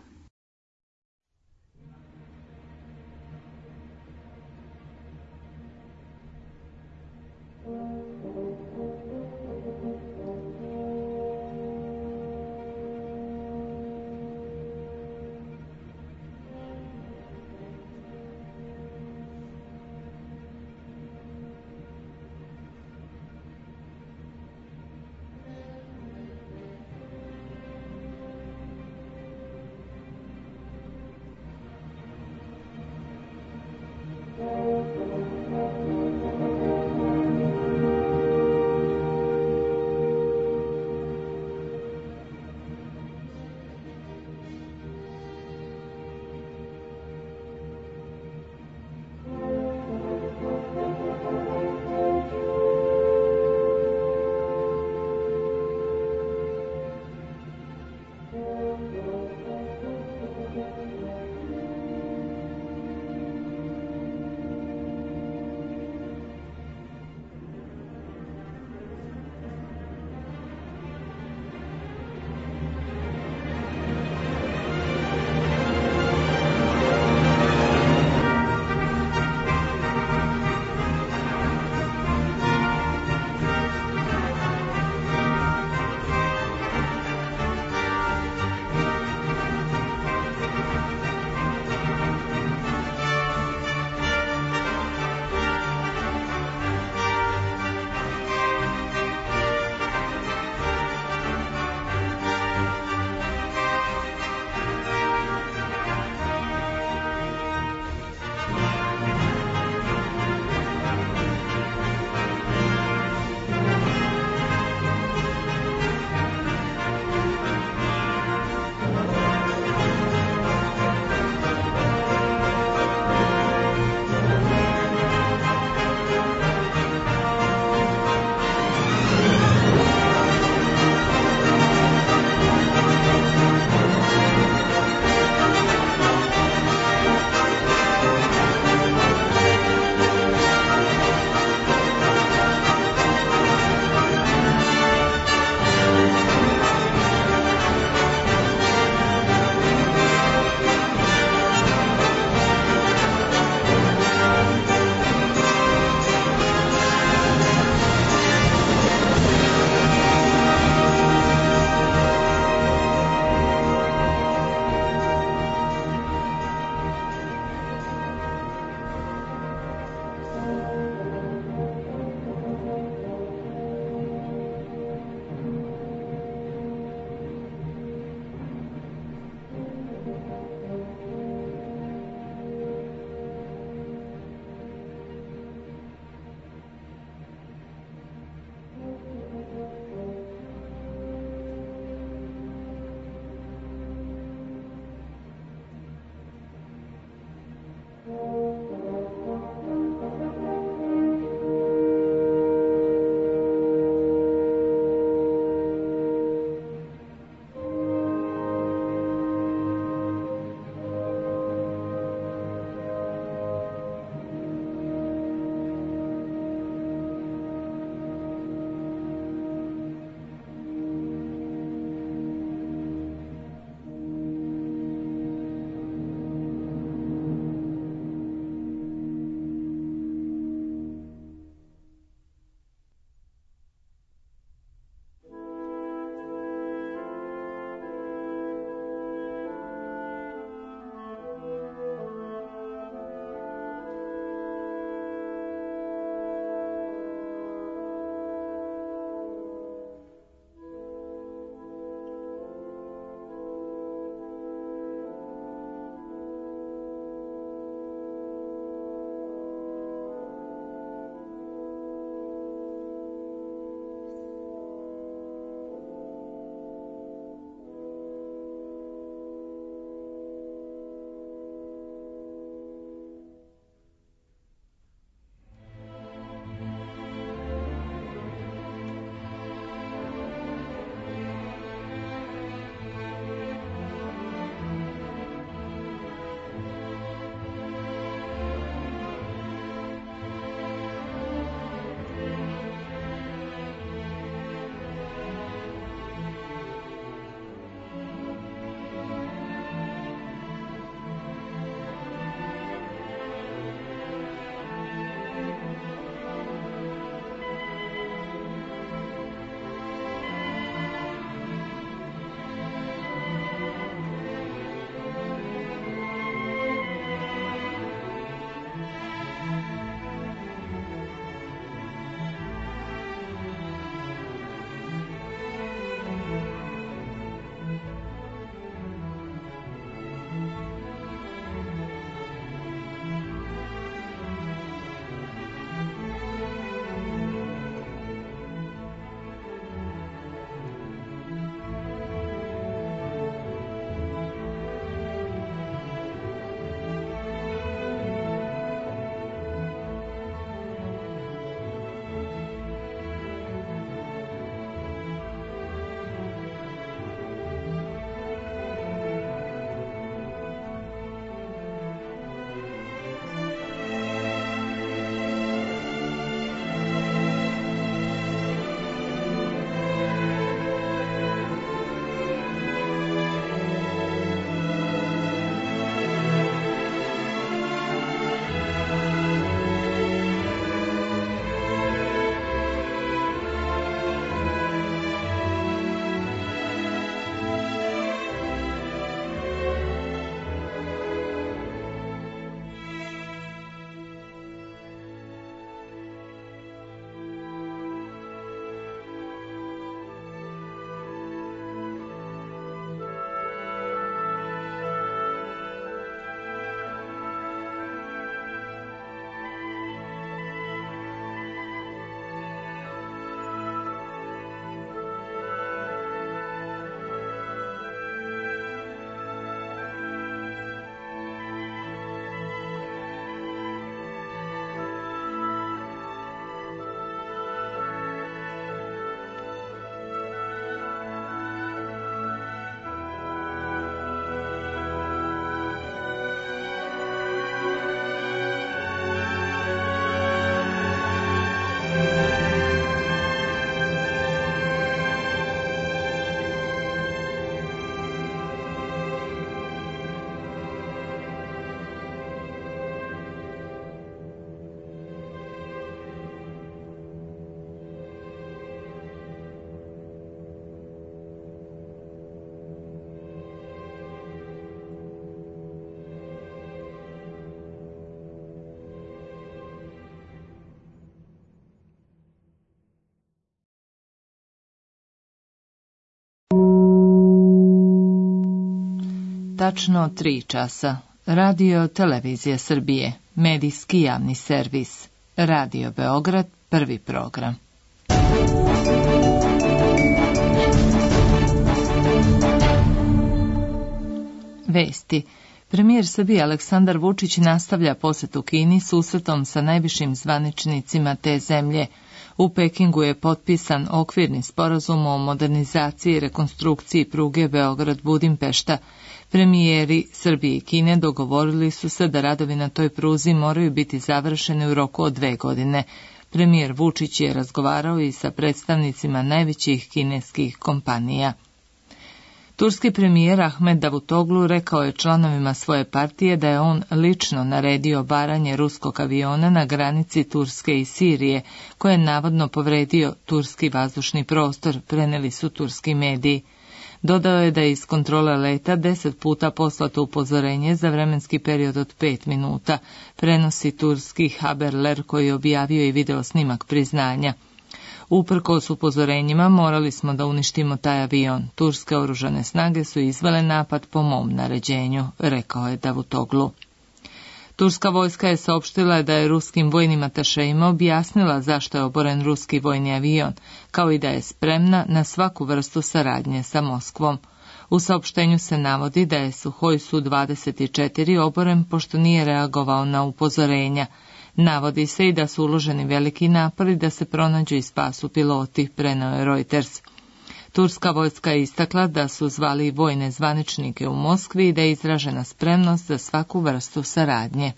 tačno tri časa. Radio Televizija Srbije, medijski javni servis. Radio Beograd, prvi program. Vesti. Premijer Srbije Aleksandar Vučić nastavlja posetu Kini susretom sa najvišim zvaničnicima te zemlje. U Pekingu je potpisan okvirni sporazum o modernizaciji i rekonstrukciji pruge Beograd-Budimpešta. Premijeri Srbije i Kine dogovorili su se da radovi na toj pruzi moraju biti završeni u roku od dve godine. Premijer Vučić je razgovarao i sa predstavnicima najvećih kineskih kompanija. Turski premijer Ahmed Davutoglu rekao je članovima svoje partije da je on lično naredio baranje ruskog aviona na granici Turske i Sirije, koje je navodno povredio turski vazdušni prostor, preneli su turski mediji. Dodao je da je iz kontrole leta deset puta poslato upozorenje za vremenski period od pet minuta, prenosi turski Haberler koji je objavio i video snimak priznanja. Uprkos upozorenjima morali smo da uništimo taj avion. Turske oružane snage su izvele napad po mom naređenju, rekao je Davutoglu. Turska vojska je saopštila da je ruskim vojnim atašejima objasnila zašto je oboren ruski vojni avion, kao i da je spremna na svaku vrstu saradnje sa Moskvom. U saopštenju se navodi da je Suhoj Su dvadeset četiri oboren pošto nije reagovao na upozorenja. Navodi se i da su uloženi veliki napori da se pronađu i spasu piloti, preneo je Reuters. Turska vojska je istakla da su zvali vojne zvaničnike u Moskvi i da je izražena spremnost za svaku vrstu saradnje.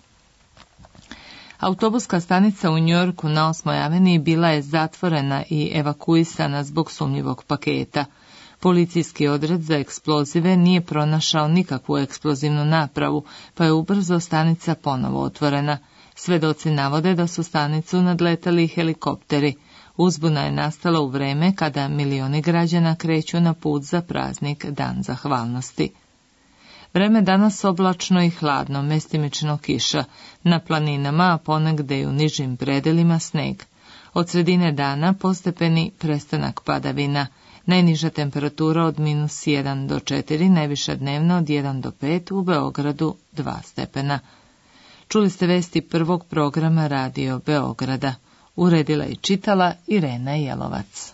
Autobuska stanica u Njujorku na osmoj aveniji bila je zatvorena i evakuisana zbog sumnjivog paketa. Policijski odred za eksplozive nije pronašao nikakvu eksplozivnu napravu, pa je ubrzo stanica ponovo otvorena. Svedoci navode da su stanicu nadletali helikopteri. Uzbuna je nastala u vreme kada milioni građana kreću na put za praznik Dan zahvalnosti. Vreme danas oblačno i hladno, mestimično kiša, na planinama, a ponegde i u nižim predelima sneg. Od sredine dana postepeni prestanak padavina, najniža temperatura od minus jedan do četiri, najviša dnevna od jedan do pet, u Beogradu dva stepena. Čuli ste vesti prvog programa Radio Beograda. Uredila i čitala Irena Jelovac.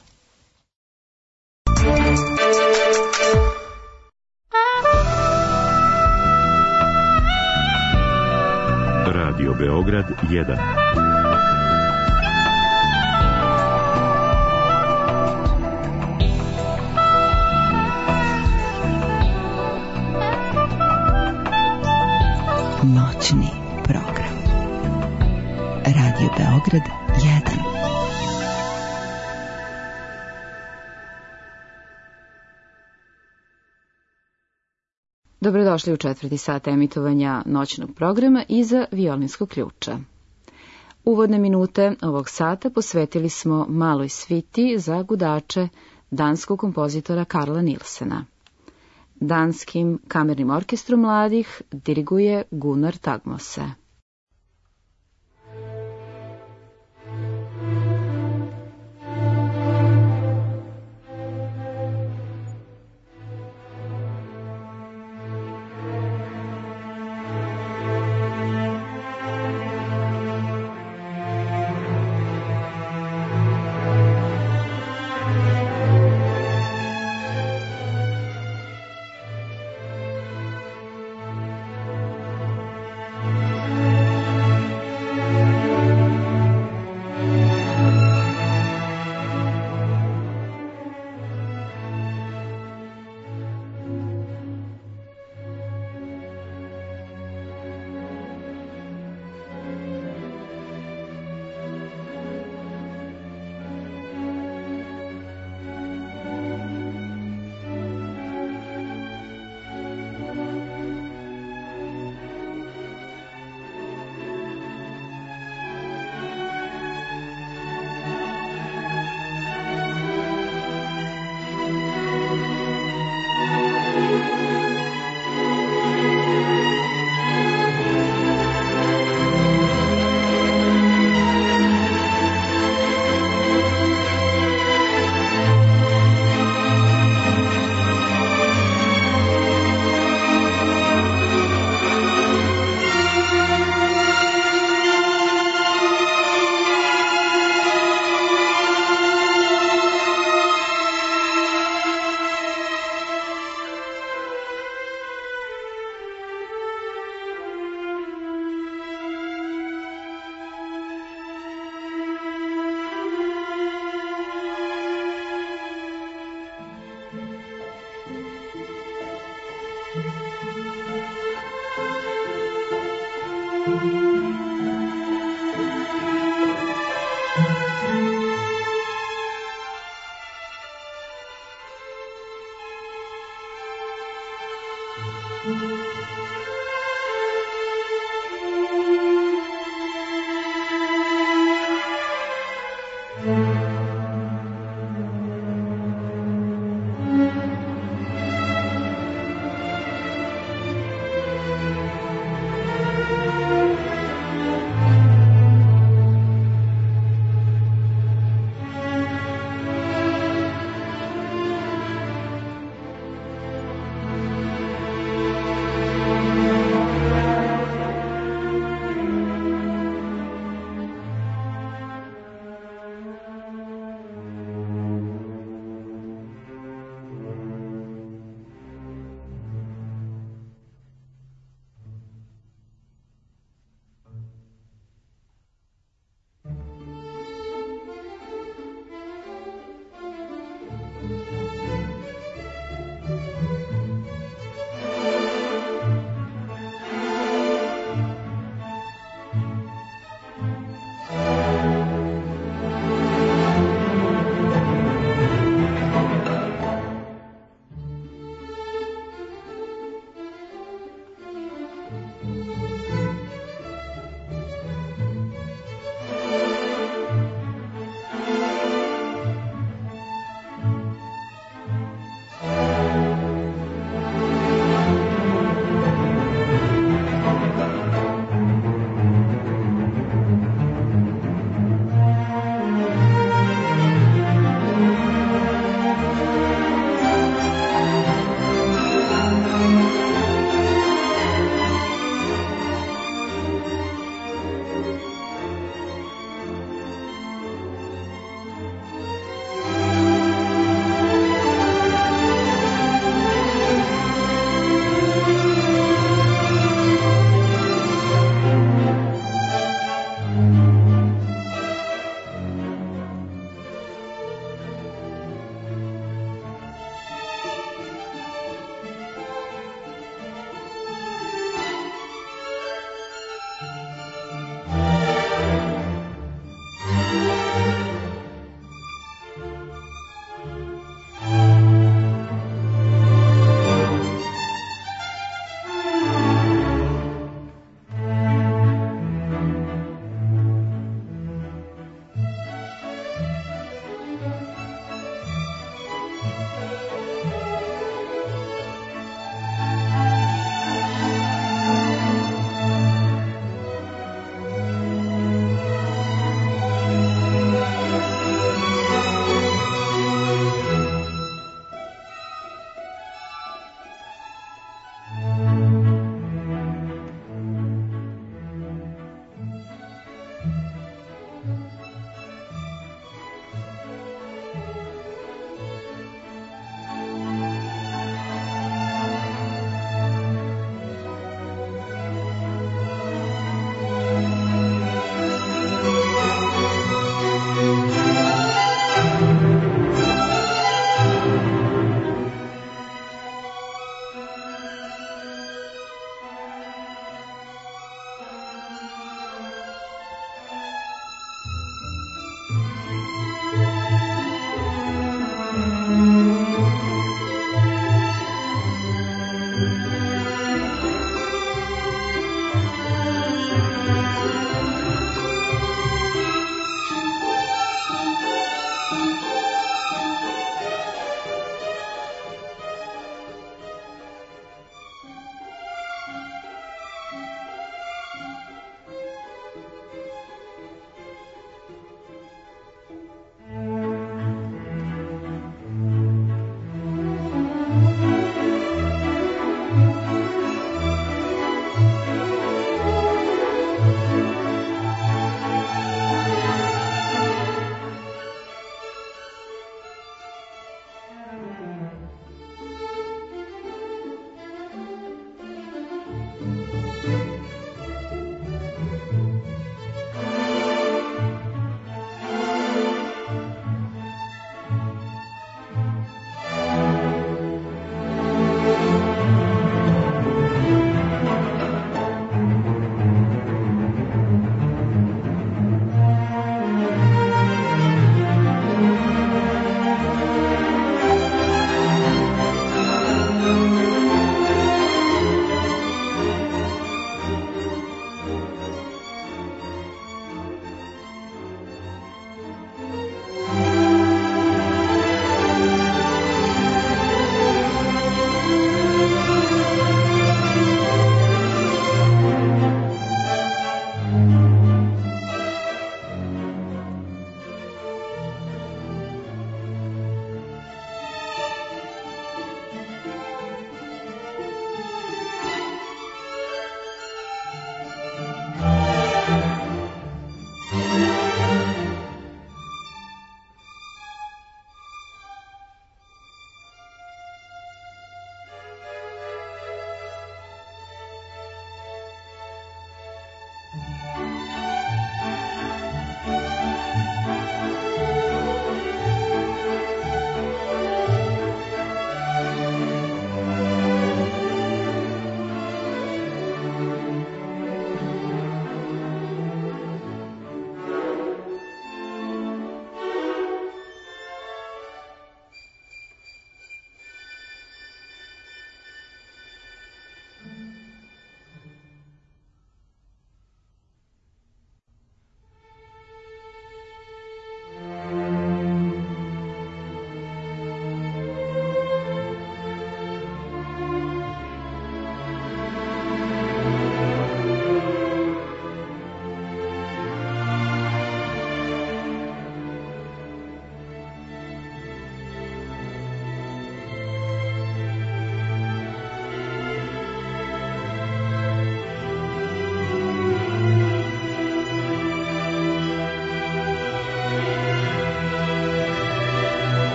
Radio Beograd jedan. Noćni program. Radio Beograd jedan. Dobrodošli u četvrti sat emitovanja noćnog programa Iza violinskog ključa. Uvodne minute ovog sata posvetili smo maloj sviti za gudače danskog kompozitora Karla Nilsena. Danskim kamernim orkestrom mladih diriguje Gunnar Tagmose.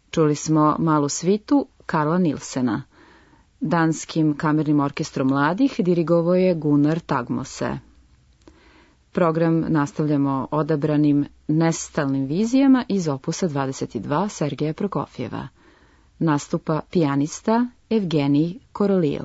Čuli smo malu svitu Karla Nilsena. Danskim kamernim orkestrom mladih dirigovao je Gunnar Tagmose. Program nastavljamo odabranim nestalnim vizijama iz opusa dvadeset dva Sergeja Prokofjeva. Nastupa pijanista Evgenij Korolijev.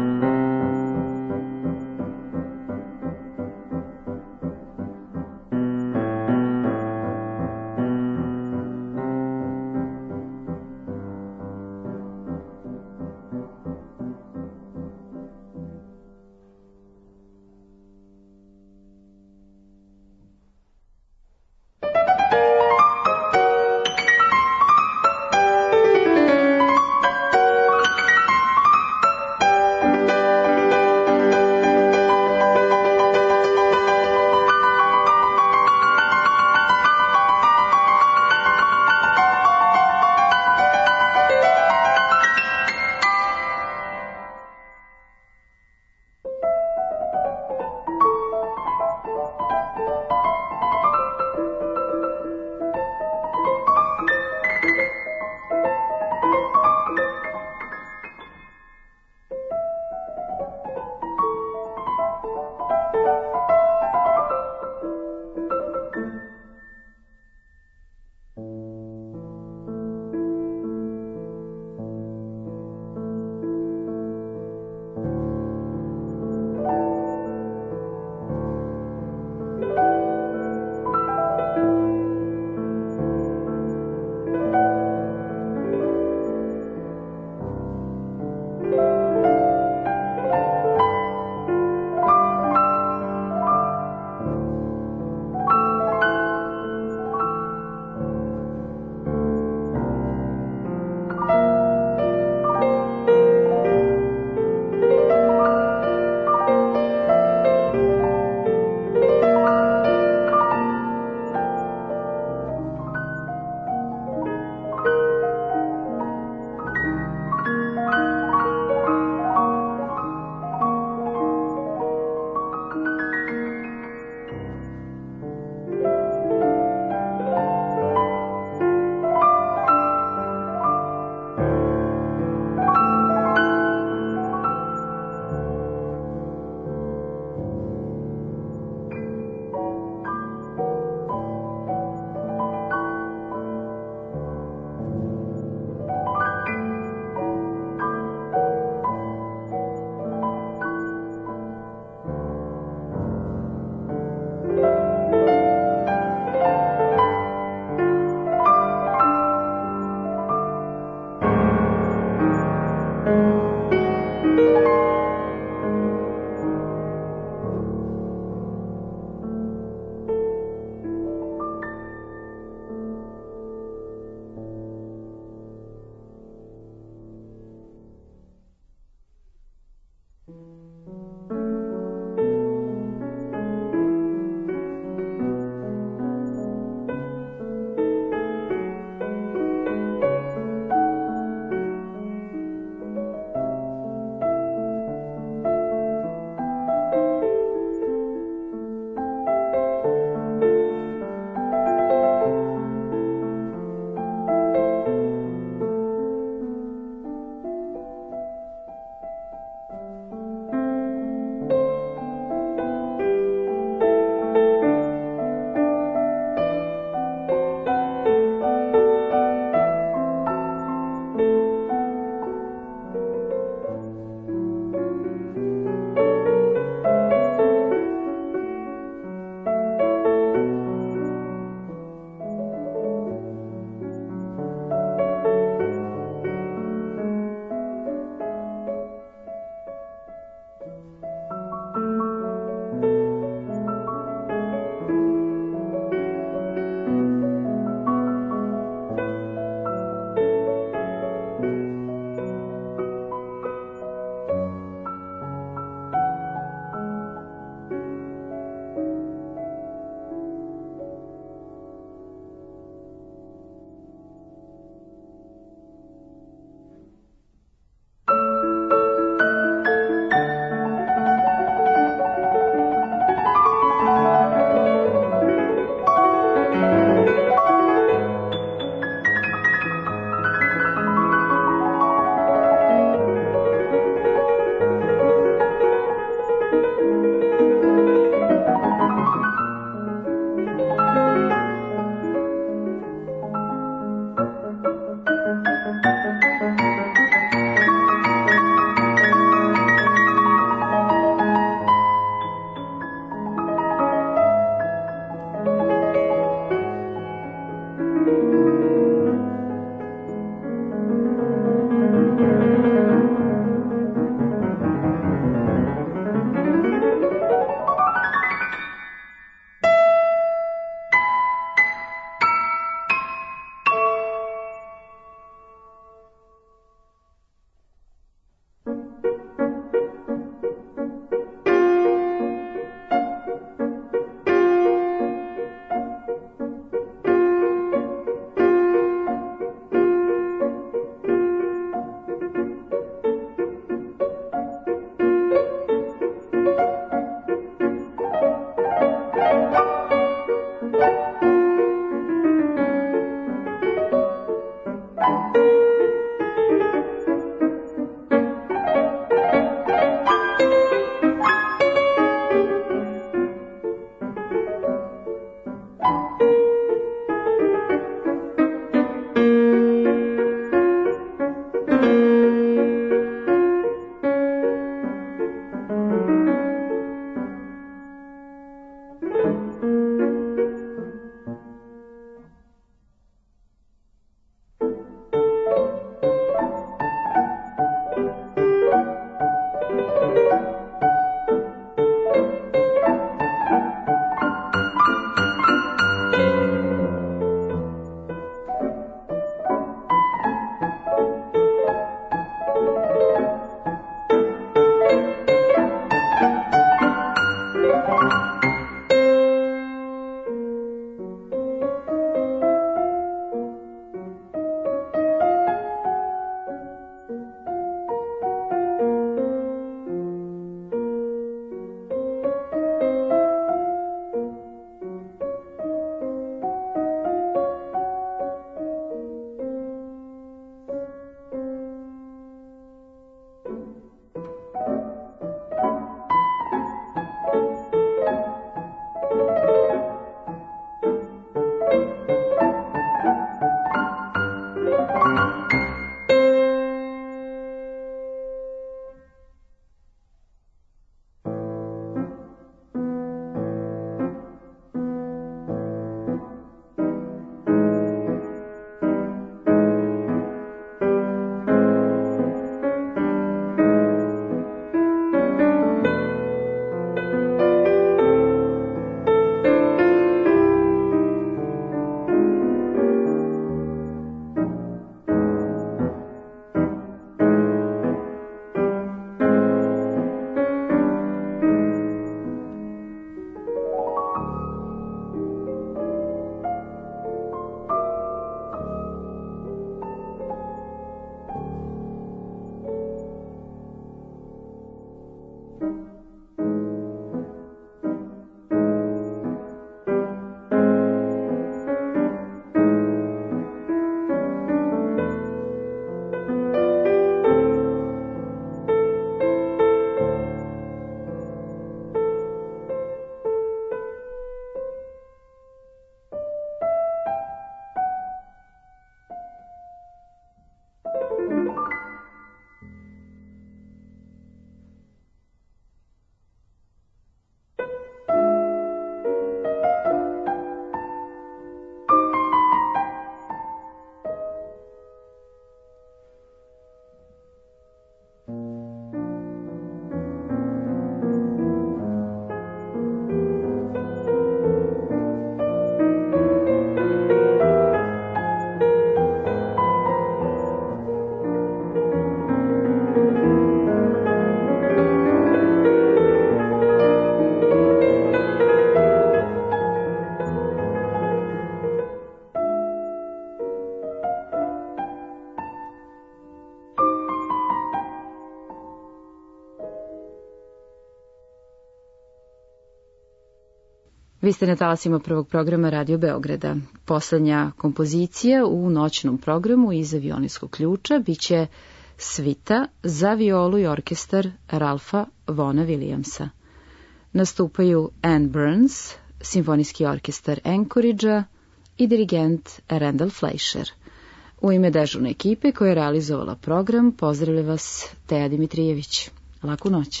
Vi ste na talasima prvog programa Radio Beograda. Poslednja kompozicija u noćnom programu iza violinskog ključa biće svita za violu i orkestar Ralfa Vona Williamsa. Nastupaju Ann Burns, simfonijski orkestar Anchorage-a i dirigent Randall Fleischer. U ime dežurne ekipe koja je realizovala program, pozdravlja vas Teja Dimitrijević. Laku noć.